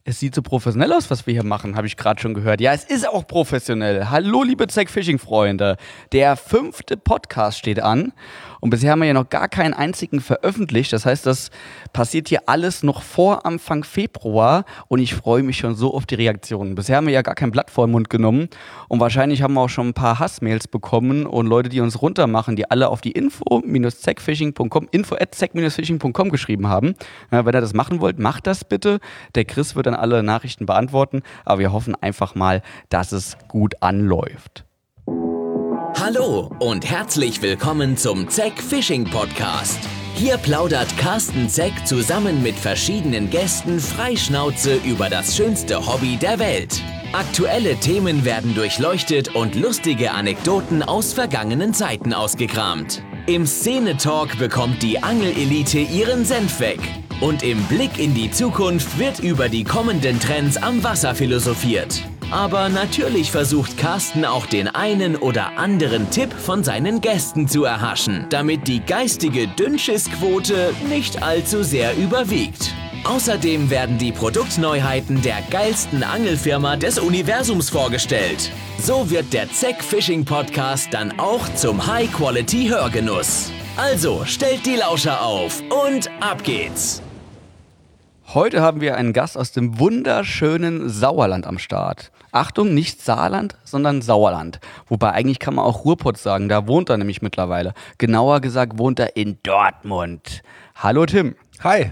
Es sieht so professionell aus, was wir hier machen, habe ich gerade schon gehört. Ja, es ist auch professionell. Hallo, liebe Zack-Fishing-Freunde. Der 5. Podcast steht an und bisher haben wir ja noch gar keinen einzigen veröffentlicht. Das heißt, das passiert hier alles noch vor Anfang Februar und ich freue mich schon so auf die Reaktionen. Bisher haben wir ja gar kein Blatt vor den Mund genommen und wahrscheinlich haben wir auch schon ein paar Hassmails bekommen und Leute, die uns runtermachen, die alle auf die info-zackfishing.com, info@zack-fishing.com geschrieben haben. Wenn ihr das machen wollt, macht das bitte. Der Chris wird dann alle Nachrichten beantworten, aber wir hoffen einfach mal, dass es gut anläuft. Hallo und herzlich willkommen zum Zack Fishing Podcast. Hier plaudert Carsten Zack zusammen mit verschiedenen Gästen freischnauze über das schönste Hobby der Welt. Aktuelle Themen werden durchleuchtet und lustige Anekdoten aus vergangenen Zeiten ausgekramt. Im Szene-Talk bekommt die Angelelite ihren Senf weg. Und im Blick in die Zukunft wird über die kommenden Trends am Wasser philosophiert. Aber natürlich versucht Carsten auch den einen oder anderen Tipp von seinen Gästen zu erhaschen, damit die geistige Dünnschiss-Quote nicht allzu sehr überwiegt. Außerdem werden die Produktneuheiten der geilsten Angelfirma des Universums vorgestellt. So wird der Zack Fishing Podcast dann auch zum High-Quality-Hörgenuss. Also stellt die Lauscher auf und ab geht's! Heute haben wir einen Gast aus dem wunderschönen Sauerland am Start. Achtung, nicht Saarland, sondern Sauerland. Wobei eigentlich kann man auch Ruhrpott sagen, da wohnt er nämlich mittlerweile. Genauer gesagt wohnt er in Dortmund. Hallo Tim. Hi.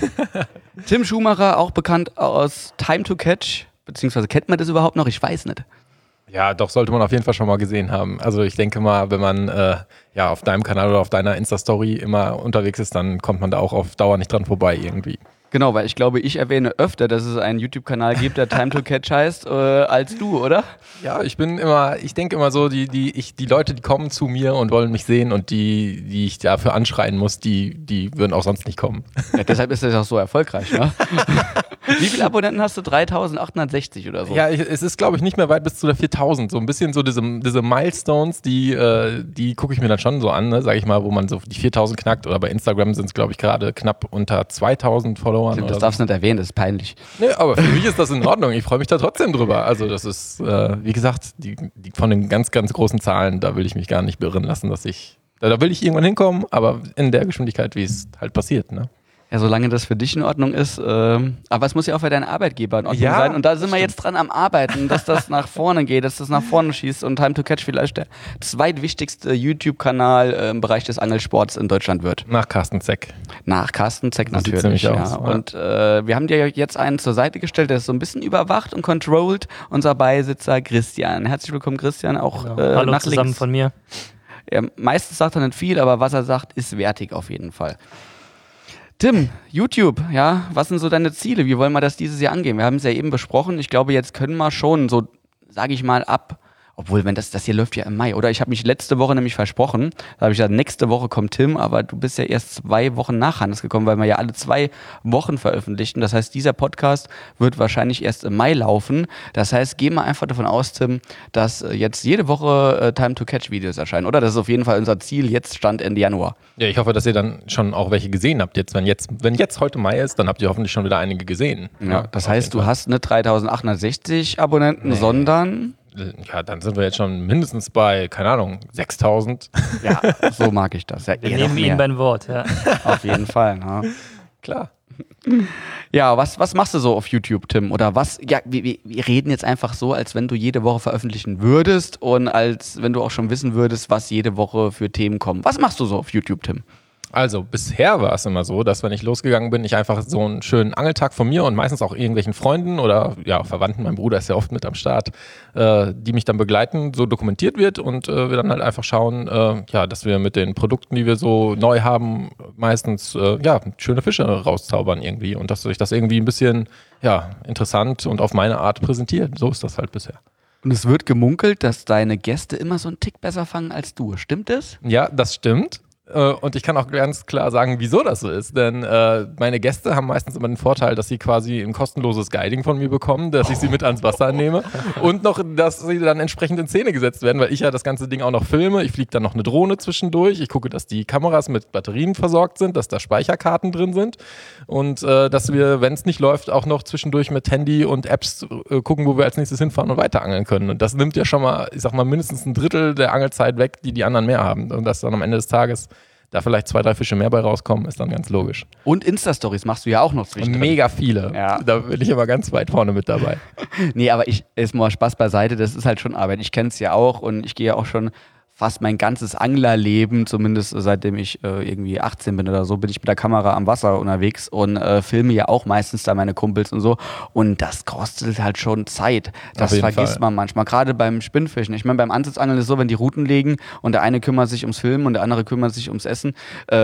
Tim Schumacher, auch bekannt aus Time to Catch, beziehungsweise kennt man das überhaupt noch? Ich weiß nicht. Ja, doch, sollte man auf jeden Fall schon mal gesehen haben. Also ich denke mal, wenn man auf deinem Kanal oder auf deiner Insta-Story immer unterwegs ist, dann kommt man da auch auf Dauer nicht dran vorbei irgendwie. Genau, weil ich glaube, ich erwähne öfter, dass es einen YouTube-Kanal gibt, der Time to Catch heißt, als du, oder? Ja, ich denke immer so, die Leute, die kommen zu mir und wollen mich sehen und die ich dafür anschreien muss, die würden auch sonst nicht kommen. Ja, deshalb ist das auch so erfolgreich, ne? Wie viele Abonnenten hast du? 3860 oder so? Ja, es ist, glaube ich, nicht mehr weit bis zu der 4000. So ein bisschen so diese Milestones, die gucke ich mir dann schon so an, ne, sage ich mal, wo man so die 4000 knackt. Oder bei Instagram sind es, glaube ich, gerade knapp unter 2000 Followern. Das darfst du nicht erwähnen, das ist peinlich. Nee, aber für mich ist das in Ordnung. Ich freue mich da trotzdem drüber. Also das ist, wie gesagt, die von den ganz, ganz großen Zahlen, da will ich mich gar nicht beirren lassen, da will ich irgendwann hinkommen, aber in der Geschwindigkeit, wie es halt passiert, ne? Ja, solange das für dich in Ordnung ist. Aber es muss ja auch für deinen Arbeitgeber in Ordnung sein. Und da sind wir jetzt dran am Arbeiten, dass das nach vorne geht, dass das nach vorne schießt und Time to Catch vielleicht der zweitwichtigste YouTube-Kanal im Bereich des Angelsports in Deutschland wird. Nach Carsten Zack. Nach Carsten Zack natürlich. Sieht's nämlich aus, ja. Und wir haben dir jetzt einen zur Seite gestellt, der ist so ein bisschen überwacht und controlled. Unser Beisitzer Christian. Herzlich willkommen, Christian. Auch Hallo nach zusammen links. von mir. Ja, meistens sagt er nicht viel, aber was er sagt, ist wertig auf jeden Fall. Tim, YouTube, ja, was sind so deine Ziele? Wie wollen wir das dieses Jahr angehen? Wir haben es ja eben besprochen. Ich glaube, jetzt können wir schon so, sage ich mal, obwohl, wenn das hier läuft ja im Mai, oder? Ich habe mich letzte Woche nämlich versprochen. Da habe ich gesagt, nächste Woche kommt Tim, aber du bist ja erst 2 Wochen nach Hannes gekommen, weil wir ja alle 2 Wochen veröffentlichen. Das heißt, dieser Podcast wird wahrscheinlich erst im Mai laufen. Das heißt, gehen wir einfach davon aus, Tim, dass jetzt jede Woche Time-to-Catch-Videos erscheinen, oder? Das ist auf jeden Fall unser Ziel. Jetzt Stand Ende Januar. Ja, ich hoffe, dass ihr dann schon auch welche gesehen habt. Wenn jetzt heute Mai ist, dann habt ihr hoffentlich schon wieder einige gesehen. Ja, das heißt, du hast nicht 3860 Abonnenten, sondern... Ja, dann sind wir jetzt schon mindestens bei, keine Ahnung, 6000. Ja, so mag ich das. Ja, Wir nehmen ihn beim Wort, ja. Auf jeden Fall. Ne? Klar. Ja, was machst du so auf YouTube, Tim? Oder was? Ja, wir reden jetzt einfach so, als wenn du jede Woche veröffentlichen würdest und als wenn du auch schon wissen würdest, was jede Woche für Themen kommen. Was machst du so auf YouTube, Tim? Also bisher war es immer so, dass wenn ich losgegangen bin, ich einfach so einen schönen Angeltag von mir und meistens auch irgendwelchen Freunden oder ja Verwandten, mein Bruder ist ja oft mit am Start, die mich dann begleiten, so dokumentiert wird und wir dann halt einfach schauen, dass wir mit den Produkten, die wir so neu haben, meistens schöne Fische rauszaubern irgendwie und dass sich das irgendwie ein bisschen interessant und auf meine Art präsentiert. So ist das halt bisher. Und es wird gemunkelt, dass deine Gäste immer so einen Tick besser fangen als du. Stimmt das? Ja, das stimmt. Und ich kann auch ganz klar sagen, wieso das so ist. Denn meine Gäste haben meistens immer den Vorteil, dass sie quasi ein kostenloses Guiding von mir bekommen, dass ich sie mit ans Wasser nehme und noch, dass sie dann entsprechend in Szene gesetzt werden, weil ich ja das ganze Ding auch noch filme. Ich fliege dann noch eine Drohne zwischendurch. Ich gucke, dass die Kameras mit Batterien versorgt sind, dass da Speicherkarten drin sind und dass wir, wenn es nicht läuft, auch noch zwischendurch mit Handy und Apps gucken, wo wir als nächstes hinfahren und weiter angeln können. Und das nimmt ja schon mal, ich sag mal, mindestens ein Drittel der Angelzeit weg, die anderen mehr haben. Und dass dann am Ende des Tages da vielleicht 2, 3 Fische mehr bei rauskommen, ist dann ganz logisch. Und Insta-Stories machst du ja auch noch zwischendrin. Mega viele. Ja. Da bin ich immer ganz weit vorne mit dabei. Nee, aber ist mal Spaß beiseite, das ist halt schon Arbeit. Ich kenne es ja auch und ich gehe ja auch schon fast mein ganzes Anglerleben, zumindest seitdem ich irgendwie 18 bin oder so, bin ich mit der Kamera am Wasser unterwegs und filme ja auch meistens da meine Kumpels und so. Und das kostet halt schon Zeit. Das vergisst man manchmal, gerade beim Spinnfischen. Ich meine, beim Ansitzangeln ist es so, wenn die Routen liegen und der eine kümmert sich ums Filmen und der andere kümmert sich ums Essen,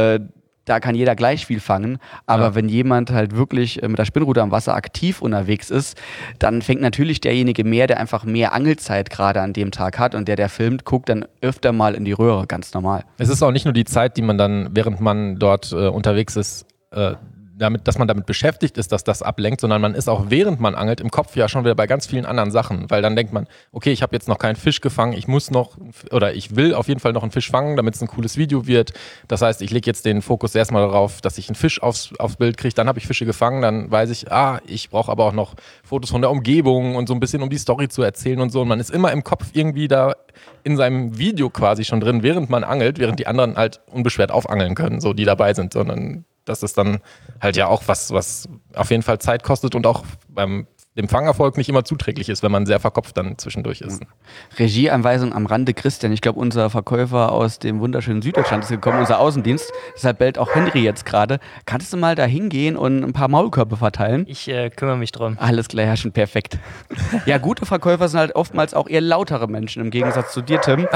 da kann jeder gleich viel fangen, aber wenn jemand halt wirklich mit der Spinnrute am Wasser aktiv unterwegs ist, dann fängt natürlich derjenige mehr, der einfach mehr Angelzeit gerade an dem Tag hat und der filmt, guckt dann öfter mal in die Röhre, ganz normal. Es ist auch nicht nur die Zeit, die man dann, während man dort unterwegs ist, dass man damit beschäftigt ist, dass das ablenkt, sondern man ist auch, während man angelt, im Kopf ja schon wieder bei ganz vielen anderen Sachen, weil dann denkt man, okay, ich habe jetzt noch keinen Fisch gefangen, ich will auf jeden Fall noch einen Fisch fangen, damit es ein cooles Video wird. Das heißt, ich lege jetzt den Fokus erstmal darauf, dass ich einen Fisch aufs Bild kriege, dann habe ich Fische gefangen, dann weiß ich, ich brauche aber auch noch Fotos von der Umgebung und so ein bisschen, um die Story zu erzählen und so. Und man ist immer im Kopf irgendwie da in seinem Video quasi schon drin, während man angelt, während die anderen halt unbeschwert aufangeln können, so die dabei sind, sondern das ist dann halt ja auch was auf jeden Fall Zeit kostet und auch beim dem Fangerfolg nicht immer zuträglich ist, wenn man sehr verkopft dann zwischendurch ist. Regieanweisung am Rande, Christian. Ich glaube, unser Verkäufer aus dem wunderschönen Süddeutschland ist gekommen, unser Außendienst. Deshalb bellt auch Henry jetzt gerade. Kannst du mal da hingehen und ein paar Maulkörbe verteilen? Ich kümmere mich drum. Alles klar, ja, schon perfekt. Ja, gute Verkäufer sind halt oftmals auch eher lautere Menschen, im Gegensatz zu dir, Tim.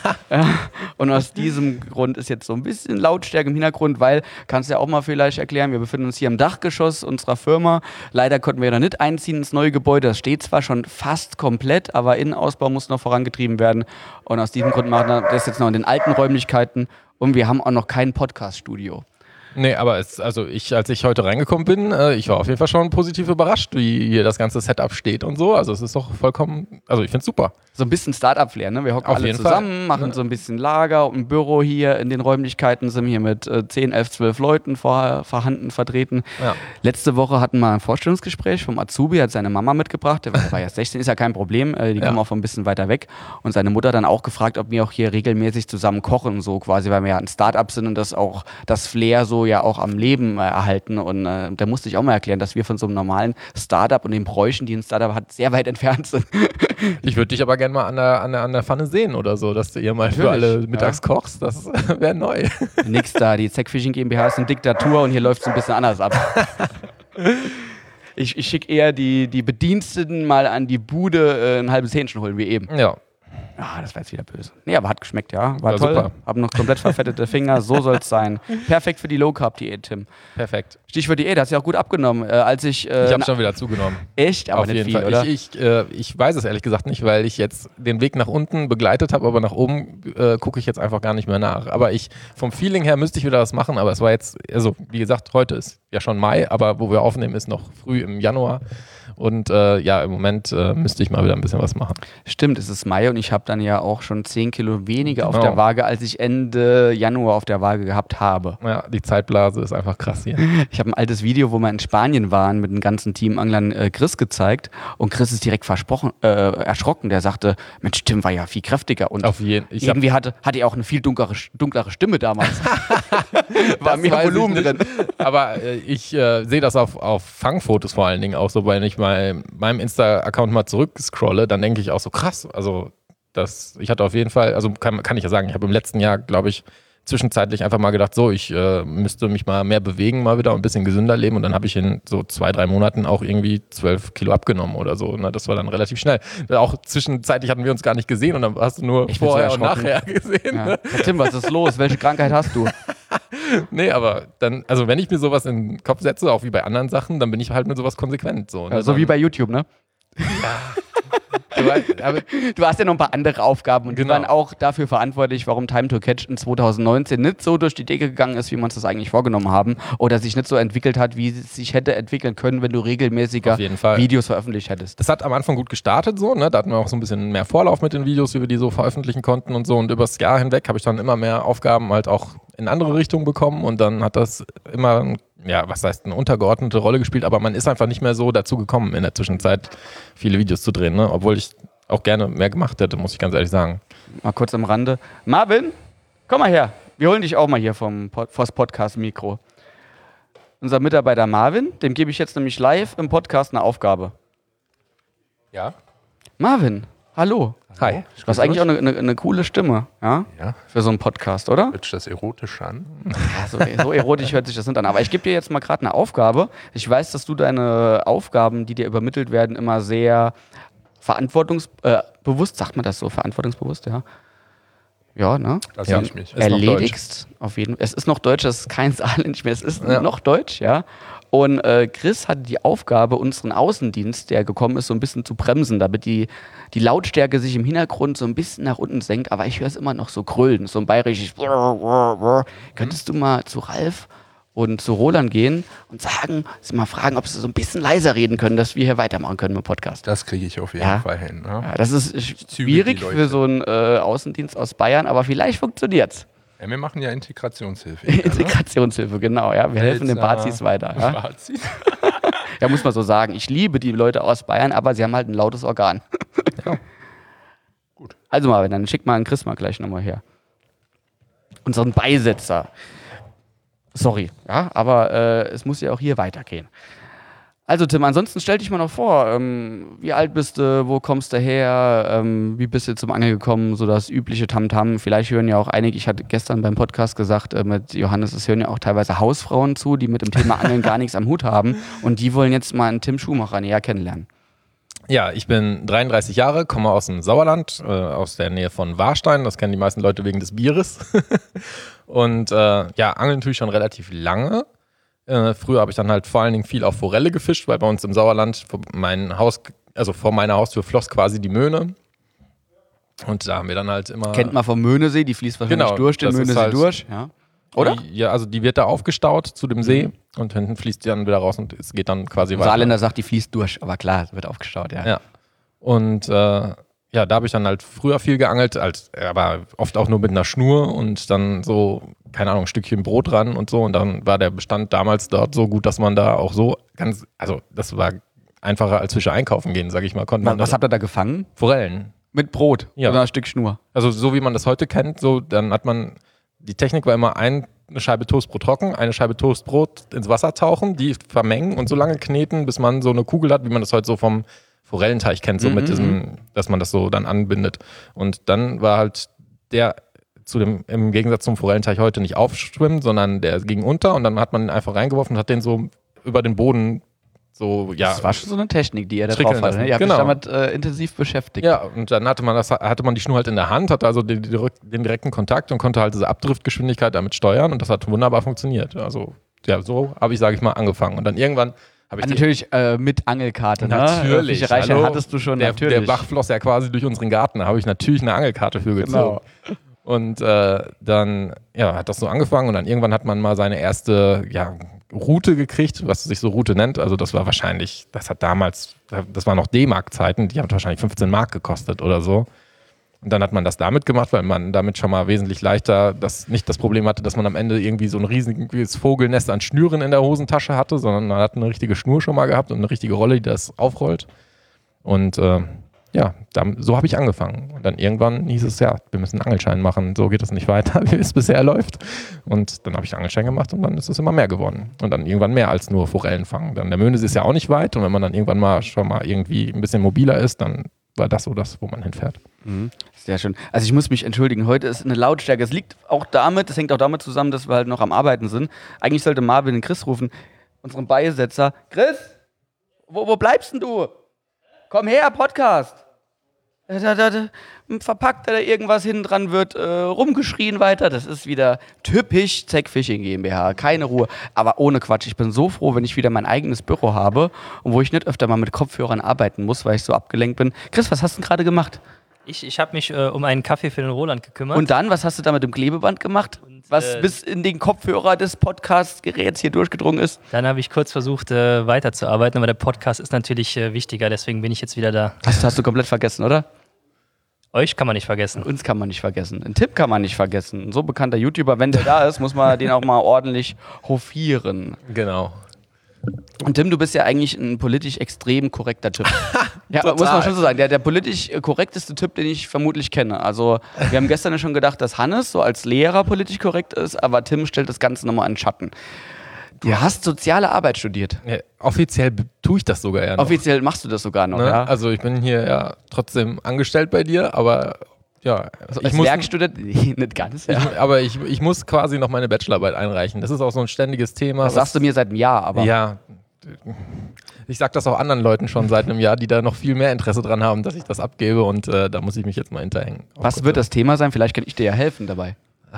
Und aus diesem Grund ist jetzt so ein bisschen Lautstärke im Hintergrund, weil, kannst du ja auch mal vielleicht erklären, wir befinden uns hier im Dachgeschoss unserer Firma. Leider konnten wir da nicht einziehen ins neue Gebäude. Das steht zwar schon fast komplett, aber Innenausbau muss noch vorangetrieben werden. Und aus diesem Grund machen wir das jetzt noch in den alten Räumlichkeiten. Und wir haben auch noch kein Podcast-Studio. Nee, aber als ich heute reingekommen bin, ich war auf jeden Fall schon positiv überrascht, wie hier das ganze Setup steht und so. Also es ist doch vollkommen, also ich finde es super. So ein bisschen Start-up-Flair, ne? Wir hocken alle zusammen, machen so ein bisschen Lager und ein Büro hier in den Räumlichkeiten, sind hier mit 10, 11, 12 Leuten vorhanden, vertreten. Ja. Letzte Woche hatten wir ein Vorstellungsgespräch vom Azubi, hat seine Mama mitgebracht, der war ja 16, ist ja kein Problem, die kommen auch von ein bisschen weiter weg. Und seine Mutter dann auch gefragt, ob wir auch hier regelmäßig zusammen kochen, so quasi, weil wir ja ein Start-up sind und das auch das Flair so ja auch am Leben erhalten. Und da musste ich auch mal erklären, dass wir von so einem normalen Start-up und den Bräuchen, die ein Start-up hat, sehr weit entfernt sind. Ich würde dich aber gerne mal an der Pfanne sehen oder so, dass du ihr mal für alle mittags kochst. Das wäre neu. Nix da, die Zack Fishing GmbH ist eine Diktatur und hier läuft es ein bisschen anders ab. Ich schicke eher die Bediensteten mal an die Bude ein halbes Hähnchen holen, wie eben. Ja. Ah, das war jetzt wieder böse. Nee, aber hat geschmeckt, ja. War ja, toll. Super. Hab noch komplett verfettete Finger. So soll es sein. Perfekt für die Low-Carb-Diät, Tim. Perfekt. Stichwort Diät, hast du ja auch gut abgenommen. Ich habe schon wieder zugenommen. Echt? Aber auf nicht jeden viel, Fall. oder? Ich weiß es ehrlich gesagt nicht, weil ich jetzt den Weg nach unten begleitet habe, aber nach oben gucke ich jetzt einfach gar nicht mehr nach. Aber vom Feeling her müsste ich wieder was machen, aber es war jetzt, also wie gesagt, heute ist ja schon Mai, aber wo wir aufnehmen, ist noch früh im Januar. Und im Moment müsste ich mal wieder ein bisschen was machen. Stimmt, es ist Mai und ich habe dann ja auch schon 10 Kilo weniger auf der Waage, als ich Ende Januar auf der Waage gehabt habe. Ja, die Zeitblase ist einfach krass hier. Ich habe ein altes Video, wo wir in Spanien waren, mit dem ganzen Team Anglern Chris gezeigt und Chris ist direkt erschrocken. Der sagte, Mensch, Tim war ja viel kräftiger und irgendwie hatte er auch eine viel dunklere Stimme damals. War mehr Volumen drin. Aber ich sehe das auf Fangfotos vor allen Dingen auch so, weil ich meinem Insta-Account mal zurückscrolle, dann denke ich auch so krass, also ich hatte auf jeden Fall, also kann ich ja sagen, ich habe im letzten Jahr, glaube ich, zwischenzeitlich einfach mal gedacht, so, ich müsste mich mal mehr bewegen mal wieder und ein bisschen gesünder leben und dann habe ich in so 2-3 Monaten auch irgendwie 12 Kilo abgenommen oder so. Na, das war dann relativ schnell. Auch zwischenzeitlich hatten wir uns gar nicht gesehen und dann hast du nur vorher und nachher gesehen. Ja. Ne? Ja, Tim, was ist los? Welche Krankheit hast du? Nee, aber dann, also wenn ich mir sowas in den Kopf setze, auch wie bei anderen Sachen, dann bin ich halt mit sowas konsequent. So, ne? So wie bei YouTube, ne? Ja. Du hast ja noch ein paar andere Aufgaben und die Genau. waren auch dafür verantwortlich, warum Time to Catch in 2019 nicht so durch die Decke gegangen ist, wie wir uns das eigentlich vorgenommen haben oder sich nicht so entwickelt hat, wie es sich hätte entwickeln können, wenn du regelmäßiger Auf jeden Fall. Videos veröffentlicht hättest. Das hat am Anfang gut gestartet so, ne? Da hatten wir auch so ein bisschen mehr Vorlauf mit den Videos, wie wir die so veröffentlichen konnten und so. Und übers Jahr hinweg habe ich dann immer mehr Aufgaben halt auch in andere Richtungen bekommen und dann hat das immer, ja, was heißt, eine untergeordnete Rolle gespielt, aber man ist einfach nicht mehr so dazu gekommen, in der Zwischenzeit viele Videos zu drehen, ne? Obwohl ich auch gerne mehr gemacht hätte, muss ich ganz ehrlich sagen. Mal kurz am Rande. Marvin, komm mal her. Wir holen dich auch mal hier vors Podcast-Mikro. Unser Mitarbeiter Marvin, dem gebe ich jetzt nämlich live im Podcast eine Aufgabe. Ja? Marvin, hallo. Hi. Du hast eigentlich auch eine coole Stimme, ja? Ja. Für so einen Podcast, oder? Hört sich das erotisch an? Ja, so erotisch hört sich das nicht an. Aber ich gebe dir jetzt mal gerade eine Aufgabe. Ich weiß, dass du deine Aufgaben, die dir übermittelt werden, immer sehr verantwortungsbewusst, sagt man das so, verantwortungsbewusst, ja? Ja, ne? Da Ja. sehe ich mich. Ist noch Erledigst, auf jeden Fall. Es ist noch Deutsch, das ist kein Saarländisch mehr, es ist Ja. noch Deutsch, ja? Und Chris hatte die Aufgabe, unseren Außendienst, der gekommen ist, so ein bisschen zu bremsen, damit die Lautstärke sich im Hintergrund so ein bisschen nach unten senkt, aber ich höre es immer noch so grüllen, so ein bayerisches. Könntest du mal zu Ralf und zu Roland gehen und sie mal fragen, ob sie so ein bisschen leiser reden können, dass wir hier weitermachen können mit dem Podcast? Das kriege ich auf jeden Ja. Fall hin. Ne? Ja, das ist zügel schwierig die Leute. für so einen Außendienst aus Bayern, aber vielleicht funktioniert's. Ja, wir machen ja Integrationshilfe. hier, ne? Integrationshilfe, genau, ja. Wir helfen den Wälzer, Bazis weiter. Ja? Bazis. Ja, muss man so sagen. Ich liebe die Leute aus Bayern, aber sie haben halt ein lautes Organ. Ja. Gut. Also Marvin, dann schick mal einen Chris mal gleich nochmal her. Unseren Beisetzer. Sorry, ja, aber es muss ja auch hier weitergehen. Also Tim, ansonsten stell dich mal noch vor, wie alt bist du, wo kommst du her, wie bist du zum Angeln gekommen, so das übliche Tamtam. Vielleicht hören ja auch einige, ich hatte gestern beim Podcast gesagt mit Johannes, es hören ja auch teilweise Hausfrauen zu, die mit dem Thema Angeln gar nichts am Hut haben und die wollen jetzt mal einen Tim Schumacher näher kennenlernen. Ja, ich bin 33 Jahre, komme aus dem Sauerland, aus der Nähe von Warstein. Das kennen die meisten Leute wegen des Bieres. Und ja, angeln tue ich schon relativ lange. Früher habe ich dann halt vor allen Dingen viel auf Forelle gefischt, weil bei uns im Sauerland vor meiner Haustür floss quasi die Möhne. Und da haben wir dann halt immer... Kennt man vom Möhnesee, die fließt wahrscheinlich Genau, durch den das ist Möhnesee halt- durch. Ja. Oder? Ja, also die wird da aufgestaut zu dem See und hinten fließt die dann wieder raus und es geht dann quasi weiter. Saarländer sagt, die fließt durch, aber klar, es wird aufgestaut, ja. Ja. Und ja, da habe ich dann halt früher viel geangelt, aber oft auch nur mit einer Schnur und dann so, keine Ahnung, ein Stückchen Brot ran und so. Und dann war der Bestand damals dort so gut, dass man da auch so also das war einfacher als Fische einkaufen gehen, sag ich mal. Konnte man Was habt ihr da gefangen? Forellen. Mit Brot Ja. oder ein Stück Schnur. Also so wie man das heute kennt, so dann hat man, die Technik war immer eine Scheibe Toastbrot trocken, eine Scheibe Toastbrot ins Wasser tauchen, die vermengen und so lange kneten, bis man so eine Kugel hat, wie man das heute so vom Forellenteich kennt, so mit diesem, dass man das so dann anbindet. Und dann war halt der im Gegensatz zum Forellenteich heute nicht aufschwimmen, sondern der ging unter und dann hat man ihn einfach reingeworfen und hat den so über den Boden so, ja. Das war schon so eine Technik, die ihr da Strickeln drauf hattet. Ne? lassen. Ihr habt Genau. euch damit intensiv beschäftigt. Ja, und dann hatte man die Schnur halt in der Hand, hatte also den direkten Kontakt und konnte halt diese Abdriftgeschwindigkeit damit steuern und das hat wunderbar funktioniert. Also, ja, so habe ich, sage ich mal, angefangen. Und dann irgendwann habe ich Natürlich mit Angelkarte, ne? Natürlich. Fischereischein Hallo? hattest du schon, der natürlich. Bach floss ja quasi durch unseren Garten, da habe ich natürlich eine Angelkarte für gezogen. Genau. Und dann hat das so angefangen und dann irgendwann hat man mal seine erste Route gekriegt, was sich so Route nennt. Also das war wahrscheinlich, das war noch D-Mark-Zeiten, die haben wahrscheinlich 15 Mark gekostet oder so. Und dann hat man das damit gemacht, weil man damit schon mal wesentlich leichter nicht das Problem hatte, dass man am Ende irgendwie so ein riesiges Vogelnest an Schnüren in der Hosentasche hatte, sondern man hat eine richtige Schnur schon mal gehabt und eine richtige Rolle, die das aufrollt. Und so habe ich angefangen. Und dann irgendwann hieß es, ja, wir müssen einen Angelschein machen, so geht es nicht weiter, wie es bisher läuft. Und dann habe ich einen Angelschein gemacht und dann ist es immer mehr geworden. Und dann irgendwann mehr als nur Forellen fangen. Dann der Möhnesee ist ja auch nicht weit und wenn man dann irgendwann mal schon mal irgendwie ein bisschen mobiler ist, dann war das so das, wo man hinfährt. Sehr schön. Also ich muss mich entschuldigen, heute ist eine Lautstärke. Es hängt auch damit zusammen, dass wir halt noch am Arbeiten sind. Eigentlich sollte Marvin den Chris rufen, unseren Beisetzer. Chris, wo bleibst denn du? Komm her, Podcast. Da verpackt da irgendwas hinten dran, wird rumgeschrien weiter. Das ist wieder typisch Zec Fishing GmbH. Keine Ruhe. Aber ohne Quatsch. Ich bin so froh, wenn ich wieder mein eigenes Büro habe und wo ich nicht öfter mal mit Kopfhörern arbeiten muss, weil ich so abgelenkt bin. Chris, was hast du denn gerade gemacht? Ich habe mich um einen Kaffee für den Roland gekümmert. Und dann, was hast du da mit dem Klebeband gemacht? Was bis in den Kopfhörer des Podcast-Geräts hier durchgedrungen ist? Dann habe ich kurz versucht, weiterzuarbeiten, aber der Podcast ist natürlich wichtiger, deswegen bin ich jetzt wieder da. Hast du komplett vergessen, oder? Euch kann man nicht vergessen. Uns kann man nicht vergessen. Einen Tipp kann man nicht vergessen. Ein so bekannter YouTuber, wenn der da ist, muss man den auch mal ordentlich hofieren. Genau. Und Tim, du bist ja eigentlich ein politisch extrem korrekter Typ. Ja, Total. muss man schon so sagen. Der politisch korrekteste Typ, den ich vermutlich kenne. Also, wir haben gestern ja schon gedacht, dass Hannes so als Lehrer politisch korrekt ist, aber Tim stellt das Ganze nochmal in den Schatten. Du hast soziale Arbeit studiert. Ja, offiziell tue ich das sogar ja noch. Offiziell machst du das sogar noch, Ne? ja? Also ich bin hier ja trotzdem angestellt bei dir, aber ja. Also ich als muss, Werkstudent? Nee, nicht ganz, ja. aber ich muss quasi noch meine Bachelorarbeit einreichen. Das ist auch so ein ständiges Thema. Das sagst du mir seit einem Jahr, aber... Ja. Ich sag das auch anderen Leuten schon seit einem Jahr, die da noch viel mehr Interesse dran haben, dass ich das abgebe und da muss ich mich jetzt mal hinterhängen. Was wird das Thema sein? Vielleicht kann ich dir ja helfen dabei.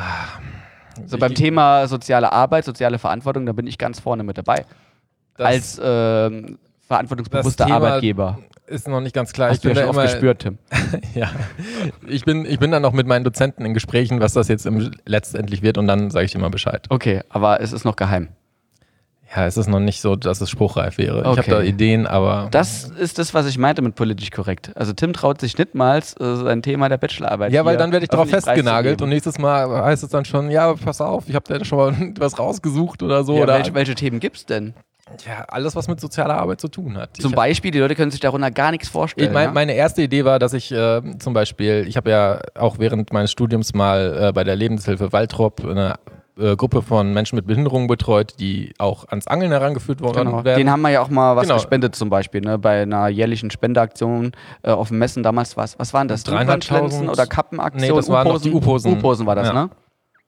So beim Thema soziale Arbeit, soziale Verantwortung, da bin ich ganz vorne mit dabei. Als verantwortungsbewusster Thema Arbeitgeber. Ist noch nicht ganz klar. Hast du ja schon oft gespürt, Tim. Ja, ich bin dann noch mit meinen Dozenten in Gesprächen, was das jetzt letztendlich wird und dann sage ich dir mal Bescheid. Okay, aber es ist noch geheim. Ja, es ist noch nicht so, dass es spruchreif wäre. Okay. Ich habe da Ideen, aber... Das ist das, was ich meinte mit politisch korrekt. Also Tim traut sich nicht mal sein Thema der Bachelorarbeit. Ja, weil hier dann werde ich darauf öffentlich festgenagelt und preiszugeben. nächstes Mal heißt es dann schon, ja, pass auf, ich habe da schon mal was rausgesucht oder so. Ja, oder welche Themen gibt's denn? ja, alles, was mit sozialer Arbeit zu tun hat. Zum Beispiel, die Leute können sich darunter gar nichts vorstellen. ja? Meine erste Idee war, dass ich zum Beispiel, ich habe ja auch während meines Studiums mal bei der Lebenshilfe Waltrop eine Gruppe von Menschen mit Behinderungen betreut, die auch ans Angeln herangeführt worden Genau. werden. Den haben wir ja auch mal was Genau. gespendet zum Beispiel, ne? Bei einer jährlichen Spendeaktion auf dem Messen damals. Was waren das? 300.000 oder Kappenaktion? Nee, das waren noch die U-Posen. U-Posen war das, Ja. ne?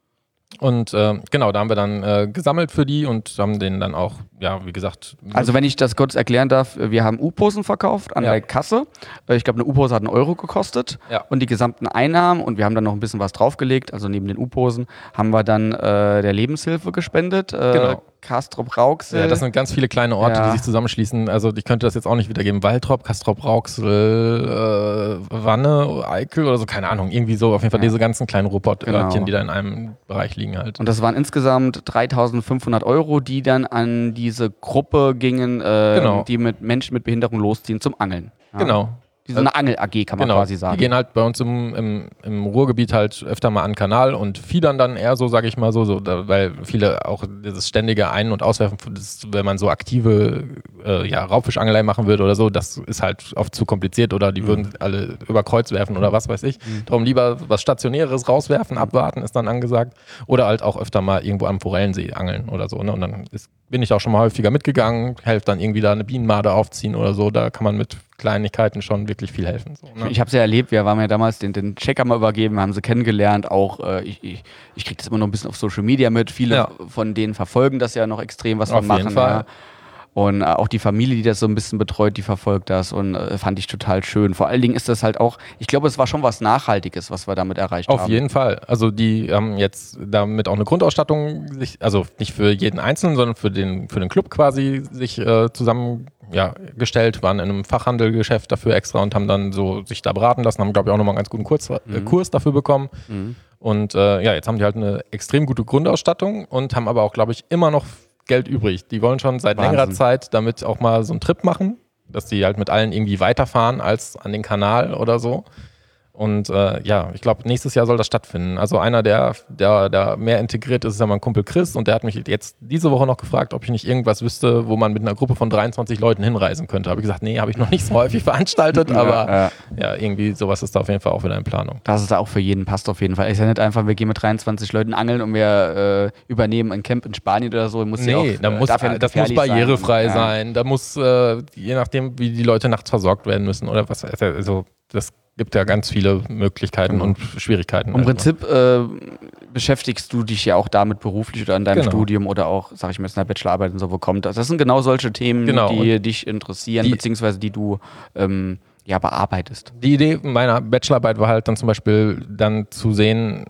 Und genau, da haben wir dann gesammelt für die und haben denen dann auch, ja, wie gesagt... Also wenn ich das kurz erklären darf, wir haben U-Posen verkauft an Ja. der Kasse. Ich glaube, eine U-Pose hat 1 Euro gekostet. Ja. Und die gesamten Einnahmen, und wir haben dann noch ein bisschen was draufgelegt, also neben den U-Posen, haben wir dann der Lebenshilfe gespendet. Genau. Castrop-Rauxel. Ja, das sind ganz viele kleine Orte, Ja. die sich zusammenschließen. Also ich könnte das jetzt auch nicht wiedergeben. Waltrop, Castrop, Rauxel, Wanne, Eickel oder so, keine Ahnung. Irgendwie so, auf jeden Fall Ja. diese ganzen kleinen Ruhrpott-Örtchen, Genau. die da in einem Bereich liegen halt. Und das waren insgesamt 3.500 Euro, die dann an diese Gruppe gingen, Genau. die mit Menschen mit Behinderung losziehen zum Angeln. Ja. Genau. Die so eine Angel-AG, kann man quasi sagen. Die gehen halt bei uns im Ruhrgebiet halt öfter mal an den Kanal und fiedern dann eher so, sage ich mal so weil viele auch dieses ständige Ein- und Auswerfen, wenn man so aktive Raubfischangelei machen würde oder so, das ist halt oft zu kompliziert oder die würden alle über Kreuz werfen oder was weiß ich. Darum lieber was Stationäres rauswerfen, abwarten ist dann angesagt oder halt auch öfter mal irgendwo am Forellensee angeln oder so. Ne? Und dann bin ich auch schon mal häufiger mitgegangen, helfe dann irgendwie da eine Bienenmade aufziehen oder so, da kann man mit Kleinigkeiten schon wirklich viel helfen. So, ne? Ich habe es ja erlebt, wir haben ja damals den Checker mal übergeben, haben sie kennengelernt, auch ich kriege das immer noch ein bisschen auf Social Media mit, viele von denen verfolgen das ja noch extrem, was wir Auf machen. jeden Fall. Ja. Und auch die Familie, die das so ein bisschen betreut, die verfolgt das und fand ich total schön. Vor allen Dingen ist das halt auch, ich glaube, es war schon was Nachhaltiges, was wir damit erreicht haben. Auf jeden Fall. Also die haben jetzt damit auch eine Grundausstattung, also nicht für jeden Einzelnen, sondern für den Club quasi sich zusammengestellt, waren in einem Fachhandelgeschäft dafür extra und haben dann so sich da beraten lassen, haben glaube ich auch nochmal einen ganz guten Kurs dafür bekommen. Und jetzt haben die halt eine extrem gute Grundausstattung und haben aber auch, glaube ich, immer noch Geld übrig. Die wollen schon seit Wahnsinn. längerer Zeit damit auch mal so einen Trip machen, dass die halt mit allen irgendwie weiterfahren als an den Kanal oder so. Und ich glaube, nächstes Jahr soll das stattfinden. Also einer, der mehr integriert ist, ist ja mein Kumpel Chris und der hat mich jetzt diese Woche noch gefragt, ob ich nicht irgendwas wüsste, wo man mit einer Gruppe von 23 Leuten hinreisen könnte. Habe ich gesagt, nee, habe ich noch nicht so häufig veranstaltet, aber irgendwie sowas ist da auf jeden Fall auch wieder in Planung. Das ist da auch für jeden, passt auf jeden Fall. Ist ja nicht einfach, wir gehen mit 23 Leuten angeln und wir übernehmen ein Camp in Spanien oder so. Muss ja auch, das muss barrierefrei sein. Da muss, je nachdem, wie die Leute nachts versorgt werden müssen oder was, also das gibt ja ganz viele Möglichkeiten und Schwierigkeiten. Im Prinzip beschäftigst du dich ja auch damit beruflich oder in deinem Studium oder auch, sag ich mal, in der Bachelorarbeit und so, wo kommt das? Das sind genau solche Themen, die dich interessieren, beziehungsweise die du bearbeitest. Die Idee meiner Bachelorarbeit war halt dann zum Beispiel dann zu sehen,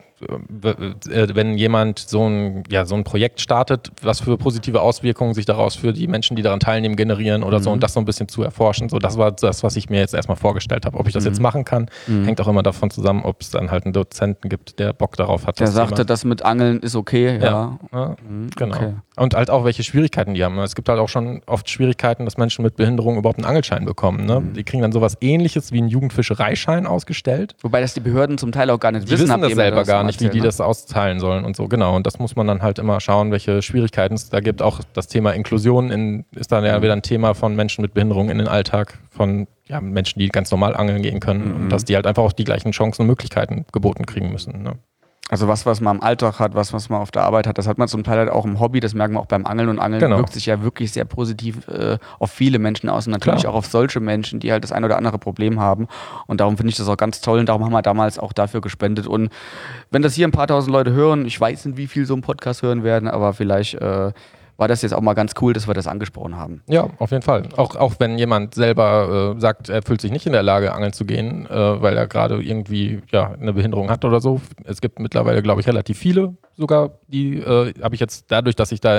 wenn jemand so ein Projekt startet, was für positive Auswirkungen sich daraus für die Menschen, die daran teilnehmen, generieren oder so und das so ein bisschen zu erforschen. So, das war das, was ich mir jetzt erstmal vorgestellt habe. Ob ich das jetzt machen kann, hängt auch immer davon zusammen, ob es dann halt einen Dozenten gibt, der Bock darauf hat. Der sagte, das mit Angeln ist okay, ja. Genau. Okay. Und halt auch, welche Schwierigkeiten die haben. Es gibt halt auch schon oft Schwierigkeiten, dass Menschen mit Behinderung überhaupt einen Angelschein bekommen. Ne? Die kriegen dann sowas Ähnliches wie einen Jugendfischereischein ausgestellt. Wobei das die Behörden zum Teil auch gar nicht Die wissen das selber gar nicht, wie die erzählen, das auszahlen sollen und so. Genau. Und das muss man dann halt immer schauen, welche Schwierigkeiten es da gibt. Auch das Thema Inklusion ist dann ja wieder ein Thema von Menschen mit Behinderung in den Alltag, von Menschen, die ganz normal angeln gehen können und dass die halt einfach auch die gleichen Chancen und Möglichkeiten geboten kriegen müssen. Ne? Also was man im Alltag hat, was man auf der Arbeit hat, das hat man zum Teil halt auch im Hobby, das merken wir auch beim Angeln und Angeln wirkt sich ja wirklich sehr positiv auf viele Menschen aus und natürlich auch auf solche Menschen, die halt das ein oder andere Problem haben und darum finde ich das auch ganz toll und darum haben wir damals auch dafür gespendet und wenn das hier ein paar tausend Leute hören, ich weiß nicht, wie viel so einen Podcast hören werden, aber vielleicht war das jetzt auch mal ganz cool, dass wir das angesprochen haben. Ja, auf jeden Fall. Auch wenn jemand selber sagt, er fühlt sich nicht in der Lage, angeln zu gehen, weil er gerade irgendwie eine Behinderung hat oder so. Es gibt mittlerweile, glaube ich, relativ viele sogar, die habe ich jetzt dadurch, dass ich da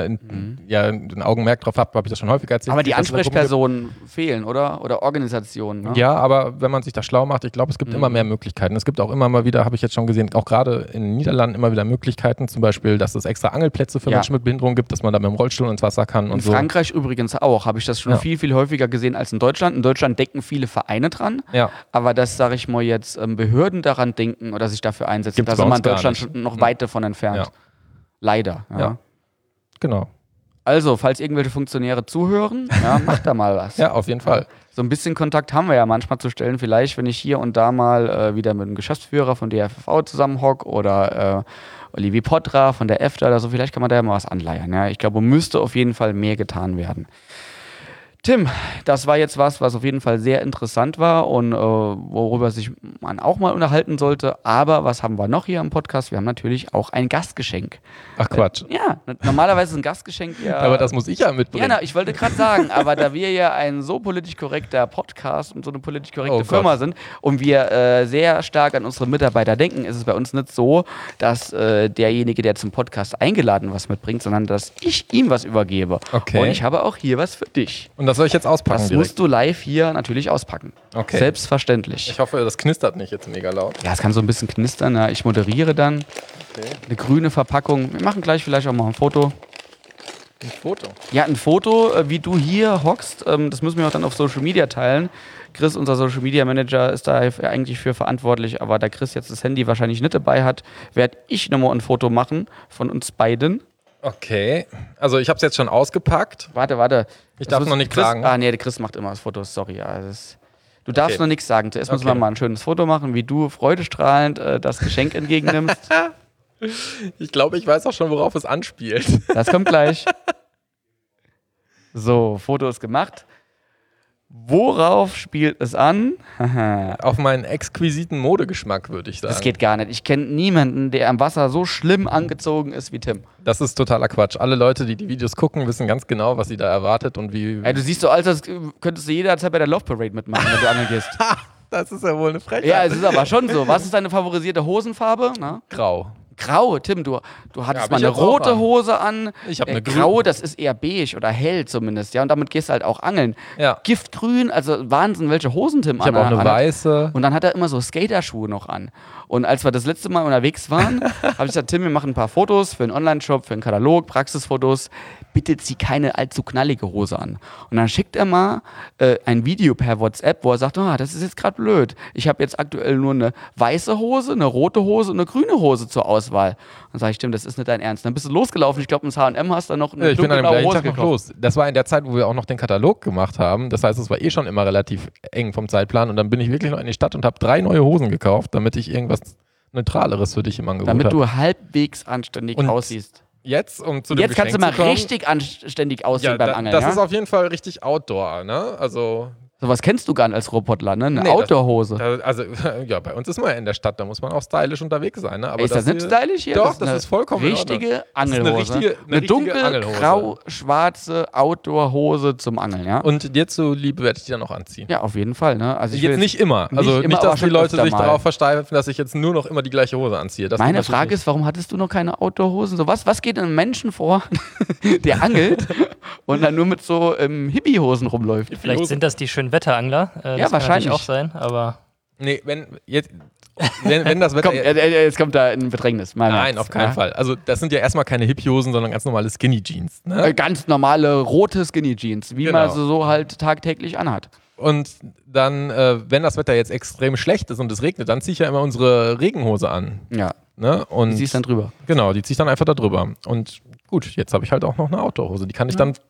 ein Augenmerk drauf habe, habe ich das schon häufiger erzählt. Aber die Ansprechpersonen fehlen, oder? Oder Organisationen. Ne? Ja, aber wenn man sich da schlau macht, ich glaube, es gibt immer mehr Möglichkeiten. Es gibt auch immer mal wieder, habe ich jetzt schon gesehen, auch gerade in den Niederlanden immer wieder Möglichkeiten, zum Beispiel, dass es extra Angelplätze für Menschen mit Behinderung gibt, dass man da mit dem Rollstuhl ins Wasser kann und in so. In Frankreich übrigens auch, habe ich das schon viel, viel häufiger gesehen als in Deutschland. In Deutschland denken viele Vereine dran, aber dass, sage ich mal, jetzt Behörden daran denken oder sich dafür einsetzen, da sind wir in Deutschland schon noch weit davon entfernt. Ja. Leider. Ja. Genau. Also, falls irgendwelche Funktionäre zuhören, macht da mal was. Ja, auf jeden Fall. So ein bisschen Kontakt haben wir ja manchmal zu stellen. Vielleicht, wenn ich hier und da mal wieder mit einem Geschäftsführer von DFV zusammenhocke oder Olivier Potra von der EFTA oder so, vielleicht kann man da ja mal was anleiern. Ja? Ich glaube, müsste auf jeden Fall mehr getan werden. Tim, das war jetzt was auf jeden Fall sehr interessant war und worüber sich man auch mal unterhalten sollte. Aber was haben wir noch hier im Podcast? Wir haben natürlich auch ein Gastgeschenk. Ach Quatsch. Normalerweise ist ein Gastgeschenk aber das muss ich ja mitbringen. Ja, ich wollte gerade sagen, aber da wir ja ein so politisch korrekter Podcast und so eine politisch korrekte Firma sind und wir sehr stark an unsere Mitarbeiter denken, ist es bei uns nicht so, dass derjenige, der zum Podcast eingeladen was mitbringt, sondern dass ich ihm was übergebe. Okay. Und ich habe auch hier was für dich. Und das soll ich jetzt auspacken? Das musst du live hier natürlich auspacken. Okay. Selbstverständlich. Ich hoffe, das knistert nicht jetzt mega laut. Ja, es kann so ein bisschen knistern. Ja. Ich moderiere dann. Okay. Eine grüne Verpackung. Wir machen gleich vielleicht auch mal ein Foto. Ein Foto? Ja, ein Foto, wie du hier hockst. Das müssen wir auch dann auf Social Media teilen. Chris, unser Social Media Manager, ist da eigentlich für verantwortlich. Aber da Chris jetzt das Handy wahrscheinlich nicht dabei hat, werde ich nochmal ein Foto machen von uns beiden. Okay, also ich habe es jetzt schon ausgepackt. Warte. Ich darf noch nichts sagen. Ah, nee, der Chris macht immer das Foto, sorry. Ja, du darfst noch nichts sagen. Zuerst müssen wir mal ein schönes Foto machen, wie du freudestrahlend das Geschenk entgegennimmst. Ich glaube, ich weiß auch schon, worauf es anspielt. Das kommt gleich. So, Foto ist gemacht. Worauf spielt es an? Auf meinen exquisiten Modegeschmack, würde ich sagen. Das geht gar nicht. Ich kenne niemanden, der am Wasser so schlimm angezogen ist wie Tim. Das ist totaler Quatsch. Alle Leute, die die Videos gucken, wissen ganz genau, was sie da erwartet und wie... Ey, du siehst so aus, als könntest du jederzeit bei der Love Parade mitmachen, wenn du angeln gehst. Das ist ja wohl eine Frechheit. Ja, es ist aber schon so. Was ist deine favorisierte Hosenfarbe? Na? Grau. Grau, Tim, du hattest mal eine rote Hose an. Ich habe eine Grau, das ist eher beige oder hell zumindest, ja, und damit gehst du halt auch angeln. Ja. Giftgrün, also Wahnsinn, welche Hosen Tim Ich habe auch eine weiße. Und dann hat er immer so Skaterschuhe noch an. Und als wir das letzte Mal unterwegs waren, habe ich gesagt, Tim, wir machen ein paar Fotos für einen Online-Shop, für einen Katalog, Praxisfotos. Bitte zieh keine allzu knallige Hose an. Und dann schickt er mal ein Video per WhatsApp, wo er sagt, das ist jetzt gerade blöd. Ich habe jetzt aktuell nur eine weiße Hose, eine rote Hose und eine grüne Hose zur Auswahl. Dann sage ich, Tim, das ist nicht dein Ernst. Dann bist du losgelaufen. Ich glaube, ins H&M hast du noch eine ich bin an dem gleichen Hose Tag noch gekauft. los. Das war in der Zeit, wo wir auch noch den Katalog gemacht haben. Das heißt, es war schon immer relativ eng vom Zeitplan. Und dann bin ich wirklich noch in die Stadt und habe 3 neue Hosen gekauft, damit ich irgendwas Neutraleres für dich im Angebot habe. Damit du halbwegs anständig aussiehst. Jetzt, um zu dem Jetzt kannst du Geschenk mal zu kommen, richtig anständig aussehen beim Angeln. Das ist auf jeden Fall richtig Outdoor, ne? Also Sowas kennst du gar nicht als Ruhrpottler, ne? Eine Nee, Outdoor-Hose. Also, ja, bei uns ist man ja in der Stadt, da muss man auch stylisch unterwegs sein. Ne? Aber Ist das nicht stylisch hier? Doch, das ist vollkommen in Ordnung. richtige Das ist eine Angelhose. richtige Eine dunkel, Angelhose. grau-schwarze Outdoor-Hose zum Angeln, ja? Und dir zuliebe werde ich die dann auch anziehen. Ja, auf jeden Fall, ne? Also ich will Jetzt nicht immer. Also nicht immer, nicht, aber dass die schon Leute öfter sich mal. darauf versteifen, dass ich jetzt nur noch immer die gleiche Hose anziehe. Das Meine geht natürlich Frage ist, warum hattest du noch keine Outdoor-Hosen? So, was geht einem Menschen vor, der angelt und dann nur mit so Hippie-Hosen rumläuft? Vielleicht sind das die Schönwetterangler. Das kann wahrscheinlich. natürlich auch sein, aber nicht. Nee, wenn das Wetter... Komm, jetzt kommt da ein Bedrängnis. Nein, auf keinen Fall. Also das sind ja erstmal keine Hippie-Hosen, sondern ganz normale Skinny-Jeans. Ne? Ganz normale rote Skinny-Jeans, wie man Genau. so halt tagtäglich anhat. Und dann, wenn das Wetter jetzt extrem schlecht ist und es regnet, dann ziehe ich ja immer unsere Regenhose an. Ja, Ne? Und die siehst dann drüber. Genau, die ziehe ich dann einfach da drüber. Und gut, jetzt habe ich halt auch noch eine Outdoor-Hose. Die kann ich dann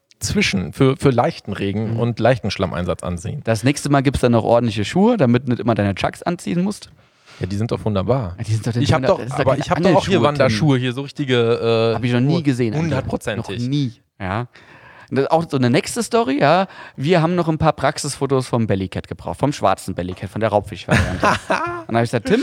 für leichten Regen und leichten Schlammeinsatz anziehen. Das nächste Mal gibt es dann noch ordentliche Schuhe, damit du nicht immer deine Chucks anziehen musst. Ja, die sind doch wunderbar. Ja, die sind doch Ich habe doch auch hier Angelschuhe, Wanderschuhe, hier so richtige. Habe ich noch nie gesehen. Alter. 100%. Noch nie. Ja. Und das ist auch so eine nächste Story, ja. Wir haben noch ein paar Praxisfotos vom Bellycat gebraucht, vom schwarzen Bellycat, von der Raubfisch-Variante. Und dann habe ich gesagt,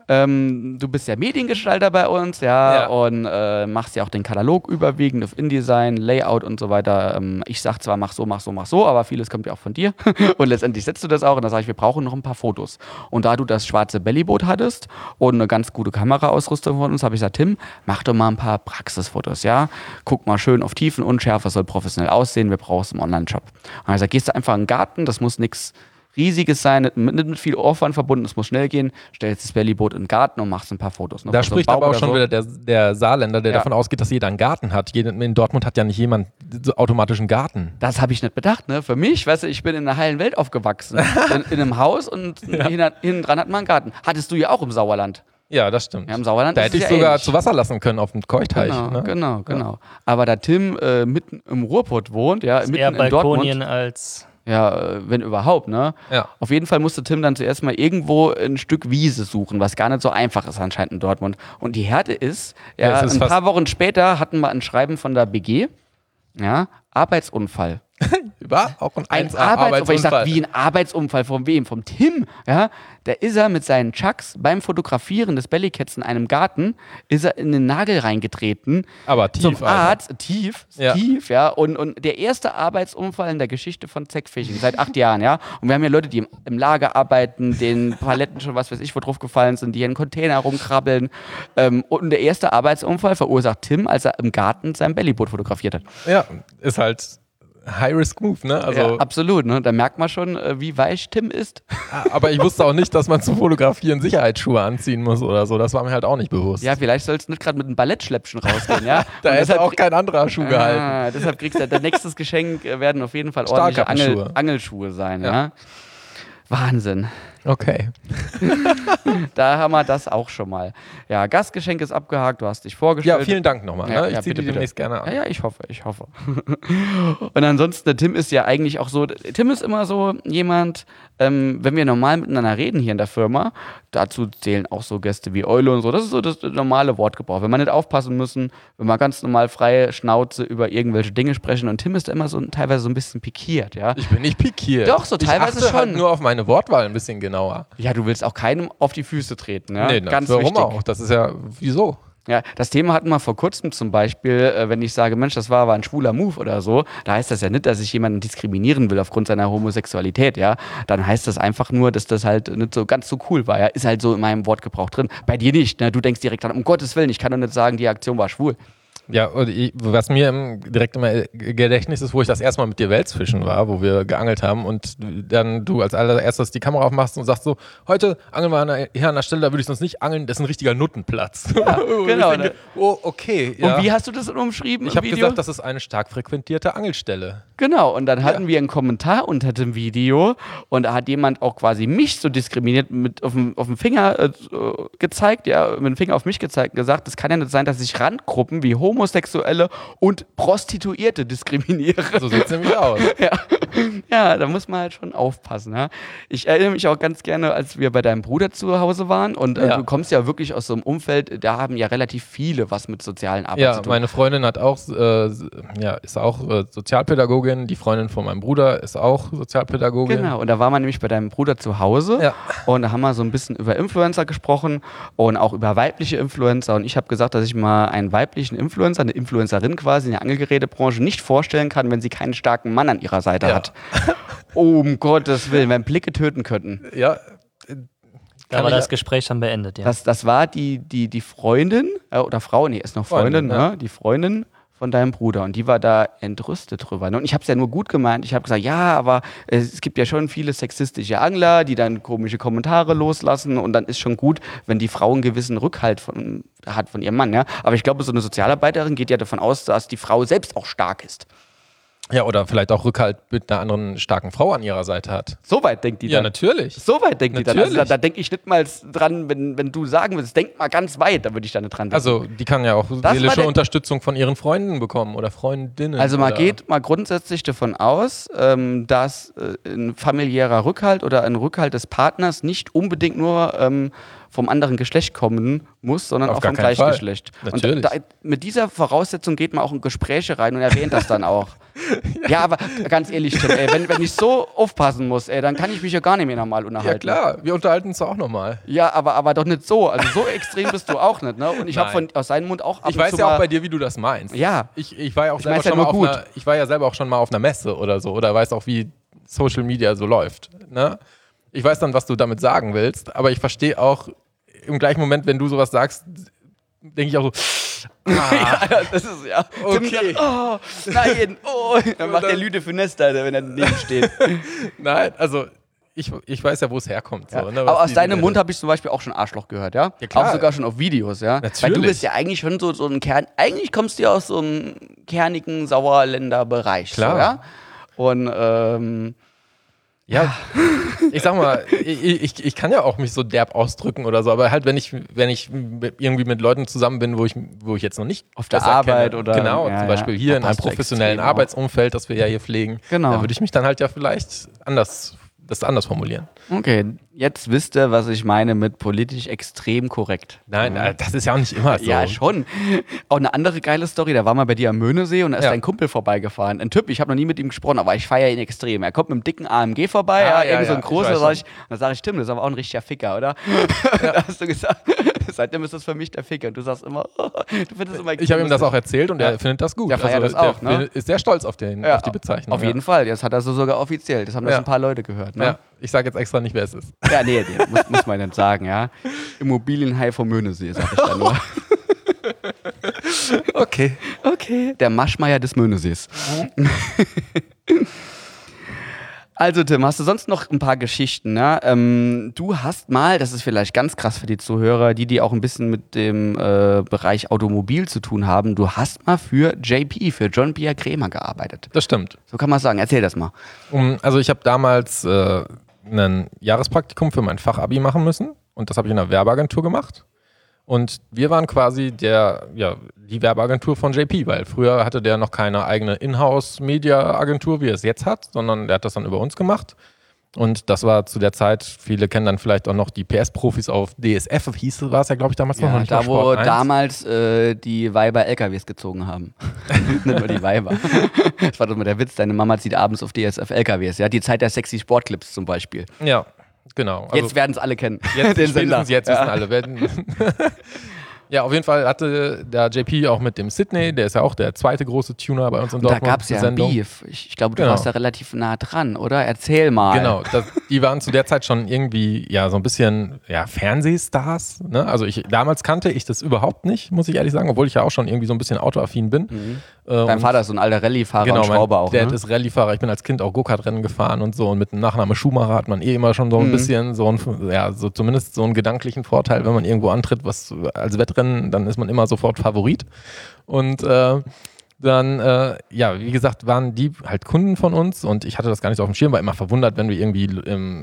Tim, du bist ja Mediengestalter bei uns, ja. Und machst ja auch den Katalog überwiegend auf InDesign, Layout und so weiter. Ich sag zwar, mach so, aber vieles kommt ja auch von dir. Und letztendlich setzt du das auch und dann sage ich, wir brauchen noch ein paar Fotos. Und da du das schwarze Bellyboot hattest und eine ganz gute Kameraausrüstung von uns, habe ich gesagt, Tim, mach doch mal ein paar Praxisfotos, ja. Guck mal schön auf Tiefenunschärfe, soll professionell aussehen, wir brauchen es im Online-Shop. Und dann habe ich gesagt, gehst du einfach in den Garten, das muss nichts Riesiges sein, nicht mit viel Aufwand verbunden, es muss schnell gehen, stellst das Bellyboot in den Garten und machst ein paar Fotos. Da spricht aber auch schon wieder der Saarländer, der davon ausgeht, dass jeder einen Garten hat. In Dortmund hat ja nicht jemand so automatisch einen Garten. Das habe ich nicht bedacht, ne? Für mich, weißt du, ich bin in einer heilen Welt aufgewachsen. in einem Haus und hinten dran hat man einen Garten. Hattest du ja auch im Sauerland. Ja, das stimmt. Ja, im Sauerland da ist hätte es ich ja sogar ähnlich. zu Wasser lassen können auf dem Keuchteich. Genau, ne? genau. Aber da Tim mitten im Ruhrpott wohnt, ja, mitten eher in Dortmund. Balkonien als. Ja, wenn überhaupt, ne? Ja. Auf jeden Fall musste Tim dann zuerst mal irgendwo ein Stück Wiese suchen, was gar nicht so einfach ist anscheinend in Dortmund. Und die Härte ist, Ja, es ist ein paar Wochen später hatten wir ein Schreiben von der BG, ja, Arbeitsunfall. War auch ein 1A Arbeitsunfall. Ich sag, Arbeitsunfall. wie ein Arbeitsunfall von wem? Vom Tim, ja? Da ist er mit seinen Chucks beim Fotografieren des Bellycats in einem Garten, ist er in den Nagel reingetreten. Aber tief, Zum Alter. Arzt, tief, Ja. Und der erste Arbeitsunfall in der Geschichte von Zack Fishing, seit 8 Jahren, ja. Und wir haben ja Leute, die im Lager arbeiten, den Paletten schon was weiß ich, wo drauf gefallen sind, die hier in Container rumkrabbeln. Und der erste Arbeitsunfall verursacht Tim, als er im Garten sein Bellyboot fotografiert hat. Ja, ist halt High-Risk-Move, ne? Also, Ja, absolut, ne? Da merkt man schon, wie weich Tim ist. aber ich wusste auch nicht, dass man zum Fotografieren Sicherheitsschuhe anziehen muss oder so. Das war mir halt auch nicht bewusst. Ja, vielleicht sollst du nicht gerade mit einem Ballettschläppchen rausgehen, ja? Da Und hätte deshalb auch kein anderer Schuh gehalten. Deshalb kriegst du dein nächstes Geschenk werden auf jeden Fall ordentliche Stahlkappenschuhe. Angelschuhe sein, Ja. ja? Wahnsinn. Okay. Da haben wir das auch schon mal. Ja, Gastgeschenk ist abgehakt, du hast dich vorgestellt. Ja, vielen Dank nochmal. Ja, Ne? Ich ja, ziehe die bitte, demnächst gerne an. Ja, ich hoffe. Und ansonsten, der Tim ist ja eigentlich auch so, Tim ist immer so jemand, wenn wir normal miteinander reden hier in der Firma, dazu zählen auch so Gäste wie Eule und so, das ist so das normale Wortgebrauch. Wenn wir nicht aufpassen müssen, wenn wir ganz normal freie Schnauze über irgendwelche Dinge sprechen und Tim ist da immer so teilweise so ein bisschen pikiert, ja. Ich bin nicht pikiert. Doch, so teilweise ich achte halt schon. nur auf meine Wortwahl ein bisschen genauer. Ja, du willst auch keinem auf die Füße treten, ja. Nee, Ganz warum wichtig. auch? Das ist ja, wieso? Ja, das Thema hatten wir vor kurzem zum Beispiel, wenn ich sage, Mensch, das war aber ein schwuler Move oder so, da heißt das ja nicht, dass ich jemanden diskriminieren will aufgrund seiner Homosexualität, ja. Dann heißt das einfach nur, dass das halt nicht so ganz so cool war, ja. Ist halt so in meinem Wortgebrauch drin. Bei dir nicht, ne? Du denkst direkt an, um Gottes Willen, ich kann doch nicht sagen, die Aktion war schwul. Ja, und was mir direkt im Gedächtnis ist, wo ich das erste Mal mit dir Welsfischen war, wo wir geangelt haben und dann du als allererstes die Kamera aufmachst und sagst so, heute angeln wir hier an der Stelle, da würde ich sonst nicht angeln, das ist ein richtiger Nuttenplatz. Ja, genau. Denke, oh, okay. Ja. Und wie hast du das umschrieben Ich im habe Video? gesagt, das ist eine stark frequentierte Angelstelle. Genau, und dann hatten wir einen Kommentar unter dem Video und da hat jemand auch quasi mich so diskriminiert mit auf dem Finger gezeigt, ja, mit dem Finger auf mich gezeigt und gesagt, das kann ja nicht sein, dass sich Randgruppen wie Homo Homosexuelle und Prostituierte diskriminiere. So sieht es nämlich aus. Ja, da muss man halt schon aufpassen. Ja? Ich erinnere mich auch ganz gerne, als wir bei deinem Bruder zu Hause waren und du kommst ja wirklich aus so einem Umfeld, da haben ja relativ viele was mit sozialen Arbeit zu tun. Meine Freundin hat auch, ist auch Sozialpädagogin, die Freundin von meinem Bruder ist auch Sozialpädagogin. Genau, und da war man nämlich bei deinem Bruder zu Hause und da haben wir so ein bisschen über Influencer gesprochen und auch über weibliche Influencer und ich habe gesagt, dass ich mal einen weiblichen Influencer, eine Influencerin quasi in der Angelgerätebranche nicht vorstellen kann, wenn sie keinen starken Mann an ihrer Seite hat. Um Gottes Willen, wenn Blicke töten könnten. Ja. Da war das Gespräch schon beendet, ja. Das war die Freundin, oder Frau, nee, ist noch Freundin, ne? Die Freundin von deinem Bruder und die war da entrüstet drüber. Ne? Und ich habe es ja nur gut gemeint. Ich habe gesagt, ja, aber es gibt ja schon viele sexistische Angler, die dann komische Kommentare loslassen und dann ist schon gut, wenn die Frau einen gewissen Rückhalt hat von ihrem Mann. Ja? Aber ich glaube, so eine Sozialarbeiterin geht ja davon aus, dass die Frau selbst auch stark ist. Ja, oder vielleicht auch Rückhalt mit einer anderen starken Frau an ihrer Seite hat. So weit denkt die dann. Ja, natürlich. So weit denkt die dann. Also da denke ich nicht mal dran, wenn du sagen willst, denk mal ganz weit, da würde ich da nicht dran denken. Also die kann ja auch seelische Unterstützung von ihren Freunden bekommen oder Freundinnen. Also man geht mal grundsätzlich davon aus, dass ein familiärer Rückhalt oder ein Rückhalt des Partners nicht unbedingt nur vom anderen Geschlecht kommen muss, sondern auch vom Gleichgeschlecht. Natürlich. Und mit dieser Voraussetzung geht man auch in Gespräche rein und erwähnt das dann auch. Ja, aber ganz ehrlich, Tim, wenn ich so aufpassen muss, dann kann ich mich ja gar nicht mehr normal unterhalten. Ja klar, wir unterhalten uns auch nochmal. Ja, aber doch nicht so. Also so extrem bist du auch nicht. Ne? Und ich habe aus seinem Mund auch ab Ich weiß ja auch bei dir, wie du das meinst. Ja. Ich war ja auch selber schon mal ich war ja selber auch schon mal auf einer Messe oder so oder weiß auch, wie Social Media so läuft. Ne? Ich weiß dann, was du damit sagen willst, aber ich verstehe auch im gleichen Moment, wenn du sowas sagst, denke ich auch so, ja, das ist ja. Okay. Nein, dann macht der Lüde für Nester, wenn er daneben steht. Nein, also ich weiß ja, wo es herkommt. Ja. So, ne, aber aus deinem Mund habe ich zum Beispiel auch schon Arschloch gehört, ja? Ja, klar. Auch sogar schon auf Videos, ja? Natürlich. Weil du bist ja eigentlich schon so ein eigentlich kommst du ja aus so einem kernigen Sauerländer Bereich. Klar. So, ja? Und ja, ich sag mal, ich kann ja auch mich so derb ausdrücken oder so, aber halt, wenn ich irgendwie mit Leuten zusammen bin, wo ich jetzt noch nicht auf der Arbeit oder genau, zum Beispiel hier in einem professionellen Arbeitsumfeld, das wir ja hier pflegen, da würde ich mich dann halt ja vielleicht anders formulieren. Okay, jetzt wisst ihr, was ich meine mit politisch extrem korrekt. Nein, das ist ja auch nicht immer so. Ja, schon. Auch eine andere geile Story, da war mal bei dir am Möhnesee und da ist dein Kumpel vorbeigefahren. Ein Typ, ich habe noch nie mit ihm gesprochen, aber ich feiere ihn extrem. Er kommt mit einem dicken AMG vorbei, so ein großer, da sag ich, Tim, das ist aber auch ein richtiger Ficker, oder? Da hast du gesagt, seitdem ist das für mich der Ficker. Und du sagst immer, du findest immer ich habe ihm das auch erzählt und er findet das gut. Der feiert das auch, ne? Ist sehr stolz auf die Bezeichnung. Auf jeden Fall, das hat er sogar offiziell. Das haben das ein paar Leute gehört, ne? Ja. Ich sage jetzt extra nicht, wer es ist. Ja, nee, muss man nicht sagen, ja. Immobilienhai vom Möhnesee, sag ich da nur. Okay. Der Maschmeier des Möhnesees. Also Tim, hast du sonst noch ein paar Geschichten? Ne? Du hast mal, das ist vielleicht ganz krass für die Zuhörer, die auch ein bisschen mit dem Bereich Automobil zu tun haben, du hast mal für JP, für John Pierre Krämer gearbeitet. Das stimmt. So kann man sagen. Erzähl das mal. Also ich habe damals ein Jahrespraktikum für mein Fachabi machen müssen und das habe ich in einer Werbeagentur gemacht. Und wir waren quasi die Werbeagentur von JP, weil früher hatte der noch keine eigene Inhouse-Media-Agentur, wie er es jetzt hat, sondern der hat das dann über uns gemacht. Und das war zu der Zeit, viele kennen dann vielleicht auch noch die PS-Profis auf DSF, war es ja, glaube ich, damals noch nicht. Da, wo damals die Weiber LKWs gezogen haben. Nicht nur die Weiber. Das war doch mal der Witz, deine Mama zieht abends auf DSF LKWs, ja? Die Zeit der sexy Sportclips zum Beispiel. Ja, genau. Also jetzt werden es alle kennen. Jetzt wissen alle. Ja, auf jeden Fall hatte der JP auch mit dem Sydney, der ist ja auch der zweite große Tuner bei uns in Dortmund. Da gab es ja ein Beef. Ich glaube, du warst da relativ nah dran, oder? Erzähl mal. Genau, die waren zu der Zeit schon irgendwie so ein bisschen Fernsehstars. Ne? Also damals kannte ich das überhaupt nicht, muss ich ehrlich sagen, obwohl ich ja auch schon irgendwie so ein bisschen autoaffin bin. Mhm. Dein Vater ist so ein alter Rallye-Fahrer und Schrauber auch, der ist Rallye-Fahrer. Ich bin als Kind auch Go-Kart-Rennen gefahren und so. Und mit dem Nachname Schumacher hat man immer schon so ein bisschen zumindest so einen gedanklichen Vorteil, wenn man irgendwo antritt, was als Wettrennen, dann ist man immer sofort Favorit. Und dann, wie gesagt, waren die halt Kunden von uns und ich hatte das gar nicht so auf dem Schirm, war immer verwundert, wenn wir irgendwie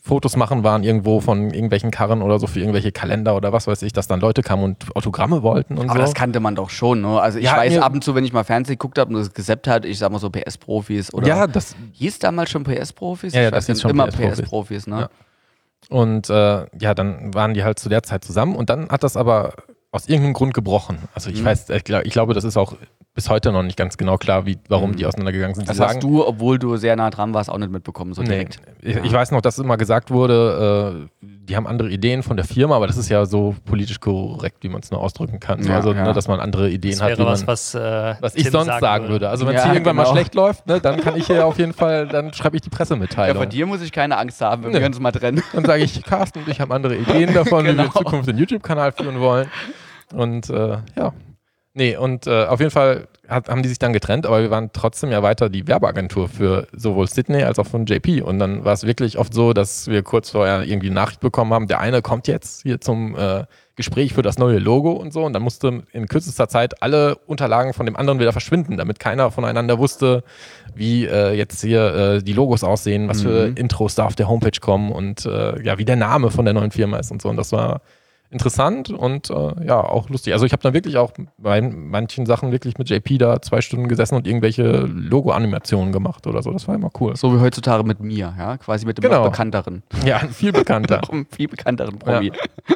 Fotos machen waren irgendwo von irgendwelchen Karren oder so für irgendwelche Kalender oder was weiß ich, dass dann Leute kamen und Autogramme wollten und Aber so. das kannte man doch schon, ne? Also ich Ja, weiß mir- ab und zu, wenn ich mal Fernsehen geguckt habe und das gesappt hat, ich sag mal so PS-Profis oder Ja, das hieß damals schon PS-Profis? Ja, ja, Ich das weiß hieß nicht, schon immer PS-Profis. PS-Profis, ne? Ja. Und dann waren die halt zu der Zeit zusammen und dann hat das aber aus irgendeinem Grund gebrochen. Also ich weiß, ich glaube, das ist auch bis heute noch nicht ganz genau klar, warum die auseinandergegangen sind. Das Die hast du, obwohl du sehr nah dran warst, auch nicht mitbekommen, so direkt. Ich weiß noch, dass immer gesagt wurde, die haben andere Ideen von der Firma, aber das ist ja so politisch korrekt, wie man es nur ausdrücken kann. Ja, also, ja. Ne, dass man andere Ideen Das hat, wäre wie man, was ich Tim sonst sagen würde. Also wenn es Ja, hier irgendwann genau. mal schlecht läuft, ne, dann kann ich hier auf jeden Fall, dann schreibe ich die Ja, Pressemitteilung. vor dir muss ich keine Angst haben, wir Nee. können uns mal trennen. Dann sage ich, Carsten und ich haben andere Ideen davon, wie wir Genau. in Zukunft den YouTube-Kanal führen wollen. Und ja. Nee, und auf jeden Fall haben die sich dann getrennt, aber wir waren trotzdem ja weiter die Werbeagentur für sowohl Sydney als auch von JP. Und dann war es wirklich oft so, dass wir kurz vorher irgendwie eine Nachricht bekommen haben, der eine kommt jetzt hier zum Gespräch für das neue Logo und so. Und dann musste in kürzester Zeit alle Unterlagen von dem anderen wieder verschwinden, damit keiner voneinander wusste, wie jetzt hier die Logos aussehen, was für Intros da auf der Homepage kommen und ja, wie der Name von der neuen Firma ist und so. Und das war interessant und ja, auch lustig. Also ich habe dann wirklich auch bei manchen Sachen wirklich mit JP da 2 Stunden gesessen und irgendwelche Logo-Animationen gemacht oder so. Das war immer cool. So wie heutzutage mit mir, ja, quasi mit dem Genau. noch bekannteren, Ja, viel bekannter. noch einem viel bekannteren Promi.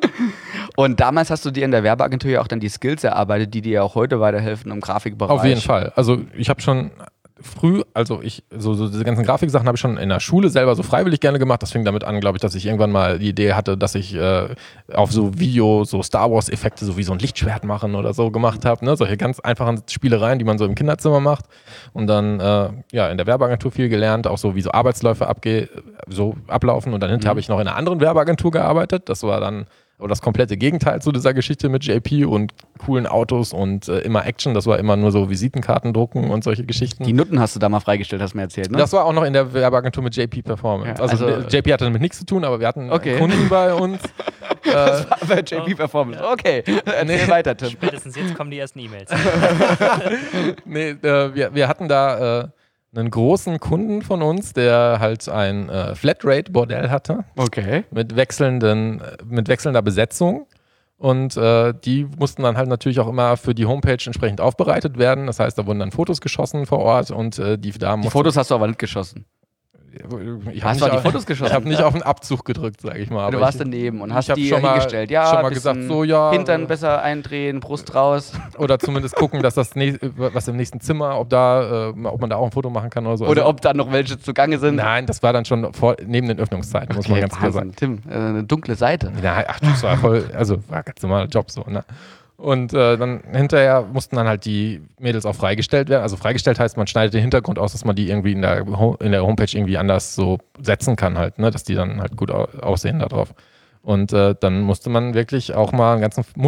Und damals hast du dir in der Werbeagentur ja auch dann die Skills erarbeitet, die dir ja auch heute weiterhelfen im Grafikbereich. Auf jeden Fall. Also ich habe schon früh, also so diese ganzen Grafiksachen habe ich schon in der Schule selber so freiwillig gerne gemacht. Das fing damit an, glaube ich, dass ich irgendwann mal die Idee hatte, dass ich auf so Video, so Star Wars Effekte, so wie so ein Lichtschwert machen oder so gemacht habe. Ne? Solche ganz einfachen Spielereien, die man so im Kinderzimmer macht. Und dann ja in der Werbeagentur viel gelernt, auch so wie so Arbeitsläufe so ablaufen. Und dann hinterher habe ich noch in einer anderen Werbeagentur gearbeitet. Das war dann aber das komplette Gegenteil zu dieser Geschichte mit JP und coolen Autos und immer Action. Das war immer nur so Visitenkarten drucken und solche Geschichten. Die Nutten hast du da mal freigestellt, hast du mir erzählt, ne? Das war auch noch in der Werbeagentur mit JP Performance. Ja, also, also- JP hatte damit nichts zu tun, aber wir hatten Okay. Kunden bei uns. Bei JP Performance. Okay, erzähl weiter, Tim. Spätestens jetzt kommen die ersten E-Mails. Wir hatten da einen großen Kunden von uns, der halt ein Flatrate-Bordell hatte Okay. mit wechselnder Besetzung. Und die mussten dann halt natürlich auch immer für die Homepage entsprechend aufbereitet werden. Das heißt, da wurden dann Fotos geschossen vor Ort und die Damen Die Fotos hast du aber nicht geschossen. Ich Hast hab du nicht die Fotos geschossen? Ich habe nicht auf den Abzug gedrückt, sage ich mal. Du aber warst ich, daneben und ich hast hab die schon mal- hingestellt. Ja, schon mal bisschen gesagt, so, ja, Hintern besser eindrehen, Brust raus. Oder zumindest gucken, dass was im nächsten Zimmer, ob man da auch ein Foto machen kann oder so. Oder Also, ob da noch welche zugange sind. nein, das war dann schon neben den Öffnungszeiten, muss man ganz klar sagen. Tim, eine dunkle Seite. Ja, ach, das war war ganz normaler Job so, ne? Und dann hinterher mussten dann halt die Mädels auch freigestellt werden. Also freigestellt heißt, man schneidet den Hintergrund aus, dass man die irgendwie in der Homepage irgendwie anders so setzen kann halt, ne? Dass die dann halt gut aussehen da drauf. Und dann musste man wirklich auch mal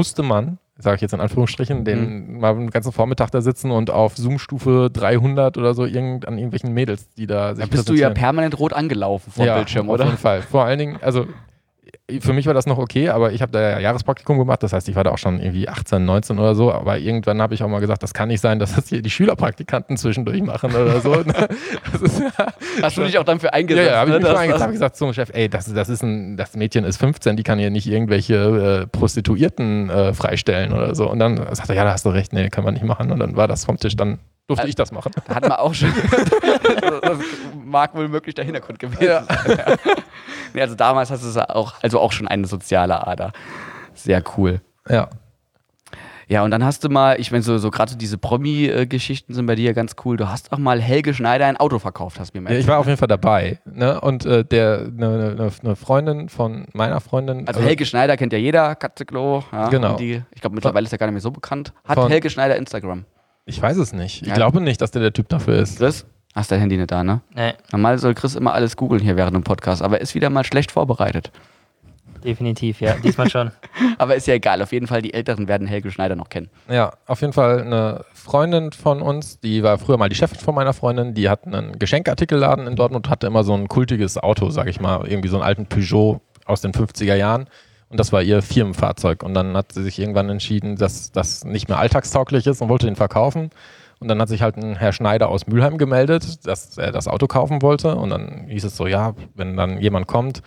sage ich jetzt in Anführungsstrichen, mal einen ganzen Vormittag da sitzen und auf Zoom-Stufe 300 oder so an irgendwelchen Mädels, die da sich Da bist du ja präsentieren. permanent rot angelaufen vor dem Bildschirm, auf oder? jeden Fall. Vor allen Dingen, also für mich war das noch okay, aber ich habe da ja Jahrespraktikum gemacht, das heißt, ich war da auch schon irgendwie 18, 19 oder so, aber irgendwann habe ich auch mal gesagt, das kann nicht sein, dass das hier die Schülerpraktikanten zwischendurch machen oder so. Das ist, Hast du dich auch dann für eingesetzt? ja, habe ich ne? mich schon Das- eingesetzt, habe gesagt zum Chef, ey, das Mädchen ist 15, die kann hier nicht irgendwelche Prostituierten freistellen oder so. Und dann sagte er, ja, da hast du recht, nee, kann man nicht machen. Und dann war das vom Tisch, dann durfte ich das machen. Da hat man auch schon. Das mag wohl möglich der Hintergrund gewesen sein. Nee, also damals hast du es auch schon eine soziale Ader. Sehr cool. Ja. Ja, und dann hast du mal, ich meine, so gerade so diese Promi-Geschichten sind bei dir ganz cool. Du hast auch mal Helge Schneider ein Auto verkauft, hast du mir mal Ja, ich war auf jeden Fall dabei. Ne? Und eine Freundin von meiner Freundin. Also Helge Schneider kennt ja jeder, Katzeklo. Ja, Genau. und ich glaube, mittlerweile ist er gar nicht mehr so bekannt. Hat Von- Helge Schneider Instagram? Ich weiß es nicht. Ich Ja. glaube nicht, dass der Typ dafür ist. Chris? Hast dein Handy nicht da, ne? Nee, Normal soll Chris immer alles googeln hier während dem Podcast, aber er ist wieder mal schlecht vorbereitet. definitiv, ja. Diesmal schon. Aber ist ja egal, auf jeden Fall, die Älteren werden Helge Schneider noch kennen. Ja, auf jeden Fall eine Freundin von uns, die war früher mal die Chefin von meiner Freundin, die hat einen Geschenkartikelladen in Dortmund, hatte immer so ein kultiges Auto, sag ich mal, irgendwie so einen alten Peugeot aus den 50er Jahren. Und das war ihr Firmenfahrzeug. Und dann hat sie sich irgendwann entschieden, dass das nicht mehr alltagstauglich ist und wollte den verkaufen. Und dann hat sich halt ein Herr Schneider aus Mülheim gemeldet, dass er das Auto kaufen wollte. Und dann hieß es so, ja, wenn dann jemand kommt,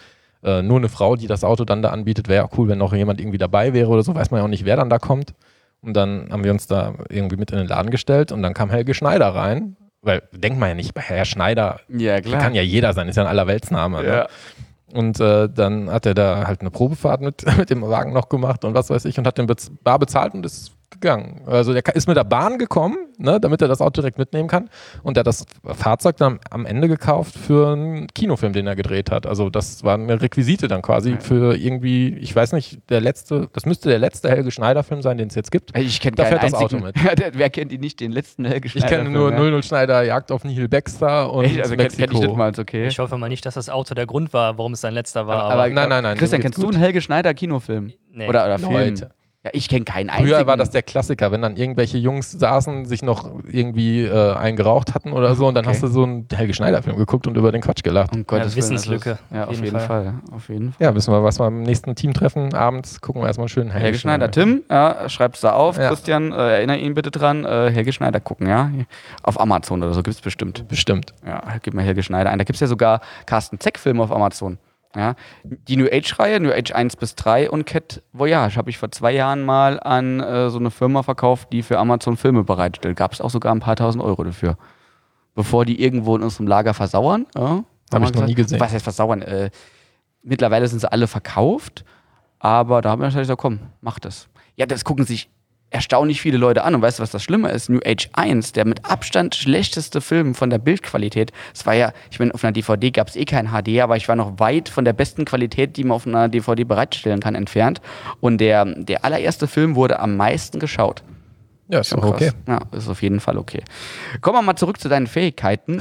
nur eine Frau, die das Auto dann da anbietet. Wäre ja cool, wenn noch jemand irgendwie dabei wäre oder so. Weiß man ja auch nicht, wer dann da kommt. Und dann haben wir uns da irgendwie mit in den Laden gestellt und dann kam Helge Schneider rein. Weil, denkt man ja nicht, bei Herr Schneider kann ja jeder sein, ist ja ein Allerweltsname. Ne? Ja. Und dann hat er da halt eine Probefahrt mit dem Wagen noch gemacht und was weiß ich und hat den bar bezahlt und ist gegangen. Also der ist mit der Bahn gekommen, ne, damit er das Auto direkt mitnehmen kann und er hat das Fahrzeug dann am Ende gekauft für einen Kinofilm, den er gedreht hat. Also das war eine Requisite dann quasi für irgendwie, ich weiß nicht, das müsste der letzte Helge Schneider-Film sein, den es jetzt gibt. Ich kenne da keinen fährt das einzigen. Auto mit. Wer kennt ihn nicht, den letzten Helge Schneider? Ich kenne nur 00 Schneider, Jagd auf Nihil Baxter und Also kenn ich Mexiko. nicht mal, ist okay. Ich hoffe mal nicht, dass das Auto der Grund war, warum es sein letzter war. Aber Nein. Christian, dem kennst geht's du einen Helge Schneider Kinofilm? Nee. Oder Film? Leute. Ja, ich kenne keinen einzigen. Früher war das der Klassiker, wenn dann irgendwelche Jungs saßen, sich noch irgendwie einen geraucht hatten oder so und dann Okay. hast du so einen Helge Schneider-Film geguckt und über den Quatsch gelacht. Um Gottes Willen, Wissenslücke, das ist- Ja, auf auf jeden jeden Fall. Auf jeden Fall. Ja, wissen wir, was wir am nächsten Teamtreffen abends gucken wir erstmal schön Helge Schneider. Tim, ja, schreib's da auf. Ja. Christian, erinnere ihn bitte dran. Helge Schneider gucken, ja. Auf Amazon oder so gibt's bestimmt. Bestimmt. Ja, gib mal Helge Schneider ein. Da gibt's ja sogar Carsten Zeck-Filme auf Amazon. Ja, die New Age-Reihe, New Age 1 bis 3 und Cat Voyage habe ich vor 2 Jahren mal an so eine Firma verkauft, die für Amazon Filme bereitstellt. Gab es auch sogar ein paar tausend Euro dafür. Bevor die irgendwo in unserem Lager versauern. Ja, Hab ich noch nie gesehen. Was heißt versauern? Mittlerweile sind sie alle verkauft, aber da haben wir natürlich gesagt, komm, mach das. Ja, das gucken sich erstaunlich viele Leute an. Und weißt du, was das Schlimme ist? New Age 1, der mit Abstand schlechteste Film von der Bildqualität. Es war ja, ich meine, auf einer DVD gab es kein HD, aber ich war noch weit von der besten Qualität, die man auf einer DVD bereitstellen kann, entfernt. Und der allererste Film wurde am meisten geschaut. Ja, ist Schon auch okay. krass. Ja, ist auf jeden Fall okay. Kommen wir mal zurück zu deinen Fähigkeiten.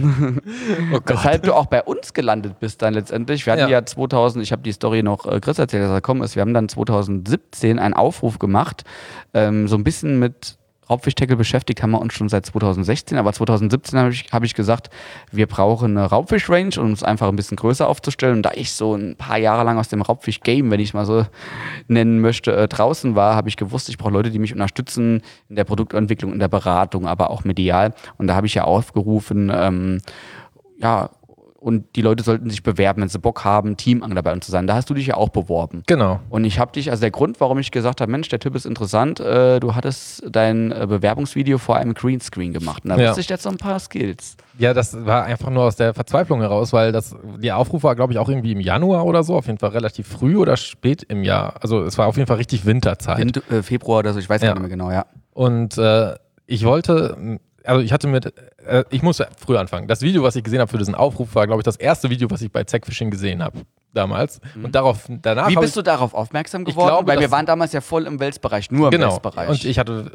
Oh Gott. Weshalb du auch bei uns gelandet bist dann letztendlich. Wir hatten ja 2000, ich habe die Story noch Chris erzählt, dass er gekommen ist, wir haben dann 2017 einen Aufruf gemacht, so ein bisschen mit Raubfischtackle beschäftigt haben wir uns schon seit 2016, aber 2017 hab ich gesagt, wir brauchen eine Raubfisch-Range, um uns einfach ein bisschen größer aufzustellen. Und da ich so ein paar Jahre lang aus dem Raubfisch-Game, wenn ich es mal so nennen möchte, draußen war, habe ich gewusst, ich brauche Leute, die mich unterstützen in der Produktentwicklung, in der Beratung, aber auch medial. Und da habe ich ja aufgerufen, und die Leute sollten sich bewerben, wenn sie Bock haben, Teamangler bei uns zu sein. Da hast du dich ja auch beworben. Genau. Und ich habe dich, also der Grund, warum ich gesagt habe, Mensch, der Typ ist interessant, du hattest dein Bewerbungsvideo vor einem Greenscreen gemacht. Und da wusste ich jetzt so ein paar Skills. Ja, das war einfach nur aus der Verzweiflung heraus, weil der Aufruf war, glaube ich, auch irgendwie im Januar oder so, auf jeden Fall relativ früh oder spät im Jahr. Also es war auf jeden Fall richtig Winterzeit. Februar oder so, ich weiß gar nicht mehr genau, ja. Und ich wollte, also ich muss früher anfangen. Das Video, was ich gesehen habe für diesen Aufruf, war, glaube ich, das erste Video, was ich bei Zack Fishing gesehen habe damals. Und danach Wie bist du darauf aufmerksam geworden? glaube, Weil wir das- waren damals ja voll im Welsbereich, nur im Welsbereich. Und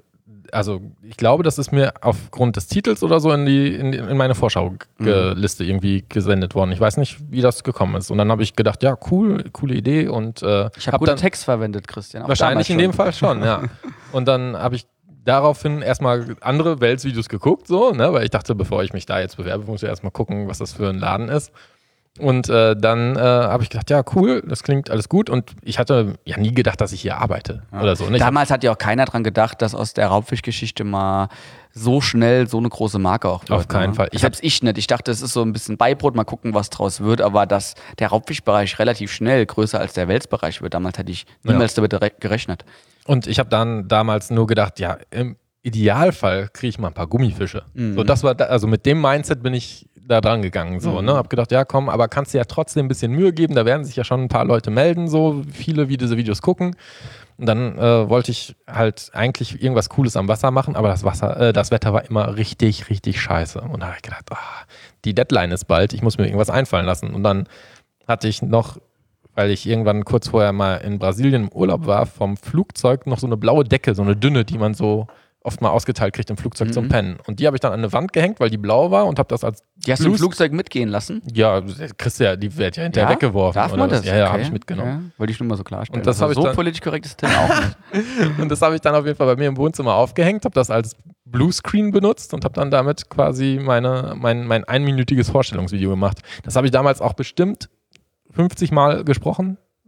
ich glaube, das ist mir aufgrund des Titels oder so in meine Vorschau-Liste irgendwie gesendet worden. Ich weiß nicht, wie das gekommen ist. Und dann habe ich gedacht, ja, coole Idee. Und ich habe guten Text verwendet, Christian. Auch wahrscheinlich in damals dem Fall schon, ja. Und dann habe ich daraufhin erstmal andere Wels-Videos geguckt, so, ne, weil ich dachte, bevor ich mich da jetzt bewerbe, muss ich erstmal gucken, was das für ein Laden ist. Und dann habe ich gedacht, ja, cool, das klingt alles gut. Und ich hatte ja nie gedacht, dass ich hier arbeite oder so. Ne? Damals hat ja auch keiner dran gedacht, dass aus der Raubfischgeschichte mal so schnell so eine große Marke auch wird. Auf keinen Fall. Selbst ich nicht. Ich dachte, es ist so ein bisschen Beibrot, mal gucken, was draus wird. Aber dass der Raubfischbereich relativ schnell größer als der Welsbereich wird, damals hatte ich niemals damit gerechnet. Und ich habe dann damals nur gedacht, ja, im Idealfall kriege ich mal ein paar Gummifische. So, das war also mit dem Mindset bin ich da dran gegangen. So, ne? Hab gedacht, ja komm, aber kannst dir ja trotzdem ein bisschen Mühe geben, da werden sich ja schon ein paar Leute melden, so viele, wie diese Videos gucken. Und dann wollte ich halt eigentlich irgendwas Cooles am Wasser machen, aber das Wetter war immer richtig, richtig scheiße. Und da habe ich gedacht, die Deadline ist bald, ich muss mir irgendwas einfallen lassen. Und dann hatte ich noch, weil ich irgendwann kurz vorher mal in Brasilien im Urlaub war, vom Flugzeug noch so eine blaue Decke, so eine dünne, die man so oft mal ausgeteilt kriegt im Flugzeug zum Pennen. Und die habe ich dann an eine Wand gehängt, weil die blau war und habe das als Die hast du im Flugzeug mitgehen lassen? Ja, kriegst du ja, die wird ja hinterher weggeworfen. Darf man oder das? was? Ja, Okay. habe ich mitgenommen. Ja, wollte ich nur mal so klarstellen. Und das habe ich so dann- politisch korrekt ist Tim auch nicht. Und das habe ich dann auf jeden Fall bei mir im Wohnzimmer aufgehängt, habe das als Bluescreen benutzt und habe dann damit quasi mein einminütiges Vorstellungsvideo gemacht. Das habe ich damals auch bestimmt 50 Mal gesprochen,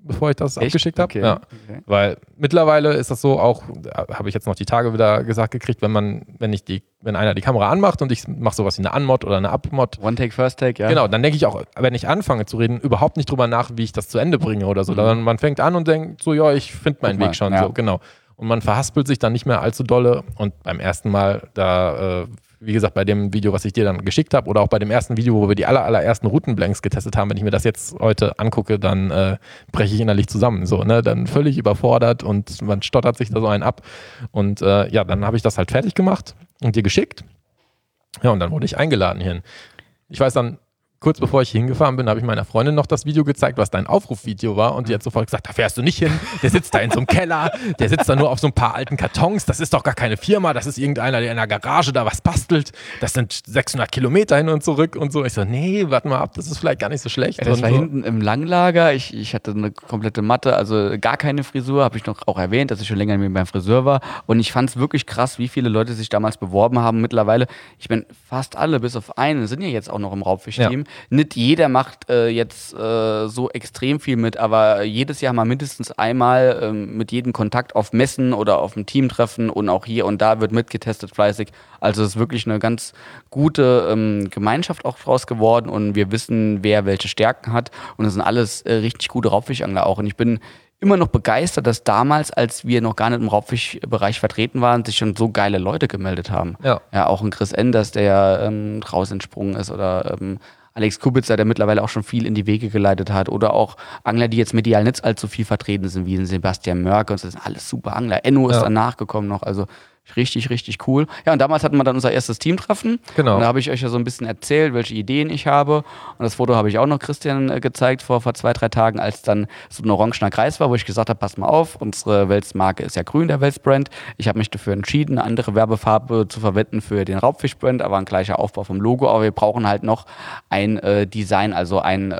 bevor ich das Echt? abgeschickt habe. Okay. Ja. Okay. Weil mittlerweile ist das so auch, habe ich jetzt noch die Tage wieder gesagt gekriegt, wenn einer die Kamera anmacht und ich mache sowas wie eine Unmod oder eine Upmod, One Take, First Take, ja. genau, dann denke ich auch, wenn ich anfange zu reden, überhaupt nicht drüber nach, wie ich das zu Ende bringe oder so. Man fängt an und denkt so, ja, ich finde meinen Guck mal, Weg schon, ja. so, genau. Und man verhaspelt sich dann nicht mehr allzu dolle. Und beim ersten Mal, wie gesagt, bei dem Video, was ich dir dann geschickt habe, oder auch bei dem ersten Video, wo wir die allerersten Routenblanks getestet haben, wenn ich mir das jetzt heute angucke, dann breche ich innerlich zusammen. So, ne? Dann völlig überfordert und man stottert sich da so einen ab. Und dann habe ich das halt fertig gemacht und dir geschickt. Ja, und dann wurde ich eingeladen hierhin. Ich weiß dann, kurz bevor ich hier hingefahren bin, habe ich meiner Freundin noch das Video gezeigt, was dein Aufrufvideo war. Und die hat sofort gesagt, da fährst du nicht hin. Der sitzt da in so einem Keller. Der sitzt da nur auf so ein paar alten Kartons. Das ist doch gar keine Firma. Das ist irgendeiner, der in der Garage da was bastelt. Das sind 600 Kilometer hin und zurück und so. Ich so, nee, warte mal ab. Das ist vielleicht gar nicht so schlecht. Ja, das und war so. hinten im Langlager. Ich hatte eine komplette Matte, also gar keine Frisur. Habe ich noch auch erwähnt, dass ich schon länger mit beim Friseur war. Und ich fand es wirklich krass, wie viele Leute sich damals beworben haben. Mittlerweile, ich meine, fast alle, bis auf einen, sind ja jetzt auch noch im Raubfisch-Team. Ja. Nicht jeder macht jetzt so extrem viel mit, aber jedes Jahr mal mindestens einmal mit jedem Kontakt auf Messen oder auf dem Teamtreffen und auch hier und da wird mitgetestet fleißig. Also es ist wirklich eine ganz gute Gemeinschaft auch draus geworden und wir wissen, wer welche Stärken hat und das sind alles richtig gute Raubfischangler auch und ich bin immer noch begeistert, dass damals, als wir noch gar nicht im Raubfischbereich vertreten waren, sich schon so geile Leute gemeldet haben. Ja, auch ein Chris Enders, der raus entsprungen ist oder Alex Kubitzer, der mittlerweile auch schon viel in die Wege geleitet hat oder auch Angler, die jetzt medial nicht allzu viel vertreten sind, wie Sebastian Mörk und das sind alles super Angler. Enno ist danach gekommen noch, also richtig, richtig cool. Ja, und damals hatten wir dann unser erstes Teamtreffen. Genau. Und da habe ich euch ja so ein bisschen erzählt, welche Ideen ich habe. Und das Foto habe ich auch noch Christian gezeigt vor 2-3 Tagen, als dann so ein orangener Kreis war, wo ich gesagt habe, pass mal auf, unsere Wels-Marke ist ja grün, der Wels-Brand. Ich habe mich dafür entschieden, eine andere Werbefarbe zu verwenden für den Raubfisch-Brand, aber ein gleicher Aufbau vom Logo. Aber wir brauchen halt noch ein Design, also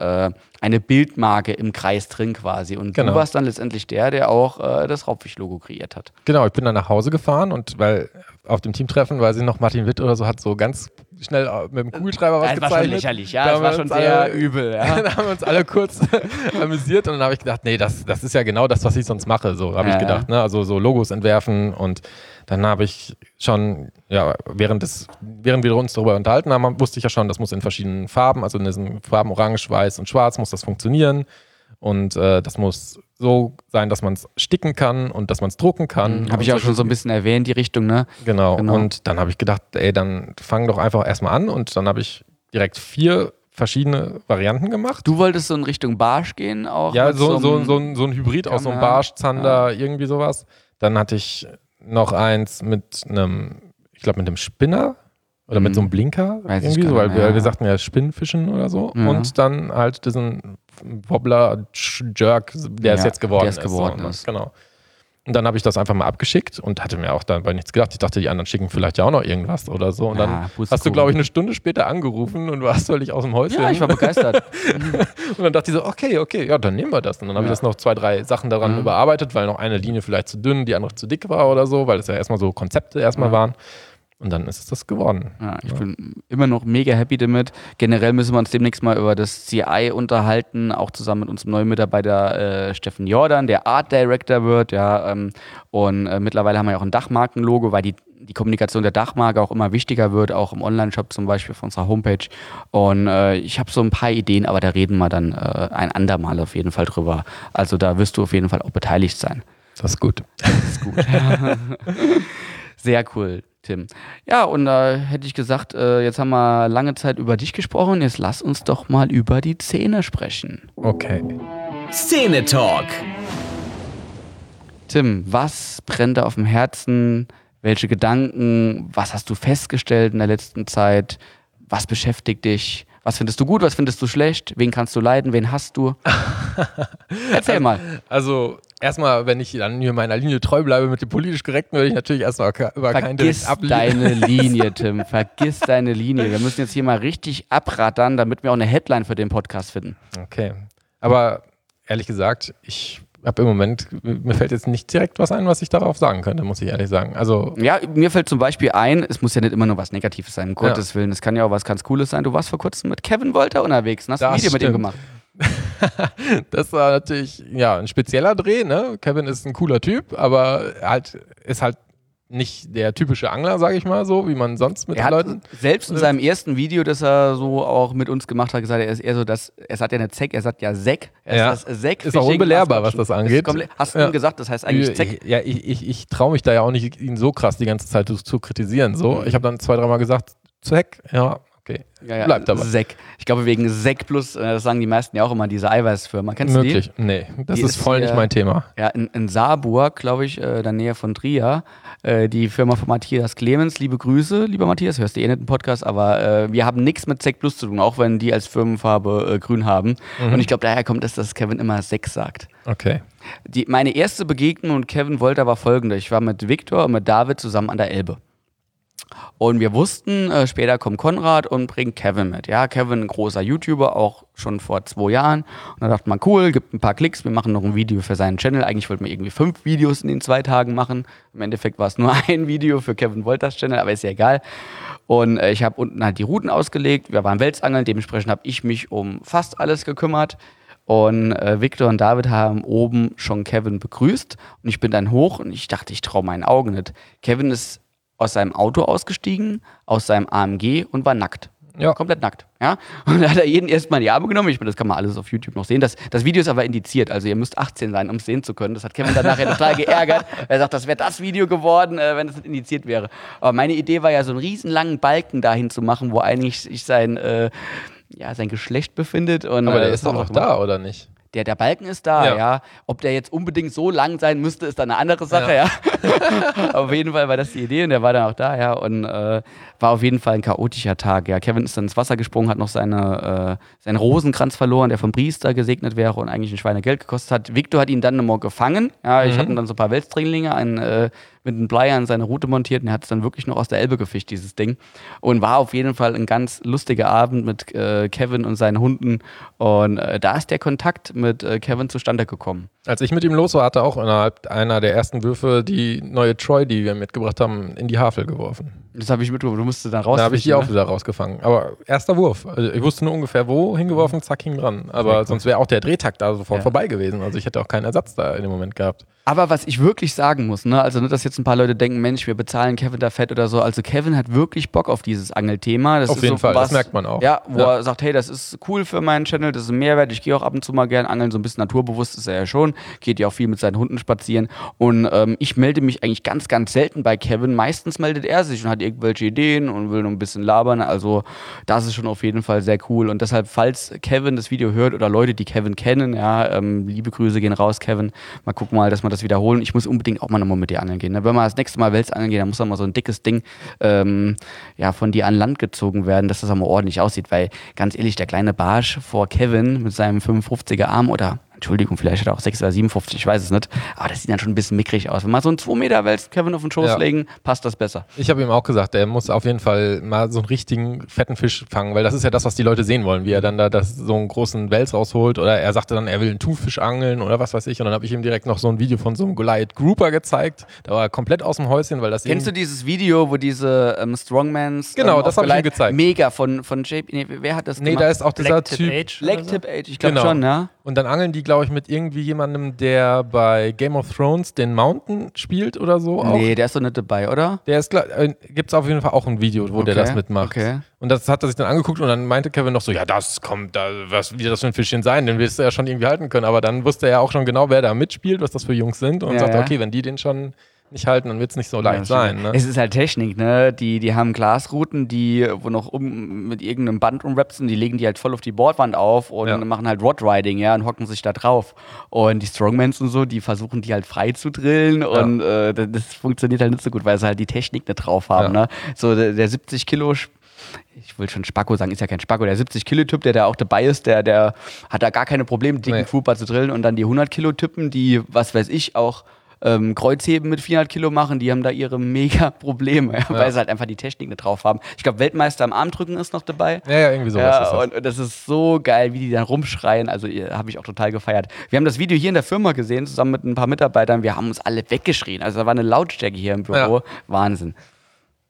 eine Bildmarke im Kreis drin quasi. Und du warst dann letztendlich der auch das Raubfisch-Logo kreiert hat. Genau, ich bin dann nach Hause gefahren und weil auf dem Teamtreffen, weiß ich noch, Martin Witt oder so hat so ganz schnell mit dem Kugelschreiber was Das war gezeichnet. schon lächerlich, ja, das war schon sehr übel. Ja. Da haben wir uns alle kurz amüsiert und dann habe ich gedacht, nee, das ist ja genau das, was ich sonst mache. So habe ich gedacht, ne? Also so Logos entwerfen und dann habe ich schon, ja, während wir uns darüber unterhalten haben, wusste ich ja schon, das muss in verschiedenen Farben, also in diesen Farben Orange, Weiß und Schwarz muss das funktionieren. Und das muss so sein, dass man es sticken kann und dass man es drucken kann. Habe ich auch schon so ein bisschen erwähnt, die Richtung, ne? Genau. Und dann habe ich gedacht, ey, dann fang doch einfach erstmal an. Und dann habe ich direkt 4 verschiedene Varianten gemacht. Du wolltest so in Richtung Barsch gehen auch? Ja, so ein Hybrid aus so einem Barsch, Zander, irgendwie sowas. Dann hatte ich noch eins mit einem, ich glaube mit einem Spinner. Oder mit so einem Blinker, Weiß irgendwie so, weil wir sagten ja Spinnfischen oder so. Ja. Und dann halt diesen Wobbler Jerk, der es jetzt geworden ist. Ist. Genau. Und dann habe ich das einfach mal abgeschickt und hatte mir auch dabei nichts gedacht. Ich dachte, die anderen schicken vielleicht ja auch noch irgendwas oder so. Und dann hast du, glaube ich, eine Stunde später angerufen und warst völlig aus dem Häuschen. Ja, ich war begeistert. Und dann dachte ich so, okay, ja, dann nehmen wir das. Und dann habe ich das noch 2-3 Sachen daran überarbeitet, weil noch eine Linie vielleicht zu dünn, die andere zu dick war oder so, weil das ja erstmal so Konzepte waren. Und dann ist es das geworden. Ja, ich bin immer noch mega happy damit. Generell müssen wir uns demnächst mal über das CI unterhalten, auch zusammen mit unserem neuen Mitarbeiter Steffen Jordan, der Art Director wird. Ja, und mittlerweile haben wir ja auch ein Dachmarkenlogo, weil die Kommunikation der Dachmarke auch immer wichtiger wird, auch im Online-Shop zum Beispiel von unserer Homepage. Und ich habe so ein paar Ideen, aber da reden wir dann ein andermal auf jeden Fall drüber. Also da wirst du auf jeden Fall auch beteiligt sein. Das ist gut. Das ist gut. Sehr cool, Tim. Ja, und da hätte ich gesagt, jetzt haben wir lange Zeit über dich gesprochen, jetzt lass uns doch mal über die Szene sprechen. Okay. Szene Talk. Tim, was brennt da auf dem Herzen? Welche Gedanken? Was hast du festgestellt in der letzten Zeit? Was beschäftigt dich? Was findest du gut, was findest du schlecht? Wen kannst du leiden, wen hasst du? Erzähl mal. Also erstmal, wenn ich dann hier meiner Linie treu bleibe mit dem politisch Korrekten, würde ich natürlich erstmal über keinen direkt ablehnen. Vergiss deine Linie, Tim. Vergiss deine Linie. Wir müssen jetzt hier mal richtig abrattern, damit wir auch eine Headline für den Podcast finden. Okay. Aber ehrlich gesagt, ich habe im Moment, mir fällt jetzt nicht direkt was ein, was ich darauf sagen könnte, muss ich ehrlich sagen. Also ja, mir fällt zum Beispiel ein, es muss ja nicht immer nur was Negatives sein, um Gottes Willen. Es kann ja auch was ganz Cooles sein. Du warst vor kurzem mit Kevin Wolter unterwegs und hast ein Video mit ihm gemacht. Das war natürlich ein spezieller Dreh, ne? Kevin ist ein cooler Typ, aber ist halt nicht der typische Angler, sage ich mal so, wie man sonst mit den Leuten. Selbst in seinem ersten Video, das er so auch mit uns gemacht hat, gesagt, er ist eher so er sagt ja nicht Zeck, er sagt ja Seck. Ist auch unbelehrbar, was das angeht. Hast du ihm gesagt, das heißt eigentlich Zeck? Ja, ich traue mich da ja auch nicht, ihn so krass die ganze Zeit zu kritisieren. So. Ich habe dann 2-3 Mal gesagt, Zeck, ja. Okay, bleibt aber. Sek. Ich glaube, wegen Sek Plus, das sagen die meisten ja auch immer, diese Eiweißfirma. Kennst du die? Möglich, nee, das ist voll nicht mein Thema. Ja, in Saarburg, glaube ich, in der Nähe von Trier, die Firma von Matthias Clemens. Liebe Grüße, lieber Matthias, hörst du eh nicht den Podcast, aber wir haben nichts mit Sek Plus zu tun, auch wenn die als Firmenfarbe grün haben. Und ich glaube, daher kommt es, dass Kevin immer Sek sagt. Okay. Meine erste Begegnung mit Kevin Wolter war folgende. Ich war mit Viktor und mit David zusammen an der Elbe. Und wir wussten, später kommt Konrad und bringt Kevin mit. Ja, Kevin, ein großer YouTuber, auch schon vor 2 Jahren. Und da dachte man, cool, gibt ein paar Klicks, wir machen noch ein Video für seinen Channel. Eigentlich wollten wir irgendwie 5 Videos in den 2 Tagen machen. Im Endeffekt war es nur ein Video für Kevin Wolters Channel, aber ist ja egal. Und ich habe unten halt die Routen ausgelegt. Wir waren Welsangeln, dementsprechend habe ich mich um fast alles gekümmert. Und Viktor und David haben oben schon Kevin begrüßt. Und ich bin dann hoch und ich dachte, ich traue meinen Augen nicht. Kevin ist aus seinem Auto ausgestiegen, aus seinem AMG und war nackt. Ja. Komplett nackt. Ja? Und da hat er jeden erstmal in die Arme genommen. Das kann man alles auf YouTube noch sehen. Das Video ist aber indiziert, also ihr müsst 18 sein, um es sehen zu können. Das hat Kevin dann nachher total geärgert. Er sagt, das wäre das Video geworden, wenn es nicht indiziert wäre. Aber meine Idee war ja, so einen riesen langen Balken dahin zu machen, wo eigentlich sich sein Geschlecht befindet. Und, aber der ist doch noch da, oder nicht? Der Balken ist da, ja. Ob der jetzt unbedingt so lang sein müsste, ist dann eine andere Sache, ja. Auf jeden Fall war das die Idee und der war dann auch da, ja. Und war auf jeden Fall ein chaotischer Tag, ja. Kevin ist dann ins Wasser gesprungen, hat noch seinen Rosenkranz verloren, der vom Priester gesegnet wäre und eigentlich ein Schweinegeld gekostet hat. Viktor hat ihn dann nochmal gefangen, ja. Ich hatte dann so ein paar Weltdringlinge, mit einem Blei an seine Route montiert und er hat es dann wirklich noch aus der Elbe gefischt, dieses Ding. Und war auf jeden Fall ein ganz lustiger Abend mit Kevin und seinen Hunden. Und da ist der Kontakt mit Kevin zustande gekommen. Als ich mit ihm los war, hat er auch innerhalb einer der ersten Würfe die neue Troy, die wir mitgebracht haben, in die Havel geworfen. Das habe ich mitgebracht, du musst dann raus. Da habe ich die auch wieder rausgefangen. Aber erster Wurf. Also ich wusste nur ungefähr wo, hingeworfen, zack, hing dran. Aber sonst wäre auch der Drehtakt da sofort vorbei gewesen. Also ich hätte auch keinen Ersatz da in dem Moment gehabt. Aber was ich wirklich sagen muss, ne, also nicht, dass jetzt ein paar Leute denken, Mensch, wir bezahlen Kevin da fett oder so. Also Kevin hat wirklich Bock auf dieses Angelthema. Das auf ist jeden so Fall, was, das merkt man auch. Ja, wo er sagt, hey, das ist cool für meinen Channel, das ist ein Mehrwert. Ich gehe auch ab und zu mal gern angeln, so ein bisschen naturbewusst ist er ja schon. Geht ja auch viel mit seinen Hunden spazieren. Und ich melde mich eigentlich ganz, ganz selten bei Kevin. Meistens meldet er sich und hat irgendwelche Ideen und will noch ein bisschen labern. Also das ist schon auf jeden Fall sehr cool. Und deshalb, falls Kevin das Video hört oder Leute, die Kevin kennen, ja, liebe Grüße gehen raus, Kevin. Mal gucken mal, dass wir das wiederholen. Ich muss unbedingt auch mal nochmal mit dir angeln gehen. Wenn wir das nächste Mal Welsangeln gehen, dann muss dann mal so ein dickes Ding von dir an Land gezogen werden, dass das auch mal ordentlich aussieht, weil ganz ehrlich, der kleine Barsch vor Kevin mit seinem 55er Arm oder Entschuldigung, vielleicht hat er auch 6 oder 57, ich weiß es nicht. Aber das sieht dann schon ein bisschen mickrig aus. Wenn wir so einen 2 Meter Wels Kevin auf den Schoß legen, passt das besser. Ich habe ihm auch gesagt, er muss auf jeden Fall mal so einen richtigen fetten Fisch fangen, weil das ist ja das, was die Leute sehen wollen, wie er dann da so einen großen Wels rausholt oder er sagte dann, er will einen Thunfisch angeln oder was weiß ich. Und dann habe ich ihm direkt noch so ein Video von so einem Goliath Grouper gezeigt. Da war er komplett aus dem Häuschen, weil das Kennst du dieses Video, wo diese Strongmans genau, das habe ich ihm gezeigt. Mega von JP, wer hat das gemacht? Nee, da ist auch dieser Typ. Black Tip Age, ich glaube schon, ja. Und dann angeln die, glaube ich, mit irgendwie jemandem, der bei Game of Thrones den Mountain spielt oder so. Nee, der ist doch nicht dabei, oder? Der ist gibt es auf jeden Fall auch ein Video, wo der das mitmacht. Okay. Und das hat er sich dann angeguckt und dann meinte Kevin noch so, ja, das kommt, was wird das für ein Fischchen sein? Den wirst du ja schon irgendwie halten können. Aber dann wusste er ja auch schon genau, wer da mitspielt, was das für Jungs sind und sagte, okay, wenn die den schon nicht halten, dann wird es nicht so leicht sein. Ne? Es ist halt Technik, ne? Die haben Glasrouten, wo noch mit irgendeinem Band umwrappen, die legen die halt voll auf die Bordwand auf und machen halt Rodriding, ja, und hocken sich da drauf. Und die Strongmans und so, die versuchen die halt frei zu drillen und das funktioniert halt nicht so gut, weil sie halt die Technik nicht drauf haben, ne? So der 70 Kilo ich will schon Spacko sagen, ist ja kein Spacko, der 70-Kilo-Typ, der da auch dabei ist, der hat da gar keine Probleme, dicken Fußball zu drillen und dann die 100-Kilo-Typen, die, was weiß ich, auch Kreuzheben mit 400 Kilo machen, die haben da ihre mega Probleme, weil sie halt einfach die Technik nicht drauf haben. Ich glaube, Weltmeister am Armdrücken ist noch dabei. Ja, irgendwie sowas ist das. Und das ist so geil, wie die dann rumschreien. Also habe ich auch total gefeiert. Wir haben das Video hier in der Firma gesehen, zusammen mit ein paar Mitarbeitern. Wir haben uns alle weggeschrien. Also da war eine Lautstärke hier im Büro. Ja. Wahnsinn.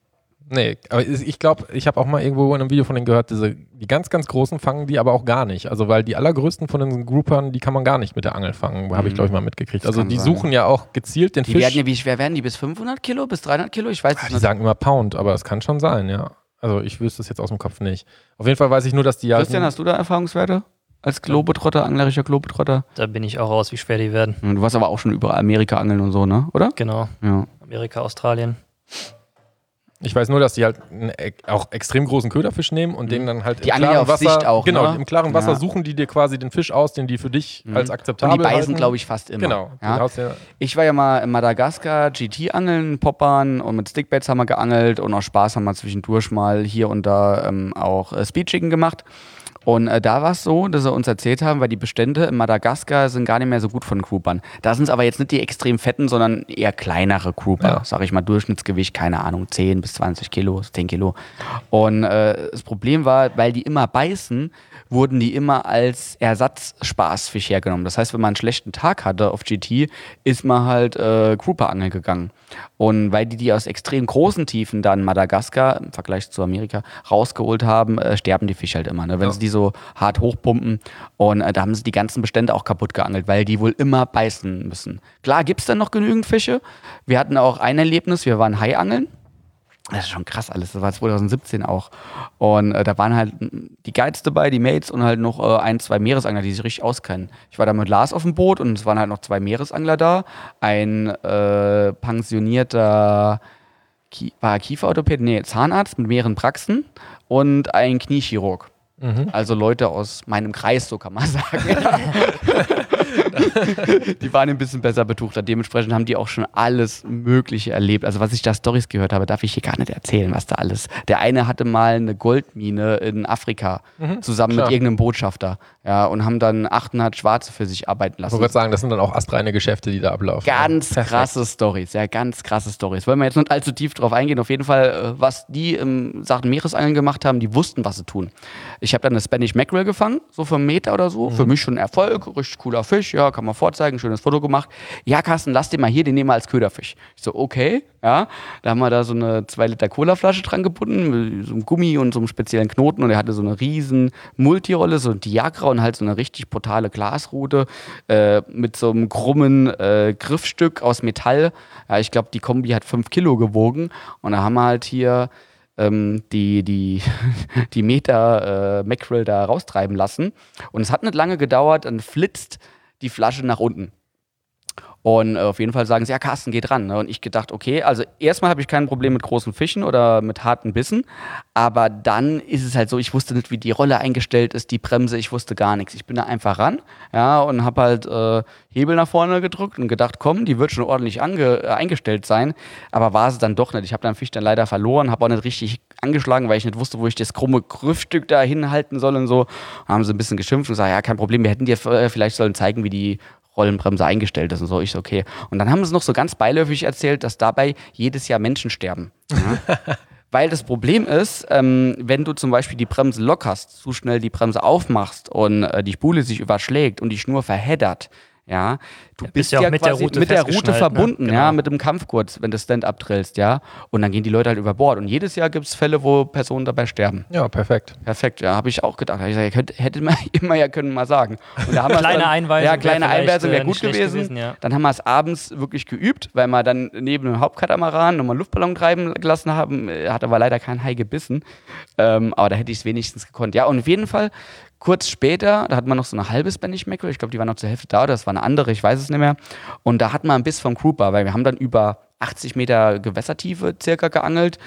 Nee, aber ich glaube, ich habe auch mal irgendwo in einem Video von denen gehört, die ganz, ganz großen fangen die aber auch gar nicht. Also weil die allergrößten von den Groupern, die kann man gar nicht mit der Angel fangen, habe ich glaube ich mal mitgekriegt. Das also kann die sein. suchen ja auch gezielt den Die Fisch. werden ja, wie schwer werden die? Bis 500 Kilo? Bis 300 Kilo? Ich weiß es Die nicht. sagen immer Pound, aber es kann schon sein, ja. Also ich wüsste es jetzt aus dem Kopf nicht. Auf jeden Fall weiß ich nur, dass die ja... Christian, hast du da Erfahrungswerte? Als Globetrotter, anglerischer Globetrotter? Da bin ich auch raus, wie schwer die werden. Du warst aber auch schon überall Amerika angeln und so, ne? Oder? Genau. Ja. Amerika, Australien. Ich weiß nur, dass die halt auch extrem großen Köderfisch nehmen und den dann halt Die angeln ja auf Wasser, Sicht auch, genau, ne? im klaren Wasser Ja. suchen die dir quasi den Fisch aus, den die für dich als Und akzeptabel die beißen, halten. glaube ich, fast immer. Genau. Ja? Du haust ja, Ich war ja mal in Madagaskar, GT-Angeln, Poppern und mit Stickbaits haben wir geangelt und aus Spaß haben wir zwischendurch mal hier und da auch Speedchicken gemacht. Und da war es so, dass sie uns erzählt haben, weil die Bestände in Madagaskar sind gar nicht mehr so gut von Groupern. Da sind es aber jetzt nicht die extrem fetten, sondern eher kleinere Grouper. Ja. Sag ich mal, Durchschnittsgewicht, keine Ahnung, 10 bis 20 Kilo, 10 Kilo. Und das Problem war, weil die immer beißen, wurden die immer als Ersatzspaßfisch hergenommen. Das heißt, wenn man einen schlechten Tag hatte auf GT, ist man halt Grouper-Angeln gegangen. Und weil die aus extrem großen Tiefen dann Madagaskar im Vergleich zu Amerika rausgeholt haben, sterben die Fische halt immer, ne? Wenn sie die so hart hochpumpen. Und da haben sie die ganzen Bestände auch kaputt geangelt, weil die wohl immer beißen müssen. Klar gibt es dann noch genügend Fische. Wir hatten auch ein Erlebnis, wir waren Haiangeln. Das ist schon krass alles, das war 2017 auch. Und da waren halt die Guides dabei, die Mates und halt noch 1, 2 Meeresangler, die sich richtig auskennen. Ich war da mit Lars auf dem Boot und es waren halt noch 2 Meeresangler da. Ein pensionierter Kieferorthopäd, Zahnarzt mit mehreren Praxen und ein Kniechirurg. Also Leute aus meinem Kreis, so kann man sagen. Die waren ein bisschen besser betucht. Dementsprechend haben die auch schon alles Mögliche erlebt. Also was ich da Storys gehört habe, darf ich hier gar nicht erzählen, was da alles. Der eine hatte mal eine Goldmine in Afrika zusammen mit irgendeinem Botschafter. Ja, und haben dann 800 Schwarze für sich arbeiten lassen. ich wollte sagen, das sind dann auch astreine Geschäfte, die da ablaufen. Ganz krasse Storys, ja, ganz krasse Storys. Wollen wir jetzt nicht allzu tief drauf eingehen. Auf jeden Fall, was die in Sachen Meeresangeln gemacht haben, die wussten, was sie tun. Ich habe dann eine Spanish Mackerel gefangen, so für 1 Meter oder so. Für mich schon ein Erfolg, richtig cooler Fisch, ja, kann man vorzeigen, schönes Foto gemacht. Ja, Carsten, lass den mal hier, den nehmen wir als Köderfisch. Ich so, okay, ja. Da haben wir da so eine 2 Liter Colaflasche dran gebunden, mit so einem Gummi und so einem speziellen Knoten und er hatte so eine riesen Multirolle, so ein Diagra und halt so eine richtig brutale Glasrute mit so einem krummen Griffstück aus Metall. Ja, ich glaube, die Kombi hat 5 Kilo gewogen und da haben wir halt hier die Meter Mackerel da raustreiben lassen. Und es hat nicht lange gedauert, dann flitzt die Flasche nach unten. Und auf jeden Fall sagen sie, ja, Carsten, geht ran. Ne? Und ich gedacht, okay, also erstmal habe ich kein Problem mit großen Fischen oder mit harten Bissen, aber dann ist es halt so, ich wusste nicht, wie die Rolle eingestellt ist, die Bremse, ich wusste gar nichts. Ich bin da einfach ran, ja, und habe halt Hebel nach vorne gedrückt und gedacht, komm, die wird schon ordentlich eingestellt sein, aber war sie dann doch nicht. Ich habe den Fisch dann leider verloren, habe auch nicht richtig angeschlagen, weil ich nicht wusste, wo ich das krumme Griffstück da hinhalten soll und so. Und haben sie ein bisschen geschimpft und gesagt, ja, kein Problem, wir hätten dir vielleicht sollen zeigen, wie die Rollenbremse eingestellt ist und so. Ich so, okay. Und dann haben sie noch so ganz beiläufig erzählt, dass dabei jedes Jahr Menschen sterben. Ja? Weil das Problem ist, wenn du zum Beispiel die Bremse lockerst, zu schnell die Bremse aufmachst und die Spule sich überschlägt und die Schnur verheddert, ja, du bist ja mit quasi der Route mit der Route festgeschnallt, verbunden, ne? ja, Genau. mit dem Kampfgurt, wenn du Stand-up drillst, ja. Und dann gehen die Leute halt über Bord. Und jedes Jahr gibt es Fälle, wo Personen dabei sterben. Ja, perfekt. Perfekt, ja, habe ich auch gedacht. Hab ich gesagt, hätte man immer ja können mal sagen. Und da haben wir's Kleine dann, Einweisung Ja, wäre kleine vielleicht, Einweisung wäre nicht gut schlecht gewesen. ja. Dann haben wir es abends wirklich geübt, weil wir dann neben dem Hauptkatamaran nochmal einen Luftballon treiben gelassen haben. Hat aber leider kein Hai gebissen. Aber da hätte ich es wenigstens gekonnt. Ja, und auf jeden Fall, kurz später, da hatten wir noch so eine halbe Spanish Mackerel. Ich glaube, die war noch zur Hälfte da, oder das war eine andere, ich weiß es nicht mehr. Und da hatten wir einen Biss vom Grouper, weil wir haben dann über 80 Meter Gewässertiefe circa geangelt.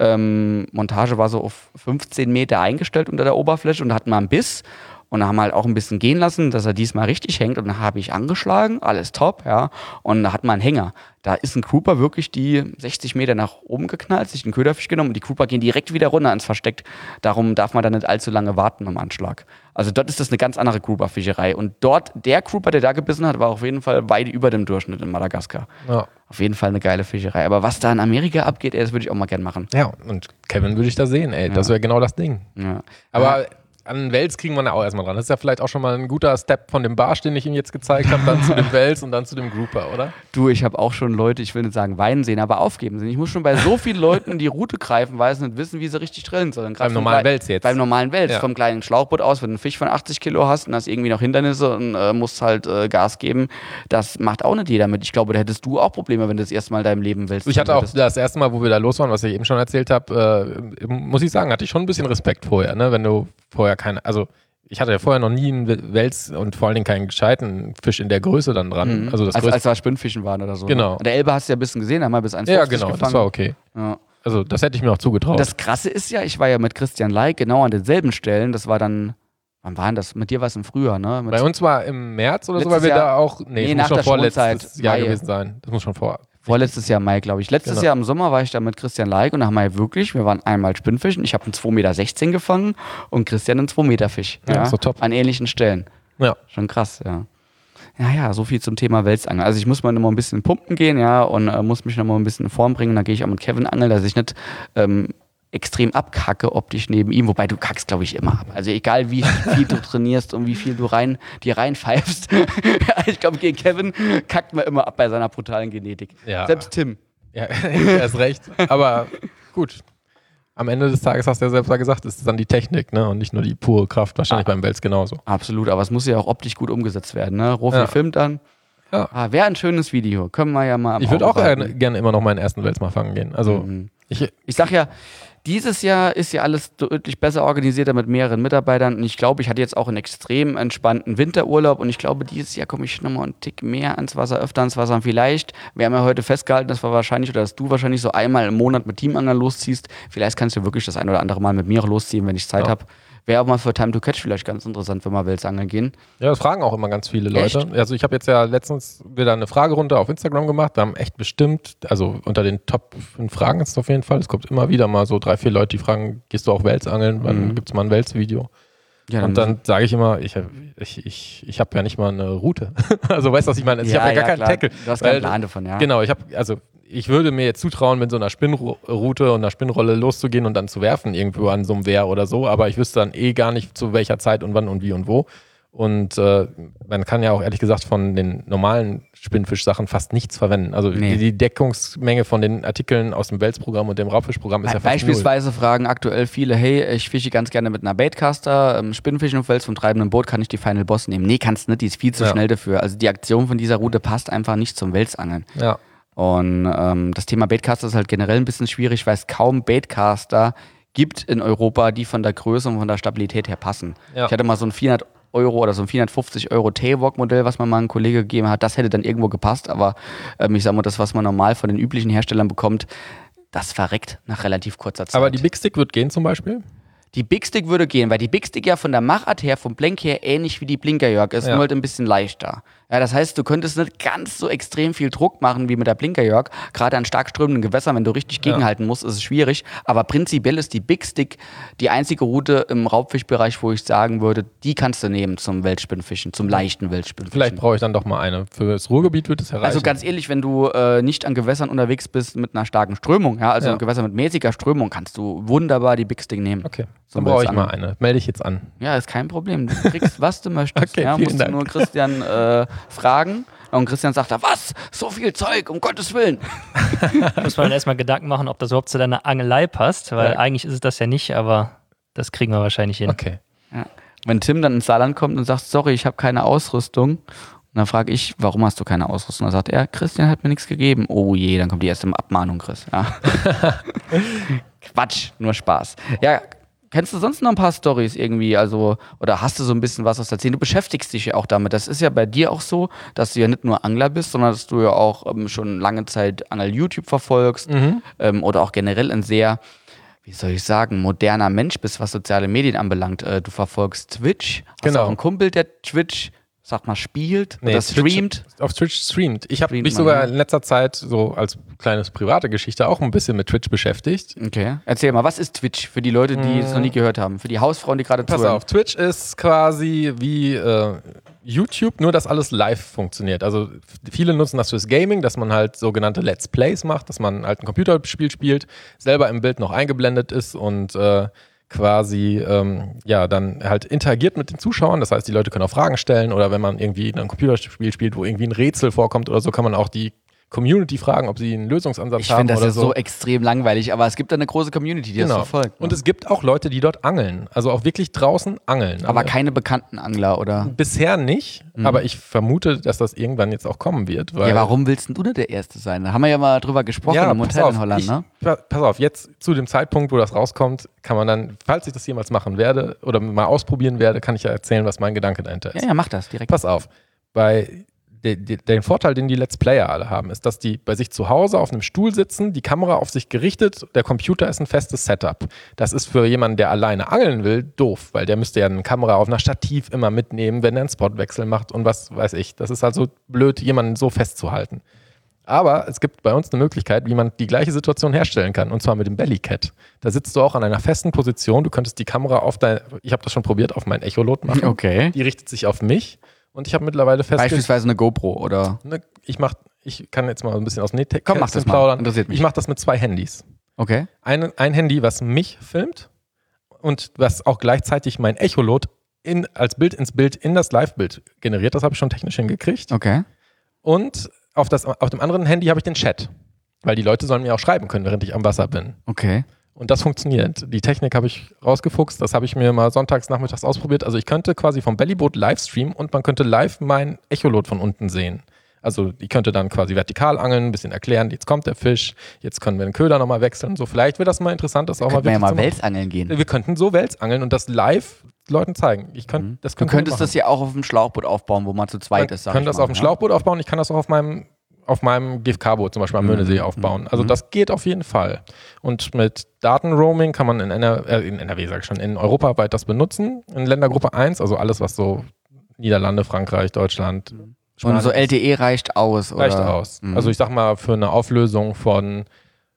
Montage war so auf 15 Meter eingestellt unter der Oberfläche und da hatten wir einen Biss. Und da haben wir halt auch ein bisschen gehen lassen, dass er diesmal richtig hängt. Und dann habe ich angeschlagen, alles top, ja. Und da hat man einen Hänger. Da ist ein Grouper wirklich die 60 Meter nach oben geknallt, sich den Köderfisch genommen und die Grouper gehen direkt wieder runter ins Versteck. Darum darf man da nicht allzu lange warten am Anschlag. Also dort ist das eine ganz andere Grouper-Fischerei. Und dort, der Grouper, der da gebissen hat, war auf jeden Fall weit über dem Durchschnitt in Madagaskar. Ja. Auf jeden Fall eine geile Fischerei. Aber was da in Amerika abgeht, das würde ich auch mal gern machen. Ja, und Kevin würde ich da sehen, ey. Das wäre genau das Ding. Ja. Aber an Wels kriegen wir ja auch erstmal dran. Das ist ja vielleicht auch schon mal ein guter Step von dem Barsch, den ich ihm jetzt gezeigt habe, dann zu dem Wels und dann zu dem Grouper, oder? Du, ich habe auch schon Leute, ich will nicht sagen weinen sehen, aber aufgeben sehen. Ich muss schon bei so vielen Leuten die Route greifen, weil sie nicht wissen, wie sie richtig drillen sollen. Beim normalen Wels jetzt? Beim normalen Wels, Ja. vom kleinen Schlauchboot aus, wenn du einen Fisch von 80 Kilo hast und hast irgendwie noch Hindernisse und musst halt Gas geben, das macht auch nicht jeder mit. Ich glaube, da hättest du auch Probleme, wenn du das erste Mal in deinem Leben willst. Ich hatte auch das erste Mal, wo wir da los waren, was ich eben schon erzählt habe, muss ich sagen, hatte ich schon ein bisschen Respekt vorher, ne? Wenn du vorher ich hatte ja vorher noch nie einen Wels und vor allen Dingen keinen gescheiten Fisch in der Größe dann dran. Also das als wir Spinnfischen waren oder so. Genau. Ne? An der Elbe hast du ja ein bisschen gesehen, da haben wir bis 1,50 Ja, genau, gefangen. das war okay. Ja. Also das hätte ich mir auch zugetraut. Das Krasse ist ja, ich war ja mit Christian Leik genau an denselben Stellen. Das war dann, wann war denn das? Mit dir war es im Frühjahr, ne? Bei uns war im März oder so, weil Letztes wir Jahr- da auch, Nee, das nach muss schon der vorletztes Schonzeit, Jahr Mai. gewesen sein. Das muss schon Vorletztes Jahr Mai, glaube ich. Letztes Genau. Jahr im Sommer war ich da mit Christian Leik und da haben wir ja wirklich, wir waren einmal Spinnfischen, ich habe einen 2,16 Meter gefangen und Christian einen 2 Meter Fisch. Ja, so top. An ähnlichen Stellen. Ja. Schon krass, ja. Ja, so viel zum Thema Welsangeln. Also ich muss mal noch mal ein bisschen pumpen gehen, ja, und muss mich noch mal ein bisschen in Form bringen. Dann gehe ich auch mit Kevin angeln, dass ich nicht extrem abkacke optisch neben ihm, wobei du kackst, glaube ich, immer ab. Also egal, wie viel du trainierst und wie viel du dir reinpfeifst. Ich glaube, gegen Kevin kackt man immer ab bei seiner brutalen Genetik. Ja. Selbst Tim. Ja, er ist recht. Aber gut. Am Ende des Tages hast du ja selbst gesagt, ist es dann die Technik, ne? Und nicht nur die pure Kraft. Wahrscheinlich beim Wels genauso. Absolut, aber es muss ja auch optisch gut umgesetzt werden. Ne? Rofi Ja. filmt dann. Ja. Wäre ein schönes Video. Können wir ja mal am Ich würde Auge auch behalten. gerne immer noch meinen ersten Wels mal fangen gehen. Also Mhm. ich Ich sag ja, dieses Jahr ist ja alles deutlich besser organisierter mit mehreren Mitarbeitern und ich glaube, ich hatte jetzt auch einen extrem entspannten Winterurlaub und ich glaube, dieses Jahr komme ich nochmal einen Tick mehr ans Wasser, öfter ans Wasser und vielleicht, wir haben ja heute festgehalten, dass du wahrscheinlich so einmal im Monat mit Teamangeln losziehst, vielleicht kannst du wirklich das ein oder andere Mal mit mir losziehen, wenn ich Zeit Ja. habe. Wäre auch mal für Time to Catch vielleicht ganz interessant, wenn wir Wels angeln gehen. Ja, das fragen auch immer ganz viele Leute. Echt? Also ich habe jetzt ja letztens wieder eine Fragerunde auf Instagram gemacht. Wir haben echt bestimmt, also unter den Top 5 Fragen ist es auf jeden Fall. Es kommt immer wieder mal so 3, 4 Leute, die fragen, gehst du auch Wels angeln? Wann gibt es mal ein Wels-Video? Ja, Und dann sage ich immer, ich habe ja nicht mal eine Route. Also weißt du, was ich meine? Ich habe ja gar keinen klar. Tackle. Du hast Weil- keinen Plan davon, ja. Genau, ich würde mir jetzt zutrauen, mit so einer Spinnroute und einer Spinnrolle loszugehen und dann zu werfen irgendwo an so einem Wehr oder so, aber ich wüsste dann gar nicht, zu welcher Zeit und wann und wie und wo. Und man kann ja auch ehrlich gesagt von den normalen Spinnfisch-Sachen fast nichts verwenden. Also Nee. die Deckungsmenge von den Artikeln aus dem Wels-Programm und dem Raubfischprogramm ist ja fast Beispielsweise fragen aktuell viele, hey, ich fische ganz gerne mit einer Baitcaster, Spinnfischen auf Wels vom treibenden Boot, kann ich die Final Boss nehmen? Nee, kannst nicht, die ist viel zu Ja. schnell dafür. Also die Aktion von dieser Route passt einfach nicht zum Welsangeln. null. Ja. Und das Thema Baitcaster ist halt generell ein bisschen schwierig, weil es kaum Baitcaster gibt in Europa, die von der Größe und von der Stabilität her passen. Ja. Ich hatte mal so ein 400 Euro oder so ein 450 Euro Tailwalk-Modell, was mir mal ein Kollege gegeben hat. Das hätte dann irgendwo gepasst, aber ich sag mal, das, was man normal von den üblichen Herstellern bekommt, das verreckt nach relativ kurzer Zeit. Aber die Big Stick wird gehen zum Beispiel? Die Big Stick würde gehen, weil die Big Stick ja von der Machart her, vom Blenk her ähnlich wie die Blinkerjörg ist, Ja. nur halt ein bisschen leichter. Ja, das heißt, du könntest nicht ganz so extrem viel Druck machen wie mit der Blinkerjörg. Gerade an stark strömenden Gewässern, wenn du richtig gegenhalten musst, ist es schwierig. Aber prinzipiell ist die Big Stick die einzige Route im Raubfischbereich, wo ich sagen würde, die kannst du nehmen zum Weltspinnfischen, zum leichten Weltspinnfischen. Vielleicht brauche ich dann doch mal eine. Für das Ruhrgebiet wird es erreichen. Also ganz ehrlich, wenn du nicht an Gewässern unterwegs bist mit einer starken Strömung, ja, also Ja. Gewässer mit mäßiger Strömung, kannst du wunderbar die Big Stick nehmen. Okay, Zum dann brauche ich mal Welsangeln. eine. Melde ich jetzt an. Ja, ist kein Problem. Du kriegst, was du möchtest. Okay, ja, vielen musst Dank. du nur Christian fragen. Und Christian sagt da, was? So viel Zeug, um Gottes Willen. Muss man erstmal Gedanken machen, ob das überhaupt zu deiner Angelei passt, weil Ja. eigentlich ist es das ja nicht, aber das kriegen wir wahrscheinlich hin. Okay. Ja. Wenn Tim dann ins Saarland kommt und sagt, sorry, ich habe keine Ausrüstung, und dann frage ich, warum hast du keine Ausrüstung? Dann sagt er, Christian hat mir nichts gegeben. Oh je, dann kommt die erste Abmahnung, Chris. Ja. Quatsch, nur Spaß. Ja, kennst du sonst noch ein paar Storys irgendwie, also, oder hast du so ein bisschen was erzählen? Du beschäftigst dich ja auch damit. Das ist ja bei dir auch so, dass du ja nicht nur Angler bist, sondern dass du ja auch schon lange Zeit Angel-YouTube verfolgst oder auch generell ein sehr, wie soll ich sagen, moderner Mensch bist, was soziale Medien anbelangt. Du verfolgst Twitch, hast Genau. auch einen Kumpel, der Twitch, sag mal, spielt Nee, oder Twitch- streamt. Auf Twitch streamt. Ich habe Streamt mich man, sogar ja. in letzter Zeit so als kleines private Geschichte auch ein bisschen mit Twitch beschäftigt. Okay. Erzähl mal, was ist Twitch für die Leute, die es noch nie gehört haben? Für die Hausfrauen, die gerade Pass zuhören. auf, Twitch ist quasi wie YouTube, nur dass alles live funktioniert. Also viele nutzen das fürs Gaming, dass man halt sogenannte Let's Plays macht, dass man halt ein Computerspiel spielt, selber im Bild noch eingeblendet ist und quasi dann halt interagiert mit den Zuschauern. Das heißt, die Leute können auch Fragen stellen oder wenn man irgendwie ein Computerspiel spielt, wo irgendwie ein Rätsel vorkommt oder so, kann man auch die Community fragen, ob sie einen Lösungsansatz Ich haben finde das oder ist so extrem langweilig, aber es gibt da eine große Community, die das verfolgt. Und es gibt auch Leute, die dort angeln. Also auch wirklich draußen angeln. Aber keine bekannten Angler, oder? Bisher nicht, aber ich vermute, dass das irgendwann jetzt auch kommen wird. Weil Ja, warum willst denn du nicht der Erste sein? Da haben wir ja mal drüber gesprochen im pass Hotel auf, in Holland, ne? Pass auf, jetzt zu dem Zeitpunkt, wo das rauskommt, kann man dann, falls ich das jemals machen werde oder mal ausprobieren werde, kann ich ja erzählen, was mein Gedanke dahinter ist. Ja, mach das direkt. Pass auf, den Vorteil, den die Let's Player alle haben, ist, dass die bei sich zu Hause auf einem Stuhl sitzen, die Kamera auf sich gerichtet, der Computer ist ein festes Setup. Das ist für jemanden, der alleine angeln will, doof, weil der müsste ja eine Kamera auf einer Stativ immer mitnehmen, wenn er einen Spotwechsel macht und was weiß ich. Das ist halt so blöd, jemanden so festzuhalten. Aber es gibt bei uns eine Möglichkeit, wie man die gleiche Situation herstellen kann, und zwar mit dem Bellycat. Da sitzt du auch an einer festen Position, du könntest die Kamera ich habe das schon probiert, auf mein Echolot machen. Okay. Die richtet sich auf mich. Und ich habe mittlerweile festgestellt. Beispielsweise eine GoPro, oder? Ich kann jetzt mal ein bisschen aus dem Komm, mach das mal. plaudern. Interessiert mich. Ich mache das mit 2 Handys. Okay. Ein Handy, was mich filmt und was auch gleichzeitig mein Echolot als Bild ins Bild in das Live-Bild generiert. Das habe ich schon technisch hingekriegt. Okay. Und auf dem anderen Handy habe ich den Chat. Weil die Leute sollen mir auch schreiben können, während ich am Wasser bin. Okay. Und das funktioniert. Die Technik habe ich rausgefuchst, das habe ich mir mal sonntags nachmittags ausprobiert. Also ich könnte quasi vom Bellyboot live streamen und man könnte live mein Echolot von unten sehen. Also ich könnte dann quasi vertikal angeln, ein bisschen erklären, jetzt kommt der Fisch, jetzt können wir den Köder nochmal wechseln. So, vielleicht wird das mal interessant, das auch mal Können wir ja wirklich mal zu Welsangeln gehen. machen. Wir könnten so Welsangeln und das live Leuten zeigen. Du könntest das ja auch auf dem Schlauchboot aufbauen, wo man zu zweit ist, Ich kann das auf dem Schlauchboot aufbauen, ich kann das auch auf meinem GFK-Boot zum Beispiel am Möhnesee aufbauen. Also das geht auf jeden Fall. Und mit Datenroaming kann man in NRW, sag ich schon, in europaweit das benutzen. In Ländergruppe 1, also alles, was so Niederlande, Frankreich, Deutschland, Spanien. Und so LTE reicht aus, oder? Reicht aus. Also ich sag mal, für eine Auflösung von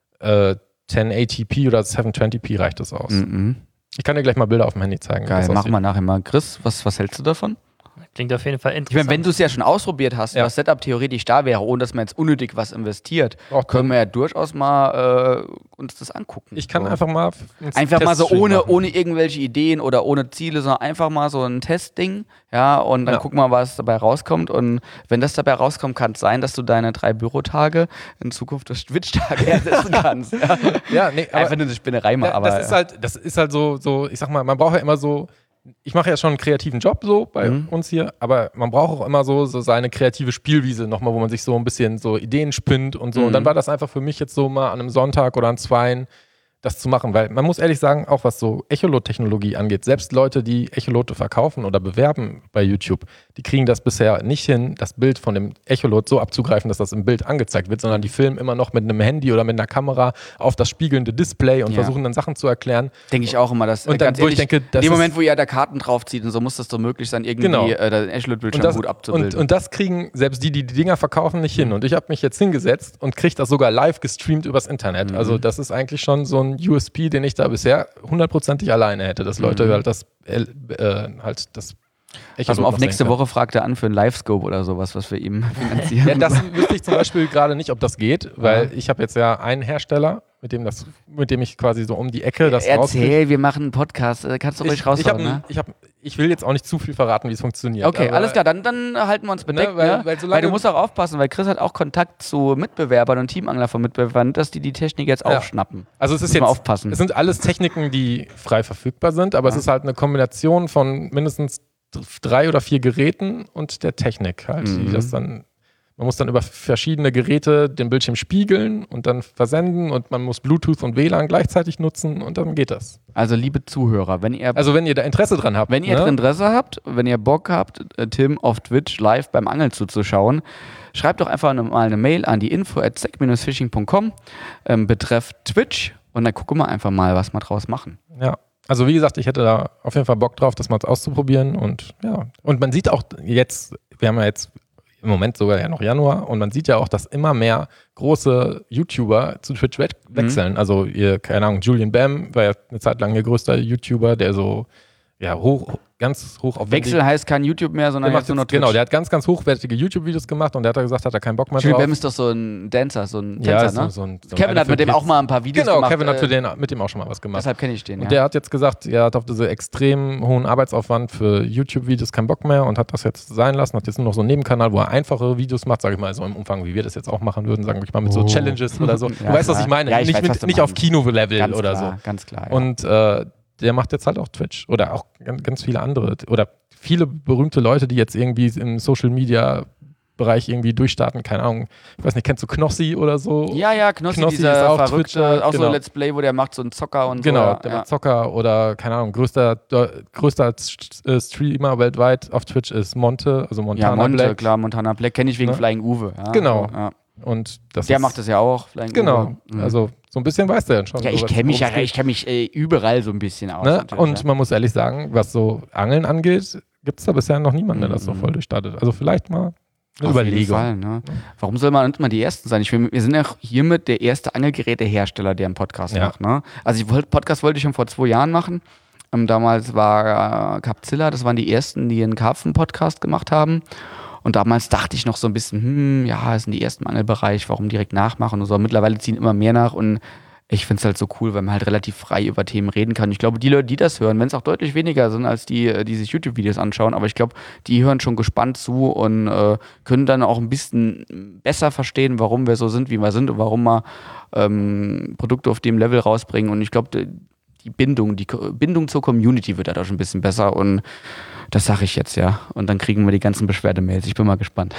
1080p oder 720p reicht das aus. Ich kann dir gleich mal Bilder auf dem Handy zeigen. Geil, machen wir nachher mal. Chris, was hältst du davon? Klingt auf jeden Fall Ich interessant. meine, wenn du es ja schon ausprobiert hast, was Setup theoretisch da wäre, ohne dass man jetzt unnötig was investiert, können wir ja durchaus mal uns das angucken. Ich kann so. einfach mal so Teststream machen. ohne irgendwelche Ideen oder ohne Ziele, sondern einfach mal so ein Testding, ja, und dann gucken wir mal, was dabei rauskommt. Und wenn das dabei rauskommt, kann es sein, dass du deine 3 Bürotage in Zukunft durch Twitch-Tage ersetzen kannst. Ja, nee, aber einfach nur eine Spinnerei mal. Aber das ist halt so, ich sag mal, man braucht ja immer so, ich mache ja schon einen kreativen Job so bei uns hier, aber man braucht auch immer so seine kreative Spielwiese nochmal, wo man sich so ein bisschen so Ideen spinnt und so. Und dann war das einfach für mich jetzt so mal an einem Sonntag oder an 2 das zu machen, weil man muss ehrlich sagen, auch was so Echolot-Technologie angeht, selbst Leute, die Echolote verkaufen oder bewerben bei YouTube, die kriegen das bisher nicht hin, das Bild von dem Echolot so abzugreifen, dass das im Bild angezeigt wird, sondern die filmen immer noch mit einem Handy oder mit einer Kamera auf das spiegelnde Display und versuchen dann Sachen zu erklären. Denke ich auch immer, dass und dann, ganz ehrlich, ich denke, in dem Moment, wo ihr da Karten draufzieht und so, muss das doch möglich sein, irgendwie den Echolot-Bildschirm gut abzubilden. Und das kriegen selbst die Dinger verkaufen, nicht hin. Und ich habe mich jetzt hingesetzt und kriege das sogar live gestreamt übers Internet. Also das ist eigentlich schon so ein USP, den ich da bisher 100%ig alleine hätte, dass Leute halt das Pass mal auf, nächste Woche fragt er an für einen Livescope oder sowas, was wir ihm finanzieren. Ja, das wüsste ich zum Beispiel gerade nicht, ob das geht, weil ich habe jetzt ja einen Hersteller, mit dem ich quasi so um die Ecke das Erzähl, wir machen einen Podcast, kannst du ruhig raushauen, ne? Ich will jetzt auch nicht zu viel verraten, wie es funktioniert. Okay, alles klar, dann halten wir uns bedeckt, ne? Weil du musst auch aufpassen, weil Chris hat auch Kontakt zu Mitbewerbern und Teamangler von Mitbewerbern, dass die Technik jetzt aufschnappen. Also es ist jetzt, aufpassen. Es sind alles Techniken, die frei verfügbar sind, aber es ist halt eine Kombination von mindestens 3 oder 4 Geräten und der Technik halt, die das dann. Man muss dann über verschiedene Geräte den Bildschirm spiegeln und dann versenden und man muss Bluetooth und WLAN gleichzeitig nutzen und dann geht das. Also liebe Zuhörer, wenn ihr da Interesse dran habt. Wenn ihr Interesse habt, wenn ihr Bock habt, Tim auf Twitch live beim Angeln zuzuschauen, schreibt doch einfach mal eine Mail an die info@sec-fishing.com betreff Twitch und dann gucken wir einfach mal, was wir draus machen. Ja. Also wie gesagt, ich hätte da auf jeden Fall Bock drauf, das mal auszuprobieren und ja. Und man sieht auch jetzt, wir haben ja jetzt im Moment sogar ja noch Januar und man sieht ja auch, dass immer mehr große YouTuber zu Twitch wechseln. Also keine Ahnung, Julian Bam war ja eine Zeit lang ihr größter YouTuber, der so ganz hochaufwendig. Wechsel heißt kein YouTube mehr, sondern der jetzt nur noch macht Twitch. Genau, der hat ganz, ganz hochwertige YouTube-Videos gemacht und der hat gesagt, hat er keinen Bock mehr Julie drauf. Bam ist doch so ein Dancer, so ein Ja, Tänzer, ne? so ein Kevin hat mit dem auch mal ein paar Videos Genau, gemacht. Kevin hat mit dem auch schon mal was gemacht. Deshalb kenne ich den, Und der hat jetzt gesagt, er hat auf diese extrem hohen Arbeitsaufwand für YouTube-Videos keinen Bock mehr und hat das jetzt sein lassen, hat jetzt nur noch so einen Nebenkanal, wo er einfache Videos macht, sage ich mal, so im Umfang, wie wir das jetzt auch machen würden, sagen wir mal mit so Challenges oder so. Ja, du weißt, was klar. ich meine, Ja, ich weiß, was du nicht auf meinst. Kino-Level Ganz oder klar, so. Ganz klar, ja. Und der macht jetzt halt auch Twitch oder auch ganz viele andere oder viele berühmte Leute, die jetzt irgendwie im Social-Media-Bereich irgendwie durchstarten, keine Ahnung, ich weiß nicht, kennst du Knossi oder so? Ja, Knossi Knossi dieser ist auch verrückte, Twitcher, auch so genau. ein Let's Play, wo der macht so einen Zocker und Genau, so. der macht Zocker oder, keine Ahnung, größter Streamer weltweit auf Twitch ist Monte, also Montana Monte, Black. klar, Montana Black kenne ich wegen Ne? Flying Uwe. Ja, Genau. Ja. Und das Der ist, macht das ja auch, Flying Genau, Uwe. Mhm. also so ein bisschen weiß der ja schon. Ja, ich so, was kenne mich, worum es geht. überall so ein bisschen aus. Ne? natürlich, Und ja. man muss ehrlich sagen, was so Angeln angeht, gibt es da bisher noch niemanden, der das so voll durchstartet. Also vielleicht mal eine Auf jeden Überlegung. Fall, ne? Warum soll man nicht mal die Ersten sein? Wir sind ja hiermit der erste Angelgerätehersteller, der einen Podcast Ja. macht. Ne? Also Podcast wollte ich schon vor 2 Jahren machen. Damals war Capzilla, das waren die Ersten, die einen Karpfen-Podcast gemacht haben. Und damals dachte ich noch so ein bisschen, das sind die Ersten im Angelbereich, warum direkt nachmachen und so. Mittlerweile ziehen immer mehr nach und ich finde es halt so cool, weil man halt relativ frei über Themen reden kann. Ich glaube, die Leute, die das hören, wenn es auch deutlich weniger sind als die sich YouTube-Videos anschauen, aber ich glaube, die hören schon gespannt zu und können dann auch ein bisschen besser verstehen, warum wir so sind, wie wir sind und warum wir Produkte auf dem Level rausbringen. Und ich glaube, die Bindung zur Community wird da schon ein bisschen besser und das sage ich jetzt, ja. Und dann kriegen wir die ganzen Beschwerdemails. Ich bin mal gespannt.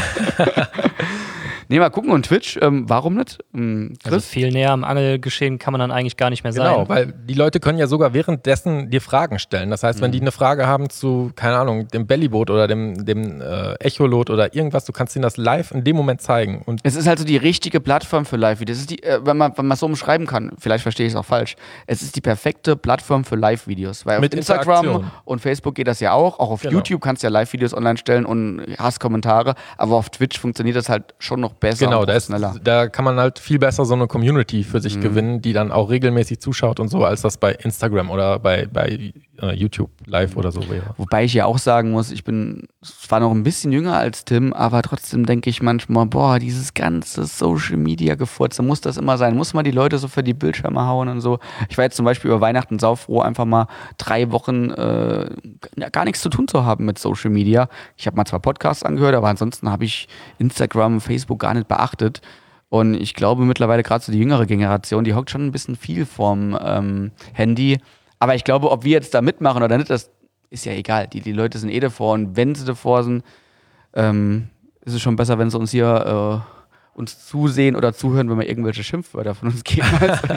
Nee, mal gucken. Und Twitch, warum nicht? Chris? Also viel näher am Angelgeschehen kann man dann eigentlich gar nicht mehr sein. Genau, weil die Leute können ja sogar währenddessen dir Fragen stellen. Das heißt, wenn die eine Frage haben zu, keine Ahnung, dem Bellyboot oder dem Echolot oder irgendwas, du kannst ihnen das live in dem Moment zeigen. Und Es ist halt so die richtige Plattform für Live-Videos. Es ist die, wenn man es so umschreiben kann, vielleicht verstehe ich es auch falsch, es ist die perfekte Plattform für Live-Videos. Weil Mit auf Instagram Interaktion. und Facebook geht das ja auch. Auch auf Genau. YouTube kannst du ja Live-Videos online stellen und hast Kommentare. Aber auf Twitch funktioniert das halt schon noch besser genau, und professioneller. da kann man halt viel besser so eine Community für sich gewinnen, die dann auch regelmäßig zuschaut und so, als das bei Instagram oder bei YouTube live oder so wäre. Wobei ich ja auch sagen muss, ich bin zwar noch ein bisschen jünger als Tim, aber trotzdem denke ich manchmal, dieses ganze Social-Media-Gefurze, muss das immer sein? Muss man die Leute so für die Bildschirme hauen und so? Ich war jetzt zum Beispiel über Weihnachten saufroh, einfach mal 3 Wochen gar nichts zu tun zu haben mit Social-Media. Ich habe mal 2 Podcasts angehört, aber ansonsten habe ich Instagram, Facebook gar nicht beachtet. Und ich glaube mittlerweile gerade so die jüngere Generation, die hockt schon ein bisschen viel vorm Handy. Aber ich glaube, ob wir jetzt da mitmachen oder nicht, das ist ja egal. Die Leute sind eh davor und wenn sie davor sind, ist es schon besser, wenn sie uns hier uns zusehen oder zuhören, wenn wir irgendwelche Schimpfwörter von uns geben,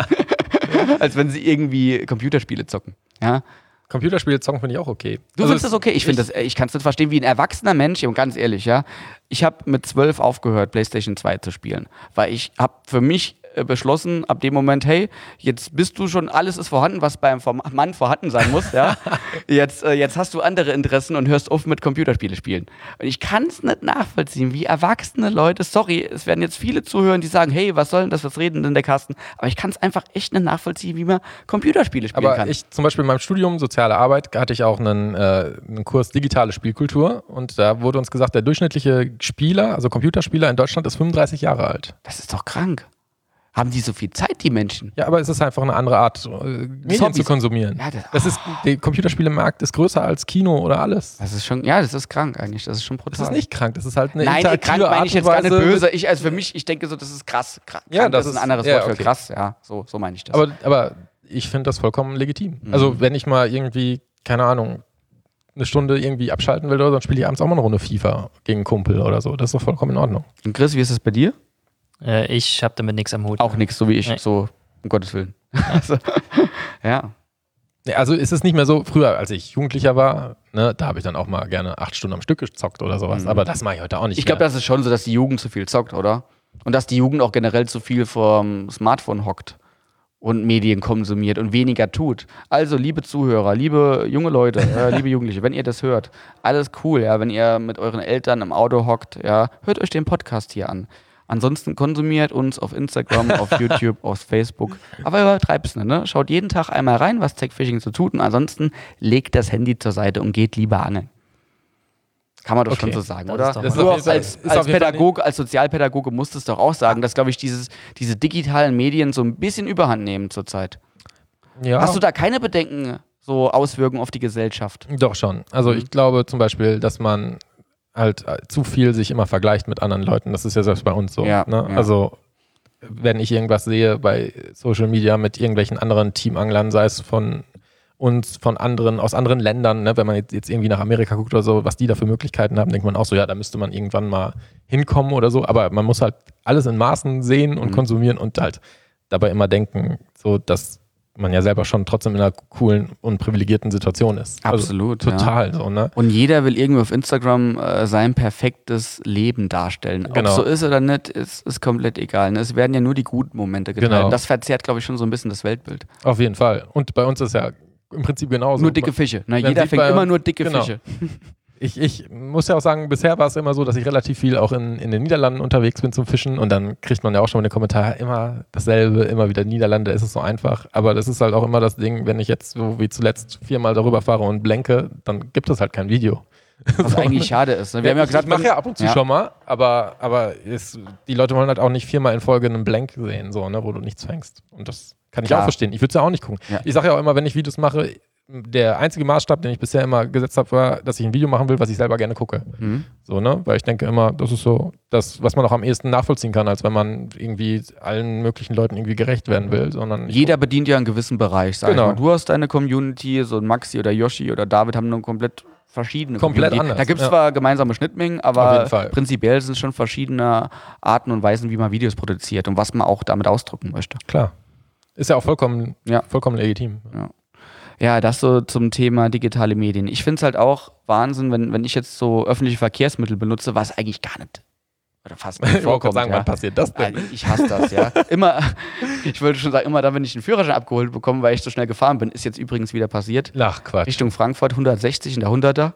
als wenn sie irgendwie Computerspiele zocken. Ja? Computerspiele zocken finde ich auch okay. Du findest das okay? Ich kann es nicht verstehen, wie ein erwachsener Mensch, und ganz ehrlich, ja, ich habe mit 12 aufgehört, PlayStation 2 zu spielen, weil ich habe für mich beschlossen, ab dem Moment, hey, jetzt bist du schon, alles ist vorhanden, was beim Mann vorhanden sein muss, ja. Jetzt hast du andere Interessen und hörst auf mit Computerspiele spielen. Und ich kann es nicht nachvollziehen, wie erwachsene Leute, sorry, es werden jetzt viele zuhören, die sagen, hey, was soll denn das, was reden denn der Carsten? Aber ich kann es einfach echt nicht nachvollziehen, wie man Computerspiele spielen Aber kann. ich zum Beispiel in meinem Studium Soziale Arbeit hatte ich auch einen Kurs Digitale Spielkultur und da wurde uns gesagt, der durchschnittliche Spieler, also Computerspieler in Deutschland ist 35 Jahre alt. Das ist doch krank. Haben die so viel Zeit, die Menschen? Ja, aber es ist einfach eine andere Art, Medien Hobbys. zu konsumieren. Ja, Der Computerspielemarkt ist größer als Kino oder alles. Das ist schon, ja, das ist krank eigentlich. Das ist schon brutal. Das ist nicht krank, das ist halt eine Nein, interaktive krank meine Art ich jetzt und gar nicht Weise. böse. Also für mich, ich denke so, das ist krass. Ja, Krank, das ist ein ist- anderes ja, Wort für okay. krass. Ja, so meine ich das. Aber ich finde das vollkommen legitim. Also wenn ich mal irgendwie, keine Ahnung, eine Stunde irgendwie abschalten will oder so, dann spiele ich abends auch mal eine Runde FIFA gegen einen Kumpel oder so. Das ist doch vollkommen in Ordnung. Und Chris, wie ist das bei dir? Ich habe damit nichts am Hut. Auch nichts, so wie ich, Nee. so um Gottes Willen. Also, ja. Ja, also ist es nicht mehr so, früher, als ich Jugendlicher war, ne, da habe ich dann auch mal gerne 8 Stunden am Stück gezockt oder sowas. Aber das mache ich heute auch nicht Ich glaube, mehr. das ist schon so, dass die Jugend zu viel zockt, oder? Und dass die Jugend auch generell zu viel vorm Smartphone hockt und Medien konsumiert und weniger tut. Also, liebe Zuhörer, liebe junge Leute, liebe Jugendliche, wenn ihr das hört, alles cool, ja, wenn ihr mit euren Eltern im Auto hockt, ja, hört euch den Podcast hier an. Ansonsten konsumiert uns auf Instagram, auf YouTube, auf Facebook. Aber übertreibt es nicht, ne? Schaut jeden Tag einmal rein, was Tech-Fishing so tut und ansonsten legt das Handy zur Seite und geht lieber angeln. Kann man doch schon so sagen, das oder? ist doch Das Du ist auf als jeden Fall Pädagoge, als Sozialpädagoge musst es doch auch sagen, dass, glaube ich, diese digitalen Medien so ein bisschen Überhand nehmen zurzeit. Ja. Hast du da keine Bedenken, so Auswirkungen auf die Gesellschaft? Doch schon. Also ich glaube zum Beispiel, dass man halt zu viel sich immer vergleicht mit anderen Leuten. Das ist ja selbst bei uns so. Ja, Ne? ja. Also wenn ich irgendwas sehe bei Social Media mit irgendwelchen anderen Teamanglern, sei es von uns, von anderen, aus anderen Ländern, ne? Wenn man jetzt irgendwie nach Amerika guckt oder so, was die da für Möglichkeiten haben, denkt man auch so, ja, da müsste man irgendwann mal hinkommen oder so. Aber man muss halt alles in Maßen sehen und konsumieren und halt dabei immer denken, so dass man ja selber schon trotzdem in einer coolen und privilegierten Situation ist. Absolut, Also, total so, ne? Und jeder will irgendwie auf Instagram sein perfektes Leben darstellen. Ob Genau. es so ist oder nicht, ist komplett egal. Ne? Es werden ja nur die guten Momente geteilt. Genau. Und das verzerrt, glaube ich, schon so ein bisschen das Weltbild. Auf jeden Fall. Und bei uns ist ja im Prinzip genauso. Nur dicke Fische. Ne? Man Jeder sieht fängt bei immer uns- nur dicke genau. Fische. Ich muss ja auch sagen, bisher war es immer so, dass ich relativ viel auch in den Niederlanden unterwegs bin zum Fischen und dann kriegt man ja auch schon mal in den Kommentaren immer dasselbe, immer wieder Niederlande, ist es so einfach. Aber das ist halt auch immer das Ding, wenn ich jetzt so wie zuletzt 4-mal darüber fahre und blenke, dann gibt es halt kein Video. Was eigentlich schade ist. Ne? Wir haben ja gesagt, ich mache ja ab und zu ja. schon mal, aber die Leute wollen halt auch nicht 4-mal in Folge einen Blank sehen, so, ne, wo du nichts fängst. Und das kann ich Klar. auch verstehen. Ich würde es ja auch nicht gucken. Ja. Ich sage ja auch immer, wenn ich Videos mache, der einzige Maßstab, den ich bisher immer gesetzt habe, war, dass ich ein Video machen will, was ich selber gerne gucke. So, ne? Weil ich denke immer, das ist so das, was man auch am ehesten nachvollziehen kann, als wenn man irgendwie allen möglichen Leuten irgendwie gerecht werden will. Sondern Jeder bedient ja einen gewissen Bereich. Sag Genau. ich mal. Du hast deine Community, so ein Maxi oder Yoshi oder David haben eine komplett verschiedene Komplett Community. anders, Da gibt es ja. zwar gemeinsame Schnittmengen, Auf jeden aber Fall. prinzipiell sind es schon verschiedene Arten und Weisen, wie man Videos produziert und was man auch damit ausdrücken möchte. klar. Ist ja auch vollkommen Ja. legitim. Ja, das so zum Thema digitale Medien. Ich finde es halt auch Wahnsinn, wenn ich jetzt so öffentliche Verkehrsmittel benutze, was eigentlich gar nicht oder fast nicht Ich wollte vorkommt. gerade sagen, ja. wann passiert das denn? Ich hasse das, ja. Immer, ich wollte schon sagen, immer dann, wenn ich einen Führerschein abgeholt bekomme, weil ich so schnell gefahren bin, ist jetzt übrigens wieder passiert. Ach, Quatsch. Richtung Frankfurt 160 in der 100er.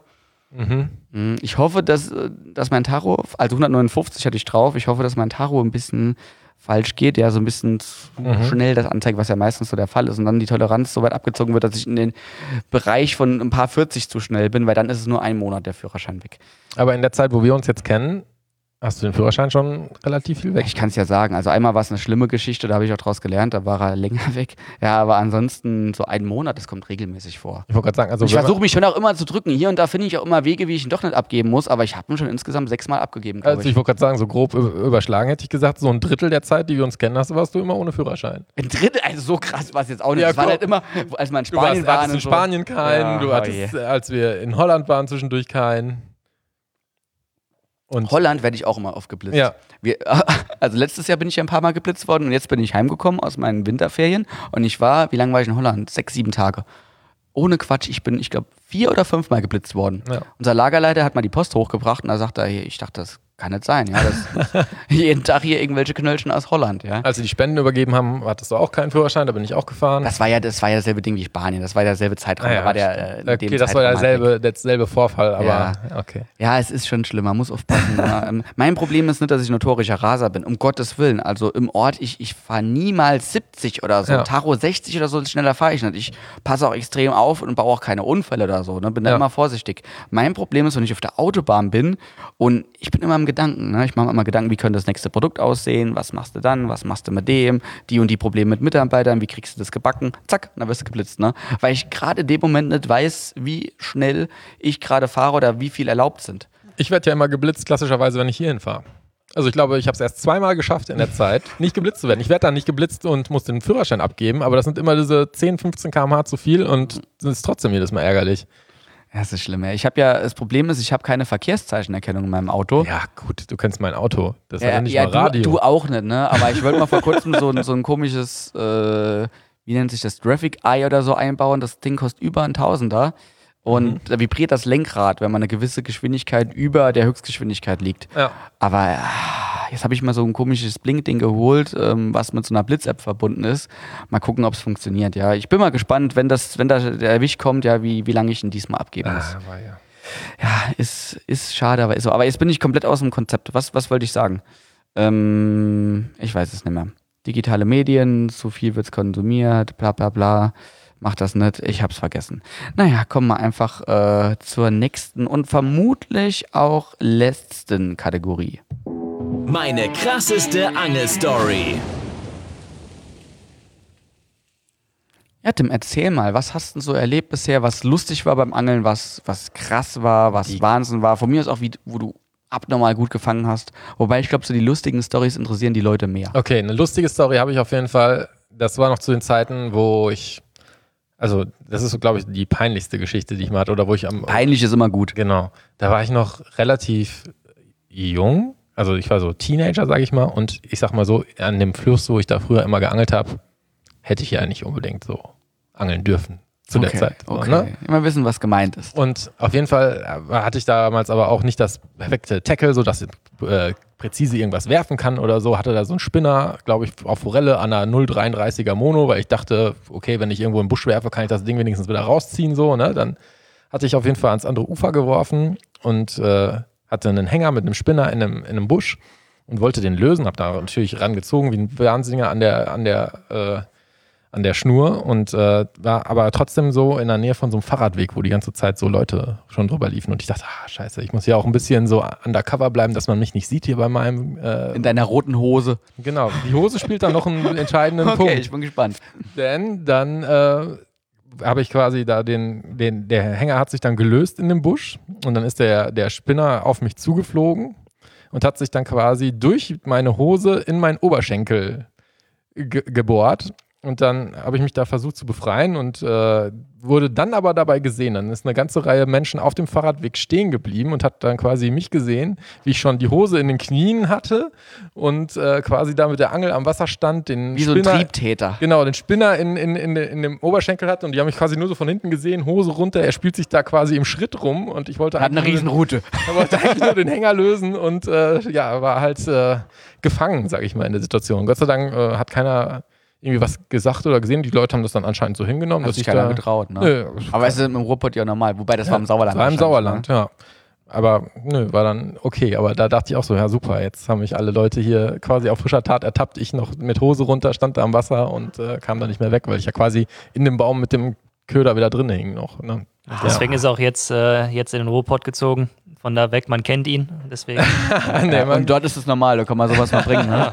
Ich hoffe, dass mein Tacho, also 159 hatte ich drauf, ich hoffe, dass mein Tacho ein bisschen falsch geht, ja, so ein bisschen zu schnell das anzeigt, was ja meistens so der Fall ist und dann die Toleranz so weit abgezogen wird, dass ich in den Bereich von ein paar 40 zu schnell bin, weil dann ist es nur ein Monat der Führerschein weg. Aber in der Zeit, wo wir uns jetzt kennen, hast du den Führerschein schon relativ viel weg. Ich kann es ja sagen, also einmal war es eine schlimme Geschichte, da habe ich auch draus gelernt, da war er länger weg. Ja, aber ansonsten so einen Monat, das kommt regelmäßig vor. Ich wollte gerade sagen, also Ich versuche mich schon auch immer zu drücken. Hier und da finde ich auch immer Wege, wie ich ihn doch nicht abgeben muss, aber ich habe ihn schon insgesamt 6-mal abgegeben, glaube also ich wollte gerade sagen, so grob überschlagen hätte ich gesagt, so ein Drittel der Zeit, die wir uns kennen, warst du immer ohne Führerschein. Ein Drittel, also so krass war es jetzt auch nicht. Ja, Das war komm. halt immer, als wir in Du Spanien waren. hattest in und so. Spanien keinen, Ja, du oh hattest, je. als wir in Holland waren, zwischendurch keinen. Und Holland werde ich auch immer oft geblitzt. Ja. Also letztes Jahr bin ich ja ein paar Mal geblitzt worden und jetzt bin ich heimgekommen aus meinen Winterferien und wie lange war ich in Holland? 6-7 Tage. Ohne Quatsch, ich glaube, 4 oder 5 Mal geblitzt worden. Ja. Unser Lagerleiter hat mal die Post hochgebracht und da sagt er, ich dachte, das kann nicht sein. Ja, das jeden Tag hier irgendwelche Knöllchen aus Holland. Ja. als sie die Spenden übergeben haben, hattest du auch keinen Führerschein, da bin ich auch gefahren. Das war ja dasselbe Ding wie Spanien, das war ja derselbe Zeitraum. Da war der, in okay, dem das war Zeitraum halt weg. derselbe Vorfall, aber Ja. okay. Ja, es ist schon schlimm, man muss aufpassen. Ja. Mein Problem ist nicht, dass ich notorischer Raser bin, um Gottes Willen. Also im Ort, ich fahre niemals 70 oder so. Ja. Tacho 60 oder so, schneller fahre ich nicht. Ich passe auch extrem auf und baue auch keine Unfälle oder so. Ne? Bin da Ja. immer vorsichtig. Mein Problem ist, wenn ich auf der Autobahn bin und ich bin immer im Gedanken. Ne? Ich mache mir immer Gedanken, wie könnte das nächste Produkt aussehen? Was machst du dann? Was machst du mit dem? Die und die Probleme mit Mitarbeitern. Wie kriegst du das gebacken? Zack, dann wirst du geblitzt. Ne? Weil ich gerade in dem Moment nicht weiß, wie schnell ich gerade fahre oder wie viel erlaubt sind. Ich werde ja immer geblitzt, klassischerweise, wenn ich hierhin fahre. Also ich glaube, ich habe es erst 2-mal geschafft in der Zeit, nicht geblitzt zu werden. Ich werde dann nicht geblitzt und muss den Führerschein abgeben, aber das sind immer diese 10, 15 km/h zu viel und das ist trotzdem jedes Mal ärgerlich. Ja, das ist schlimm. Ja. Das Problem ist, ich habe keine Verkehrszeichenerkennung in meinem Auto. Ja gut, du kennst mein Auto, das ist ja nicht ja, mal Radio. du auch nicht, ne? Aber ich wollte mal vor kurzem so ein komisches, wie nennt sich das, Traffic Eye oder so einbauen. Das Ding kostet über 1.000er. Und da vibriert das Lenkrad, wenn man eine gewisse Geschwindigkeit über der Höchstgeschwindigkeit liegt. Ja. Aber jetzt habe ich mal so ein komisches Blinkding geholt, was mit so einer Blitz-App verbunden ist. Mal gucken, ob es funktioniert. Ja, ich bin mal gespannt, wenn da der Erwisch kommt, ja, wie lange ich ihn diesmal abgeben muss. Aber ja. Ja, ist schade, aber ist so. Aber jetzt bin ich komplett aus dem Konzept. Was wollte ich sagen? Ich weiß es nicht mehr. Digitale Medien, zu viel wird's konsumiert, bla bla bla. Mach das nicht, ich hab's vergessen. Naja, kommen wir einfach zur nächsten und vermutlich auch letzten Kategorie. Meine krasseste Angelstory. Ja, Tim, erzähl mal, was hast du so erlebt bisher, was lustig war beim Angeln, was krass war, was Wahnsinn war? Von mir ist auch, wo du abnormal gut gefangen hast. Wobei ich glaube, so die lustigen Storys interessieren die Leute mehr. Okay, eine lustige Story habe ich auf jeden Fall. Das war noch zu den Zeiten, wo ich, also das ist so, glaube ich, die peinlichste Geschichte, die ich mal hatte. Oder wo ich Peinlich ist immer gut. Genau. Da war ich noch relativ jung. Also ich war so Teenager, sage ich mal. Und ich sag mal so, an dem Fluss, wo ich da früher immer geangelt habe, hätte ich ja nicht unbedingt so angeln dürfen zu der Zeit. So, Okay, ne? Immer wissen, was gemeint ist. Und auf jeden Fall hatte ich damals aber auch nicht das perfekte Tackle, sodass ich präzise irgendwas werfen kann oder so. Hatte da so einen Spinner, glaube ich, auf Forelle an einer 0,33er Mono, weil ich dachte, okay, wenn ich irgendwo im Busch werfe, kann ich das Ding wenigstens wieder rausziehen. So, ne? Dann hatte ich auf jeden Fall ans andere Ufer geworfen und hatte einen Hänger mit einem Spinner in einem Busch und wollte den lösen. Hab da natürlich rangezogen wie ein Wahnsinniger an der Schnur und war aber trotzdem so in der Nähe von so einem Fahrradweg, wo die ganze Zeit so Leute schon drüber liefen. Und ich dachte, scheiße, ich muss hier auch ein bisschen so undercover bleiben, dass man mich nicht sieht hier bei meinem... In deiner roten Hose. Genau, die Hose spielt dann noch einen entscheidenden Punkt. Okay, ich bin gespannt. Denn dann habe ich quasi da der Hänger hat sich dann gelöst in dem Busch und dann ist der Spinner auf mich zugeflogen und hat sich dann quasi durch meine Hose in meinen Oberschenkel gebohrt. Und dann habe ich mich da versucht zu befreien und wurde dann aber dabei gesehen. Dann ist eine ganze Reihe Menschen auf dem Fahrradweg stehen geblieben und hat dann quasi mich gesehen, wie ich schon die Hose in den Knien hatte und quasi da mit der Angel am Wasser stand. Wie so ein Triebtäter. Genau, den Spinner in dem Oberschenkel hatte und die haben mich quasi nur so von hinten gesehen, Hose runter, er spielt sich da quasi im Schritt rum und ich wollte Hat eine Riesenroute. Er wollte eigentlich nur den Hänger lösen und war halt gefangen, sage ich mal, in der Situation. Gott sei Dank hat keiner irgendwie was gesagt oder gesehen. Die Leute haben das dann anscheinend so hingenommen. Hat dass sich ich keiner da getraut, ne? Nö, aber es ist im Ruhrpott ja normal. Wobei, das war im Sauerland. war im Sauerland, ne? ja. Aber war dann okay. Aber da dachte ich auch so, ja super, jetzt haben mich alle Leute hier quasi auf frischer Tat ertappt. Ich noch mit Hose runter, stand da am Wasser und kam da nicht mehr weg, weil ich ja quasi in dem Baum mit dem Köder wieder drin hing noch. Ne? Deswegen ist er auch jetzt in den Ruhrpott gezogen. Von da weg, man kennt ihn. Deswegen. Und dort ist es normal, da kann man sowas mal bringen. Ne?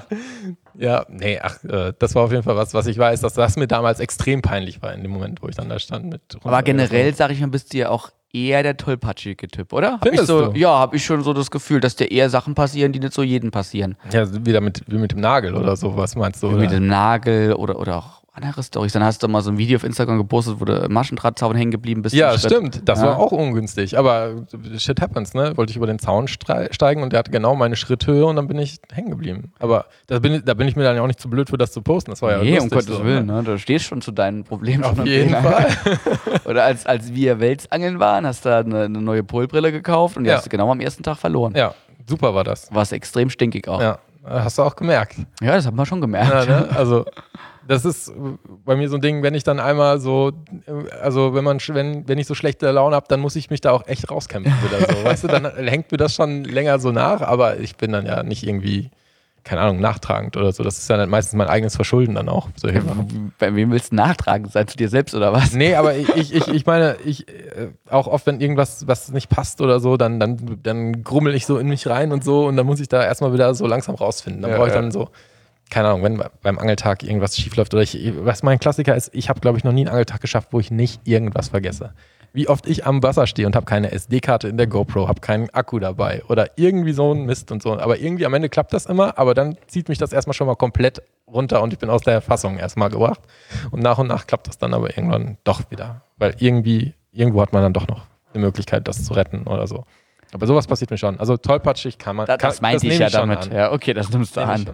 Ja, nee, das war auf jeden Fall was ich weiß, dass das mir damals extrem peinlich war in dem Moment, wo ich dann da stand. Aber generell, sag ich mal, bist du ja auch eher der tollpatschige Typ, oder? Findest du? Ja, habe ich schon so das Gefühl, dass dir eher Sachen passieren, die nicht so jedem passieren. Ja, wie mit dem Nagel oder so, was meinst du? Wie mit dem Nagel oder auch andere Storys. Dann hast du mal so ein Video auf Instagram gepostet, wo du im Maschendrahtzaun hängen geblieben bist. Ja, stimmt. Das war auch ungünstig. Aber shit happens, ne? Wollte ich über den Zaun steigen und der hatte genau meine Schritthöhe und dann bin ich hängen geblieben. Aber da bin ich mir dann ja auch nicht zu blöd für das zu posten. Das war ja lustig. Um Gottes so, Willen, ne? Du stehst schon zu deinen Problemen. Auf jeden Fall. Oder als wir Welsangeln waren, hast du da eine neue Polbrille gekauft und die hast du genau am ersten Tag verloren. Ja, super war das. Warst extrem stinkig auch. Ja, hast du auch gemerkt. Ja, das haben wir schon gemerkt. Ja, ne? Also das ist bei mir so ein Ding, wenn ich dann einmal so, also wenn ich so schlechte Laune habe, dann muss ich mich da auch echt rauskämpfen wieder so. Weißt du, dann hängt mir das schon länger so nach, aber ich bin dann ja nicht irgendwie, keine Ahnung, nachtragend oder so. Das ist ja dann meistens mein eigenes Verschulden dann auch. So bei wem willst du nachtragend sein? Zu dir selbst oder was? Nee, aber ich meine, auch oft, wenn irgendwas was nicht passt oder so, dann grummel ich so in mich rein und so und dann muss ich da erstmal wieder so langsam rausfinden. Dann brauche ich dann so, keine Ahnung, wenn beim Angeltag irgendwas schief läuft oder was mein Klassiker ist, ich habe, glaube ich, noch nie einen Angeltag geschafft, wo ich nicht irgendwas vergesse. Wie oft ich am Wasser stehe und habe keine SD-Karte in der GoPro, habe keinen Akku dabei oder irgendwie so ein Mist und so. Aber irgendwie am Ende klappt das immer, aber dann zieht mich das erstmal schon mal komplett runter und ich bin aus der Fassung erstmal gebracht. Und nach klappt das dann aber irgendwann doch wieder. Weil irgendwo hat man dann doch noch eine Möglichkeit, das zu retten oder so. Aber sowas passiert mir schon. Also tollpatschig kann man. Das meinte ich ja damit. Ja, okay, das nimmst du an.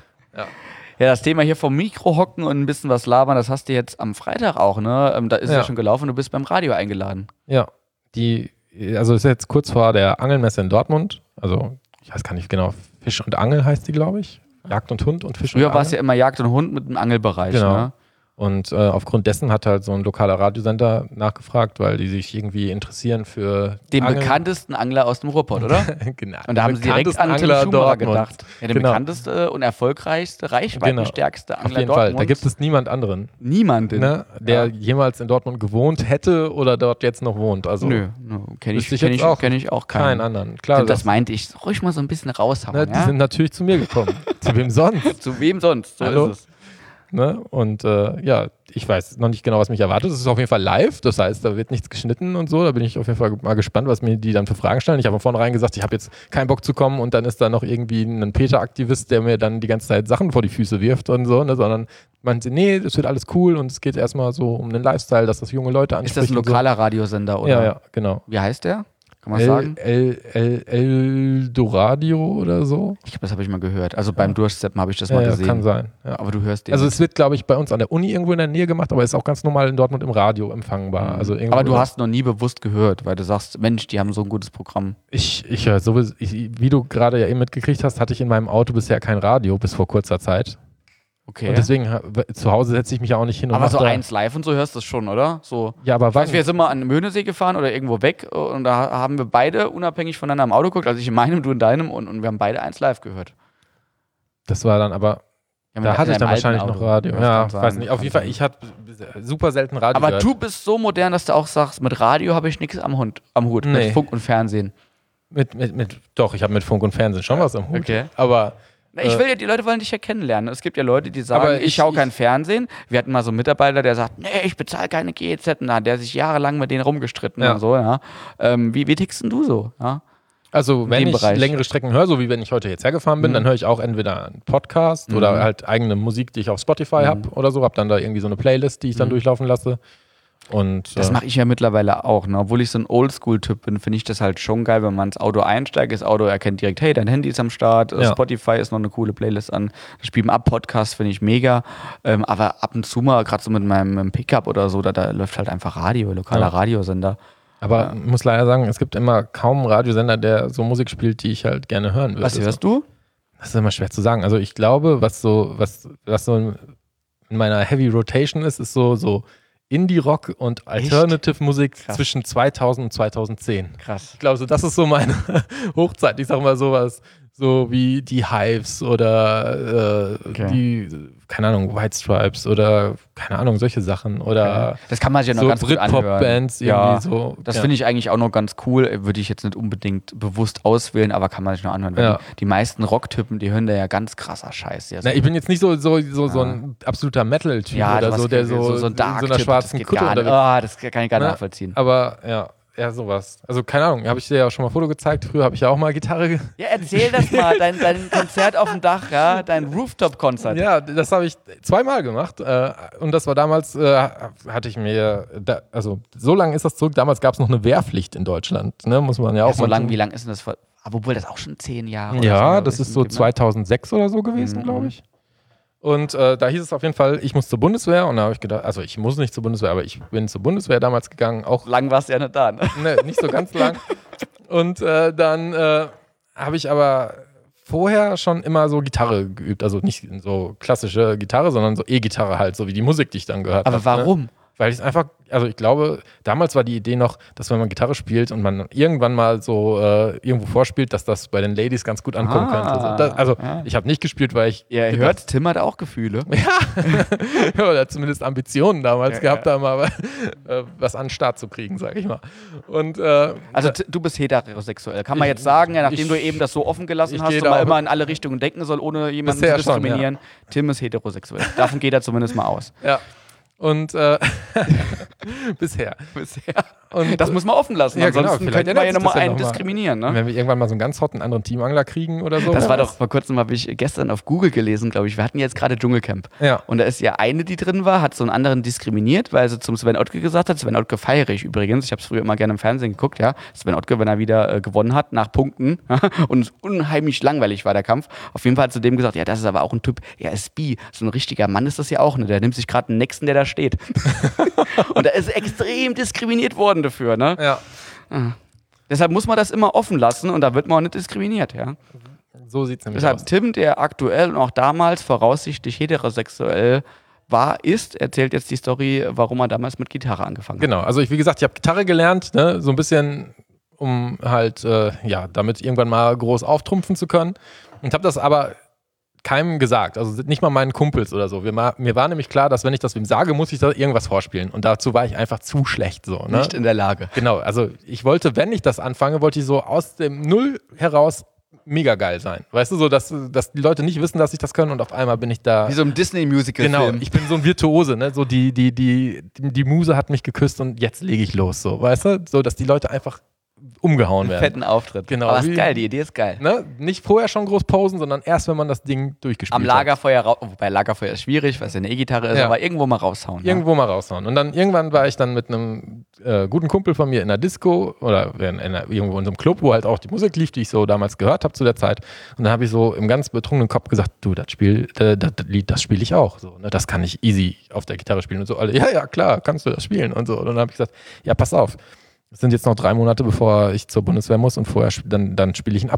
Ja, das Thema hier vom Mikro hocken und ein bisschen was labern, das hast du jetzt am Freitag auch, ne? Da ist es ja schon gelaufen, du bist beim Radio eingeladen. Ja, also ist jetzt kurz vor der Angelmesse in Dortmund. Also, ich weiß gar nicht genau, Fisch und Angel heißt die, glaube ich. Jagd und Hund und Fisch und Angel. Früher war es ja immer Jagd und Hund mit dem Angelbereich, genau. Ne? Und aufgrund dessen hat halt so ein lokaler Radiosender nachgefragt, weil die sich irgendwie interessieren für Den bekanntesten Angler aus dem Ruhrpott, oder? Genau. Und da haben sie direkt an Tim Angler Schumacher Dortmund. gedacht. Ja, der bekannteste und erfolgreichste, reichweitenstärkste Auf Angler jeden Fall. Dortmunds. Da gibt es niemand anderen, niemanden, ne, der jemals in Dortmund gewohnt hätte oder dort jetzt noch wohnt. Also Nö, kenne wüsste ich, ich jetzt auch kenn ich auch keinen keinen. anderen. Klar, Das meinte ich. Ruhig mal so ein bisschen raushauen, ne, die ja? sind natürlich zu mir gekommen. Zu wem sonst? Zu wem sonst? So Hallo? ist es. Ne? Und ja, ich weiß noch nicht genau, was mich erwartet. Es ist auf jeden Fall live, das heißt, da wird nichts geschnitten und so. Da bin ich auf jeden Fall mal gespannt, was mir die dann für Fragen stellen. Ich habe von vornherein gesagt, ich habe jetzt keinen Bock zu kommen und dann ist da noch irgendwie ein Peter-Aktivist, der mir dann die ganze Zeit Sachen vor die Füße wirft und so, ne? Sondern man sagt, nee, das wird alles cool und es geht erstmal so um den Lifestyle, dass das junge Leute anspricht. Ist das ein lokaler Radiosender, oder? Ja, ja, genau. Wie heißt der? Kann man sagen? Eldoradio oder so. Ich glaube, das habe ich mal gehört. Also beim Durchsteppen habe ich das mal gesehen. Kann sein. Ja. Aber du hörst den. Also es wird, glaube ich, bei uns an der Uni irgendwo in der Nähe gemacht, aber ist auch ganz normal in Dortmund im Radio empfangbar. Also aber du hast noch nie bewusst gehört, weil du sagst, Mensch, die haben so ein gutes Programm. Ich höre sowieso, wie du gerade ja eben mitgekriegt hast, hatte ich in meinem Auto bisher kein Radio bis vor kurzer Zeit. Okay. Und deswegen zu Hause setze ich mich ja auch nicht hin und aber mach so da, 1 Live und so hörst du das schon, oder? So. Ja, aber Weißt, wir sind mal an den Möhnesee gefahren oder irgendwo weg und da haben wir beide unabhängig voneinander im Auto geguckt, also ich in meinem, du in deinem und wir haben beide 1 Live gehört. Das war dann aber, Ja, da hatte ich dann alten wahrscheinlich Auto. noch Radio. Das Ja, kann sein, weiß nicht. Auf jeden Fall, sein. ich hatte super selten Radio Aber gehört. du bist so modern, dass du auch sagst, mit Radio habe ich nichts am Hut, Nee. mit Funk und Fernsehen. Doch, ich habe mit Funk und Fernsehen schon was am Hut. Okay. Aber Na, die Leute wollen dich ja kennenlernen. Es gibt ja Leute, die sagen, Aber ich schaue kein Fernsehen. Wir hatten mal so einen Mitarbeiter, der sagt, nee, ich bezahle keine GEZ. Und da hat der sich jahrelang mit denen rumgestritten Ja. und so, ja. Wie tickst denn du so? Ja? also, wenn dem ich Bereich. längere Strecken höre, so wie wenn ich heute jetzt hergefahren bin, dann höre ich auch entweder einen Podcast oder halt eigene Musik, die ich auf Spotify habe oder so. Hab dann da irgendwie so eine Playlist, die ich dann durchlaufen lasse. Und Das mache ich ja mittlerweile auch. Ne? Obwohl ich so ein Oldschool-Typ bin, finde ich das halt schon geil, wenn man ins Auto einsteigt. Das Auto erkennt direkt, hey, dein Handy ist am Start, Ja. Spotify ist noch eine coole Playlist an. Das Spielen ab Podcast finde ich mega. Aber ab und zu mal, gerade so mit meinem Pickup oder so, da läuft halt einfach Radio, lokaler Ja. Radiosender. Aber ich muss leider sagen, es gibt immer kaum einen Radiosender, der so Musik spielt, die ich halt gerne hören würde. Was hörst du? Das ist immer schwer zu sagen. Also ich glaube, was so in meiner Heavy Rotation ist so Indie-Rock und Alternative-Musik Krass. zwischen 2000 und 2010. Krass. Ich glaube, so, das ist so meine Hochzeit. Ich sage mal sowas, so wie die Hives oder die, keine Ahnung, White Stripes oder, keine Ahnung, solche Sachen. Oder Das kann man sich ja noch so ganz gut anhören. Britpop-Bands irgendwie so. Das ja. finde ich eigentlich auch noch ganz cool. Würde ich jetzt nicht unbedingt bewusst auswählen, aber kann man sich noch anhören. Weil Ja. die meisten Rocktypen, die hören da ja ganz krasser Scheiß. Ja, Na, ich bin jetzt nicht so ein absoluter Metal-Typ oder so, der so ein Dark in so einer schwarzen Kutte unterwegs das kann ich gar nicht Ne? nachvollziehen. Aber ja, sowas. Also keine Ahnung, habe ich dir ja schon mal ein Foto gezeigt. Früher habe ich ja auch mal Gitarre. Ja, erzähl das mal, dein Konzert auf dem Dach, ja, dein Rooftop-Konzert. Ja, das habe ich 2-mal gemacht. Und das war damals, hatte ich mir, also so lange ist das zurück. Damals gab es noch eine Wehrpflicht in Deutschland. Ne? Muss man ja auch So mal lang, wie lang ist denn das? Obwohl das auch schon 10 Jahre oder Ja, so, das ist so 2006 oder so gewesen, glaube ich. Und da hieß es auf jeden Fall, ich muss zur Bundeswehr. Und da habe ich gedacht, also ich muss nicht zur Bundeswehr, aber ich bin zur Bundeswehr damals gegangen. Auch Lang warst du ja nicht da, ne? ne, nicht so ganz lang. Und dann habe ich aber vorher schon immer so Gitarre geübt. Also nicht so klassische Gitarre, sondern so E-Gitarre halt, so wie die Musik, die ich dann gehört habe. Aber warum? Ne? Weil ich es einfach, also ich glaube, damals war die Idee noch, dass wenn man Gitarre spielt und man irgendwann mal so irgendwo vorspielt, dass das bei den Ladies ganz gut ankommen könnte. Also ich habe nicht gespielt, weil ich Ja, ihr hört, Tim hat auch Gefühle. oder zumindest Ambitionen damals gehabt haben, aber was an den Start zu kriegen, sage ich mal. Und Also du bist heterosexuell. Kann man jetzt sagen, ja, nachdem du eben das so offen gelassen ich hast gehe und da mal auch- immer in alle Richtungen denken soll, ohne jemanden zu Bisher schon, diskriminieren. Tim ist heterosexuell. Davon geht er zumindest mal aus. ja. Und bisher. Und Das muss man offen lassen. Ja, genau, Ansonsten vielleicht könnte man ja ändert sich nochmal das ja einen noch mal. diskriminieren. Ne? wenn wir irgendwann mal so einen ganz hotten anderen Teamangler kriegen oder so. Das war doch, vor kurzem habe ich gestern auf Google gelesen, glaube ich. Wir hatten jetzt gerade Dschungelcamp. Ja. Und da ist ja eine, die drin war, hat so einen anderen diskriminiert, weil sie zum Sven Ottke gesagt hat. Sven Ottke feiere ich übrigens. Ich habe es früher immer gerne im Fernsehen geguckt, ja. Sven Ottke, wenn er wieder gewonnen hat, nach Punkten. Und unheimlich langweilig war der Kampf. Auf jeden Fall hat sie dem gesagt, ja, das ist aber auch ein Typ, er ist bi. So ein richtiger Mann ist das ja auch, ne? Der nimmt sich gerade einen Nächsten, der da steht. Und er ist extrem diskriminiert worden dafür, ne? Ja. Deshalb muss man das immer offen lassen und da wird man auch nicht diskriminiert, ja. So sieht es nämlich Deshalb aus. Tim, der aktuell und auch damals voraussichtlich heterosexuell erzählt jetzt die Story, warum er damals mit Gitarre angefangen hat. Genau, also wie gesagt, ich habe Gitarre gelernt, ne, so ein bisschen, um halt, damit irgendwann mal groß auftrumpfen zu können. Und habe das aber keinem gesagt, also nicht mal meinen Kumpels oder so. Mir war nämlich klar, dass wenn ich das wem sage, muss ich da irgendwas vorspielen. Und dazu war ich einfach zu schlecht so. Ne? Nicht in der Lage. Genau, also ich wollte, wenn ich das anfange, wollte ich so aus dem Null heraus mega geil sein. Weißt du, so, dass die Leute nicht wissen, dass ich das kann und auf einmal bin ich da. Wie so ein Disney-Musical-Film. Genau, ich bin so ein Virtuose, ne? So die Muse hat mich geküsst und jetzt lege ich los, so, weißt du? So, dass die Leute einfach umgehauen werden. Fetten Auftritt. Genau. Aber ist geil, die Idee ist geil. Ne? Nicht vorher schon groß posen, sondern erst, wenn man das Ding durchgespielt Am Lagerfeuer, wobei Lagerfeuer ist schwierig, weil es ja eine E-Gitarre ist, Ja. aber irgendwo mal raushauen. Irgendwo mal raushauen. Und dann irgendwann war ich dann mit einem guten Kumpel von mir in der Disco oder irgendwo in so einem Club, wo halt auch die Musik lief, die ich so damals gehört habe zu der Zeit. Und dann habe ich so im ganz betrunkenen Kopf gesagt, du, das Lied, das spiele ich auch. So, ne? Das kann ich easy auf der Gitarre spielen. Und so alle, ja, klar, kannst du das spielen. Und so. Und dann habe ich gesagt, ja, pass auf. Es sind jetzt noch 3 Monate, bevor ich zur Bundeswehr muss und vorher dann spiele ich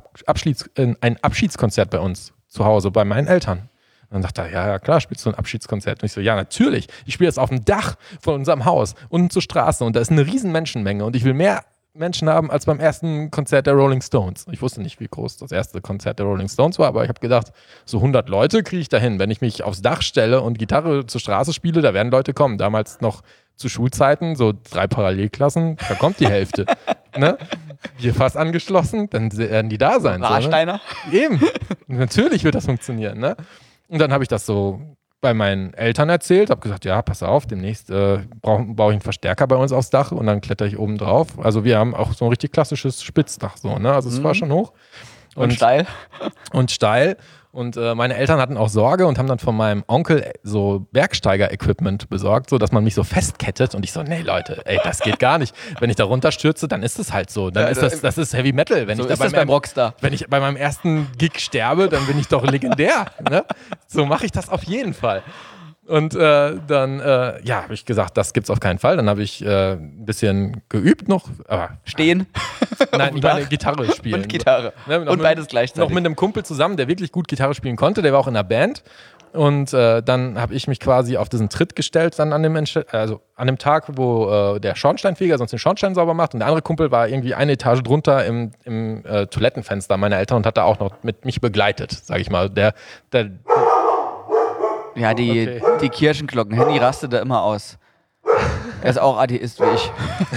ein Abschiedskonzert bei uns zu Hause, bei meinen Eltern. Und dann dachte er, ja klar, spielst du ein Abschiedskonzert. Und ich so, ja natürlich, ich spiele jetzt auf dem Dach von unserem Haus unten zur Straße und da ist eine riesen Menschenmenge und ich will mehr Menschen haben als beim ersten Konzert der Rolling Stones. Ich wusste nicht, wie groß das erste Konzert der Rolling Stones war, aber ich habe gedacht, so 100 Leute kriege ich da hin. Wenn ich mich aufs Dach stelle und Gitarre zur Straße spiele, da werden Leute kommen. Damals noch zu Schulzeiten, so 3 Parallelklassen, da kommt die Hälfte. Ne? Wir fast angeschlossen, dann werden die da sein. Warsteiner? So, ne? Eben. Natürlich wird das funktionieren. Ne? Und dann habe ich das so bei meinen Eltern erzählt, habe gesagt, ja, pass auf, demnächst baue ich einen Verstärker bei uns aufs Dach und dann kletter ich oben drauf. Also wir haben auch so ein richtig klassisches Spitzdach so, ne? Also es war schon hoch. Und steil? Und steil. Und meine Eltern hatten auch Sorge und haben dann von meinem Onkel so Bergsteiger-Equipment besorgt, so dass man mich so festkettet. Und ich so, nee, Leute, ey, das geht gar nicht. Wenn ich da runterstürze, dann ist es halt so. Dann ist das ist Heavy Metal. Wenn So ich da ist das beim Rockstar. Wenn ich bei meinem ersten Gig sterbe, dann bin ich doch legendär. Ne? So mache ich das auf jeden Fall. Und dann habe ich gesagt, das gibt's auf keinen Fall. Dann habe ich ein bisschen geübt noch. Aber Stehen? nein, ich meine Gitarre spielen. Und Gitarre. Ne, Und beides gleichzeitig. Noch mit einem Kumpel zusammen, der wirklich gut Gitarre spielen konnte. Der war auch in der Band. Und dann habe ich mich quasi auf diesen Tritt gestellt, dann an dem Tag, wo der Schornsteinfeger sonst den Schornstein sauber macht. Und der andere Kumpel war irgendwie eine Etage drunter im Toilettenfenster meiner Eltern und hat da auch noch mit mich begleitet, sage ich mal. Ja, die Kirchenglocken. Henny rastet da immer aus. Er ist auch Atheist wie ich.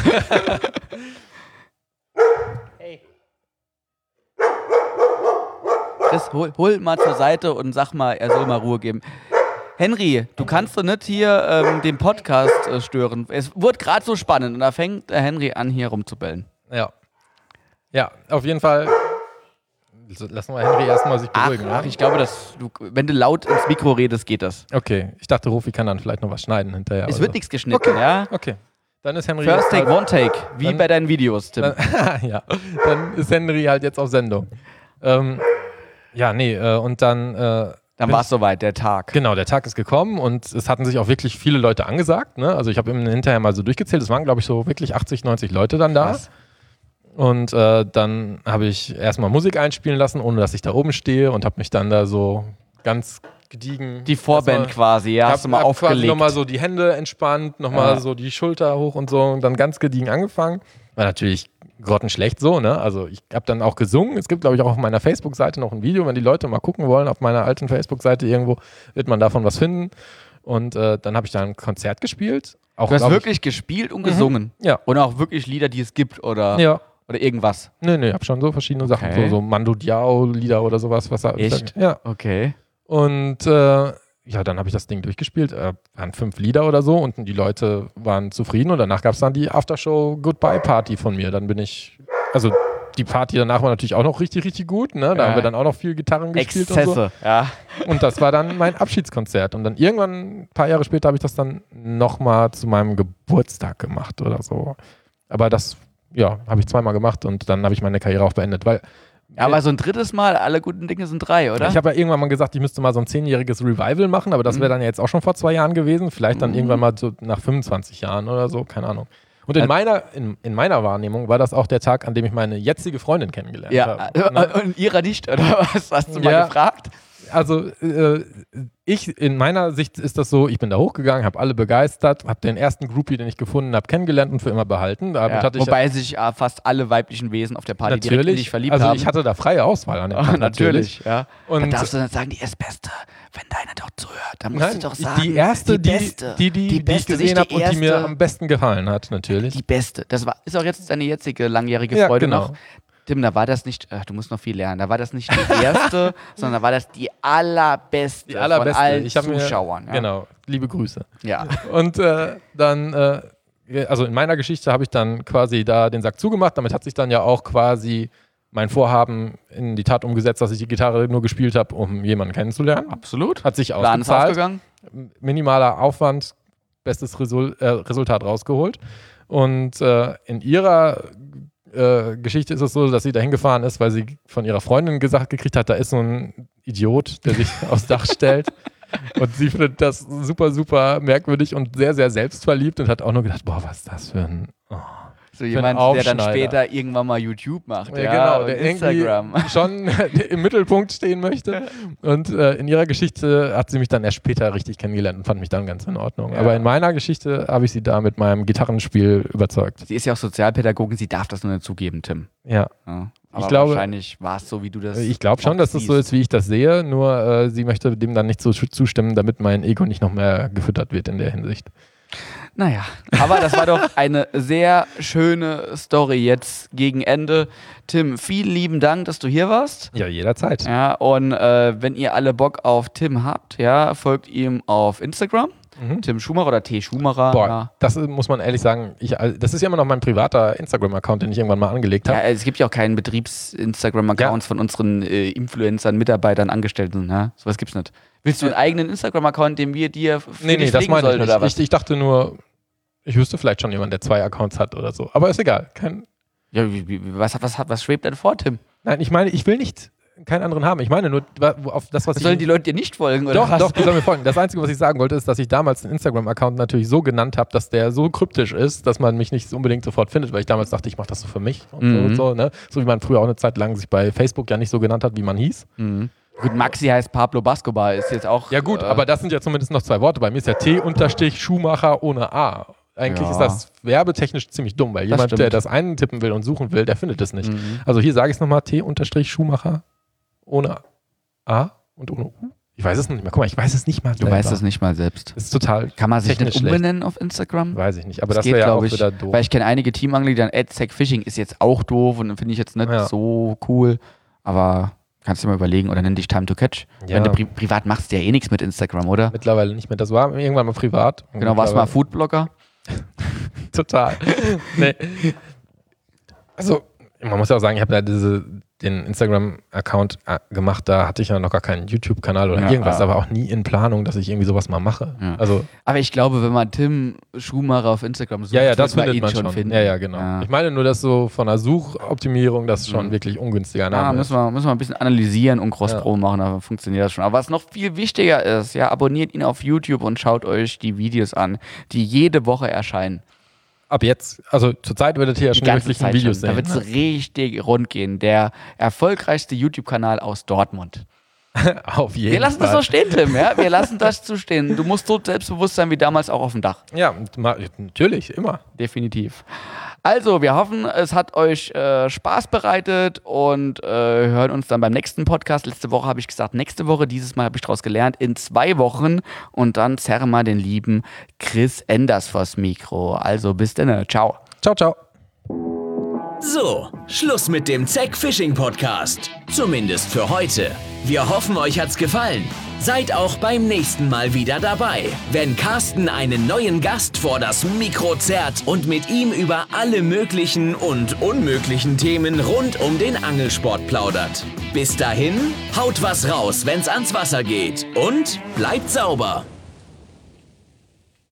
Chris, hol mal zur Seite und sag mal, er soll mal Ruhe geben. Henry, du kannst doch nicht hier den Podcast stören. Es wurde gerade so spannend und da fängt Henry an, hier rumzubellen. Ja. Ja, auf jeden Fall. Lassen wir Henry erstmal sich beruhigen. Ach, ich glaube, wenn du laut ins Mikro redest, geht das. Okay, ich dachte, Rufi kann dann vielleicht noch was schneiden hinterher. Es wird nichts geschnitten, ja? Okay, dann ist Henry. First Take, One Take, wie bei deinen Videos, Tim. Ja, dann ist Henry halt jetzt auf Sendung. Und dann. Dann war es soweit, der Tag. Genau, der Tag ist gekommen und es hatten sich auch wirklich viele Leute angesagt. Ne? Also ich habe hinterher mal so durchgezählt, es waren, glaube ich, so wirklich 80, 90 Leute dann da. Krass. Und dann habe ich erstmal Musik einspielen lassen, ohne dass ich da oben stehe und habe mich dann da so ganz gediegen... Die Vorband quasi, ja, hast du mal aufgelegt. Quasi nochmal so die Hände entspannt, nochmal so die Schulter hoch und so und dann ganz gediegen angefangen. War natürlich grottenschlecht so, ne? Also ich habe dann auch gesungen. Es gibt, glaube ich, auch auf meiner Facebook-Seite noch ein Video, wenn die Leute mal gucken wollen. Auf meiner alten Facebook-Seite irgendwo wird man davon was finden. Und dann habe ich da ein Konzert gespielt. Auch, Du hast wirklich gespielt und gesungen? Ja. Und auch wirklich Lieder, die es gibt oder irgendwas? Nee, ich habe schon so verschiedene Sachen. Okay. So Mando Diao-Lieder oder sowas. Echt? Ja. Okay. Und dann habe ich das Ding durchgespielt. Waren 5 Lieder oder so und die Leute waren zufrieden und danach gab es dann die Aftershow-Goodbye-Party von mir. Dann bin ich, also die Party danach war natürlich auch noch richtig, richtig gut. Ne? Da haben wir dann auch noch viel Gitarren gespielt Exzesse, und so. ja. Und das war dann mein Abschiedskonzert. Und dann irgendwann, ein paar Jahre später, habe ich das dann nochmal zu meinem Geburtstag gemacht oder so. Aber das, habe ich 2-mal gemacht und dann habe ich meine Karriere auch beendet, weil Ja, aber so ein drittes Mal, alle guten Dinge sind 3, oder? ich habe ja irgendwann mal gesagt, ich müsste mal so ein 10-jähriges Revival machen, aber das wäre dann ja jetzt auch schon vor 2 Jahren gewesen. Vielleicht dann irgendwann mal so nach 25 Jahren oder so, keine Ahnung. Und in meiner Wahrnehmung war das auch der Tag, an dem ich meine jetzige Freundin kennengelernt habe. Und ihrer nicht, oder was? Hast du mal gefragt? Also in meiner Sicht ist das so, ich bin da hochgegangen, habe alle begeistert, habe den ersten Groupie, den ich gefunden habe, kennengelernt und für immer behalten. Damit hatte ich wobei sich fast alle weiblichen Wesen auf der Party direkt in dich verliebt haben. Also ich hatte da freie Auswahl an dem Tag, natürlich, ja. Und dann darfst du dann sagen, die ist Beste. Wenn deine doch zuhört, dann musst du doch sagen, die erste, die ich gesehen habe und die mir am besten gefallen hat, natürlich. Die Beste. Ist auch jetzt deine jetzige langjährige Freude noch. Tim, da war das nicht, du musst noch viel lernen, da war das nicht die erste, sondern da war das die allerbeste, von allen Zuschauern. Genau, liebe Grüße. Ja. Und also in meiner Geschichte habe ich dann quasi da den Sack zugemacht, damit hat sich dann ja auch quasi mein Vorhaben in die Tat umgesetzt, dass ich die Gitarre nur gespielt habe, um jemanden kennenzulernen. Absolut. Hat sich Plan ist ausgezahlt. aufgegangen. Minimaler Aufwand, bestes Resultat rausgeholt. Und in ihrer Geschichte ist es so, dass sie da hingefahren ist, weil sie von ihrer Freundin gesagt gekriegt hat, da ist so ein Idiot, der sich aufs Dach stellt. Und sie findet das super, super merkwürdig und sehr, sehr selbstverliebt und hat auch nur gedacht, boah, was ist das für ein... Oh. So jemand, der dann später irgendwann mal YouTube macht. Ja, genau, der Instagram. irgendwie schon im Mittelpunkt stehen möchte. Und in ihrer Geschichte hat sie mich dann erst später richtig kennengelernt und fand mich dann ganz in Ordnung. Ja. Aber in meiner Geschichte habe ich sie da mit meinem Gitarrenspiel überzeugt. Sie ist ja auch Sozialpädagogin, sie darf das nur nicht zugeben, Tim. Ja. Aber ich glaube, wahrscheinlich war es so, wie du das... Ich glaube schon, dass es so ist, wie ich das sehe, nur sie möchte dem dann nicht so zustimmen, damit mein Ego nicht noch mehr gefüttert wird in der Hinsicht. Naja, aber das war doch eine sehr schöne Story jetzt gegen Ende. Tim, vielen lieben Dank, dass du hier warst. Ja, jederzeit. Ja, und wenn ihr alle Bock auf Tim habt, ja, folgt ihm auf Instagram. Tim Schumacher oder T. Schumacher. Boah, ja. Das muss man ehrlich sagen, das ist ja immer noch mein privater Instagram-Account, den ich irgendwann mal angelegt habe. Ja, es gibt ja auch keinen Betriebs-Instagram-Accounts von unseren Influencern, Mitarbeitern, Angestellten. Ja? Sowas gibt's nicht. Willst du einen eigenen Instagram-Account, den wir dir Nee, das meine ich nicht. Oder was? Ich dachte nur, ich wüsste vielleicht schon jemand, der 2 Accounts hat oder so. Aber ist egal. Ja, was schwebt denn vor, Tim? Nein, ich meine, ich will nicht keinen anderen haben. Ich meine nur, auf das, was sollen die Leute dir nicht folgen, oder was? Doch, die sollen mir folgen. Das Einzige, was ich sagen wollte, ist, dass ich damals einen Instagram-Account natürlich so genannt habe, dass der so kryptisch ist, dass man mich nicht unbedingt sofort findet, weil ich damals dachte, ich mache das so für mich und so, ne? So wie man früher auch eine Zeit lang sich bei Facebook ja nicht so genannt hat, wie man hieß. Gut, Maxi heißt Pablo Bascobar, ist jetzt auch... Ja gut, aber das sind ja zumindest noch 2 Worte. Bei mir ist ja T-Schumacher ohne A. Eigentlich ist das werbetechnisch ziemlich dumm, weil jemand, der das eintippen will und suchen will, der findet es nicht. Also hier sage ich es nochmal, T-Schumacher ohne A und ohne U. Ich weiß es nicht mehr. Guck mal, ich weiß es nicht mal selber. Du weißt es nicht mal selbst. Das ist total Kann man sich nicht schlecht. Umbenennen auf Instagram? Weiß ich nicht, aber das wäre ja auch wieder doof. Weil ich kenne einige Teamangler, die dann @zackfishing ist jetzt auch doof und finde ich jetzt nicht so cool, aber kannst du dir mal überlegen oder nenn dich Time to Catch. Ja. Wenn du privat machst, du ja eh nichts mit Instagram, oder? Mittlerweile nicht mehr. Das war irgendwann mal privat. Genau, warst du mal Foodblogger? Total. Nee. Also, man muss ja auch sagen, ich habe da den Instagram-Account gemacht, da hatte ich ja noch gar keinen YouTube-Kanal oder irgendwas, aber auch nie in Planung, dass ich irgendwie sowas mal mache. Ja. Also, aber ich glaube, wenn man Tim Schumacher auf Instagram sucht, das findet man schon. Finden. Ja, genau. Ja. Ich meine nur, dass so von der Suchoptimierung das schon wirklich ungünstiger Name ist. Müssen wir ein bisschen analysieren und Cross-Pro machen, dann funktioniert das schon. Aber was noch viel wichtiger ist, abonniert ihn auf YouTube und schaut euch die Videos an, die jede Woche erscheinen. Ab jetzt, also zurzeit werdet ihr ja schon die wirklichen Videos sehen. Da wird es richtig rund gehen. Der erfolgreichste YouTube-Kanal aus Dortmund. Auf jeden Fall. Wir lassen das so stehen, Tim. Ja? Wir lassen das so stehen. Du musst so selbstbewusst sein wie damals auch auf dem Dach. Ja, natürlich, immer. Definitiv. Also, wir hoffen, es hat euch Spaß bereitet und hören uns dann beim nächsten Podcast. Letzte Woche habe ich gesagt, nächste Woche. Dieses Mal habe ich daraus gelernt, in 2 Wochen. Und dann zerren wir den lieben Chris Enders vors Mikro. Also, bis dann. Ciao. Ciao, ciao. So, Schluss mit dem Zack Fishing Podcast. Zumindest für heute. Wir hoffen, euch hat's gefallen. Seid auch beim nächsten Mal wieder dabei, wenn Carsten einen neuen Gast vor das Mikro zerrt und mit ihm über alle möglichen und unmöglichen Themen rund um den Angelsport plaudert. Bis dahin, haut was raus, wenn's ans Wasser geht und bleibt sauber.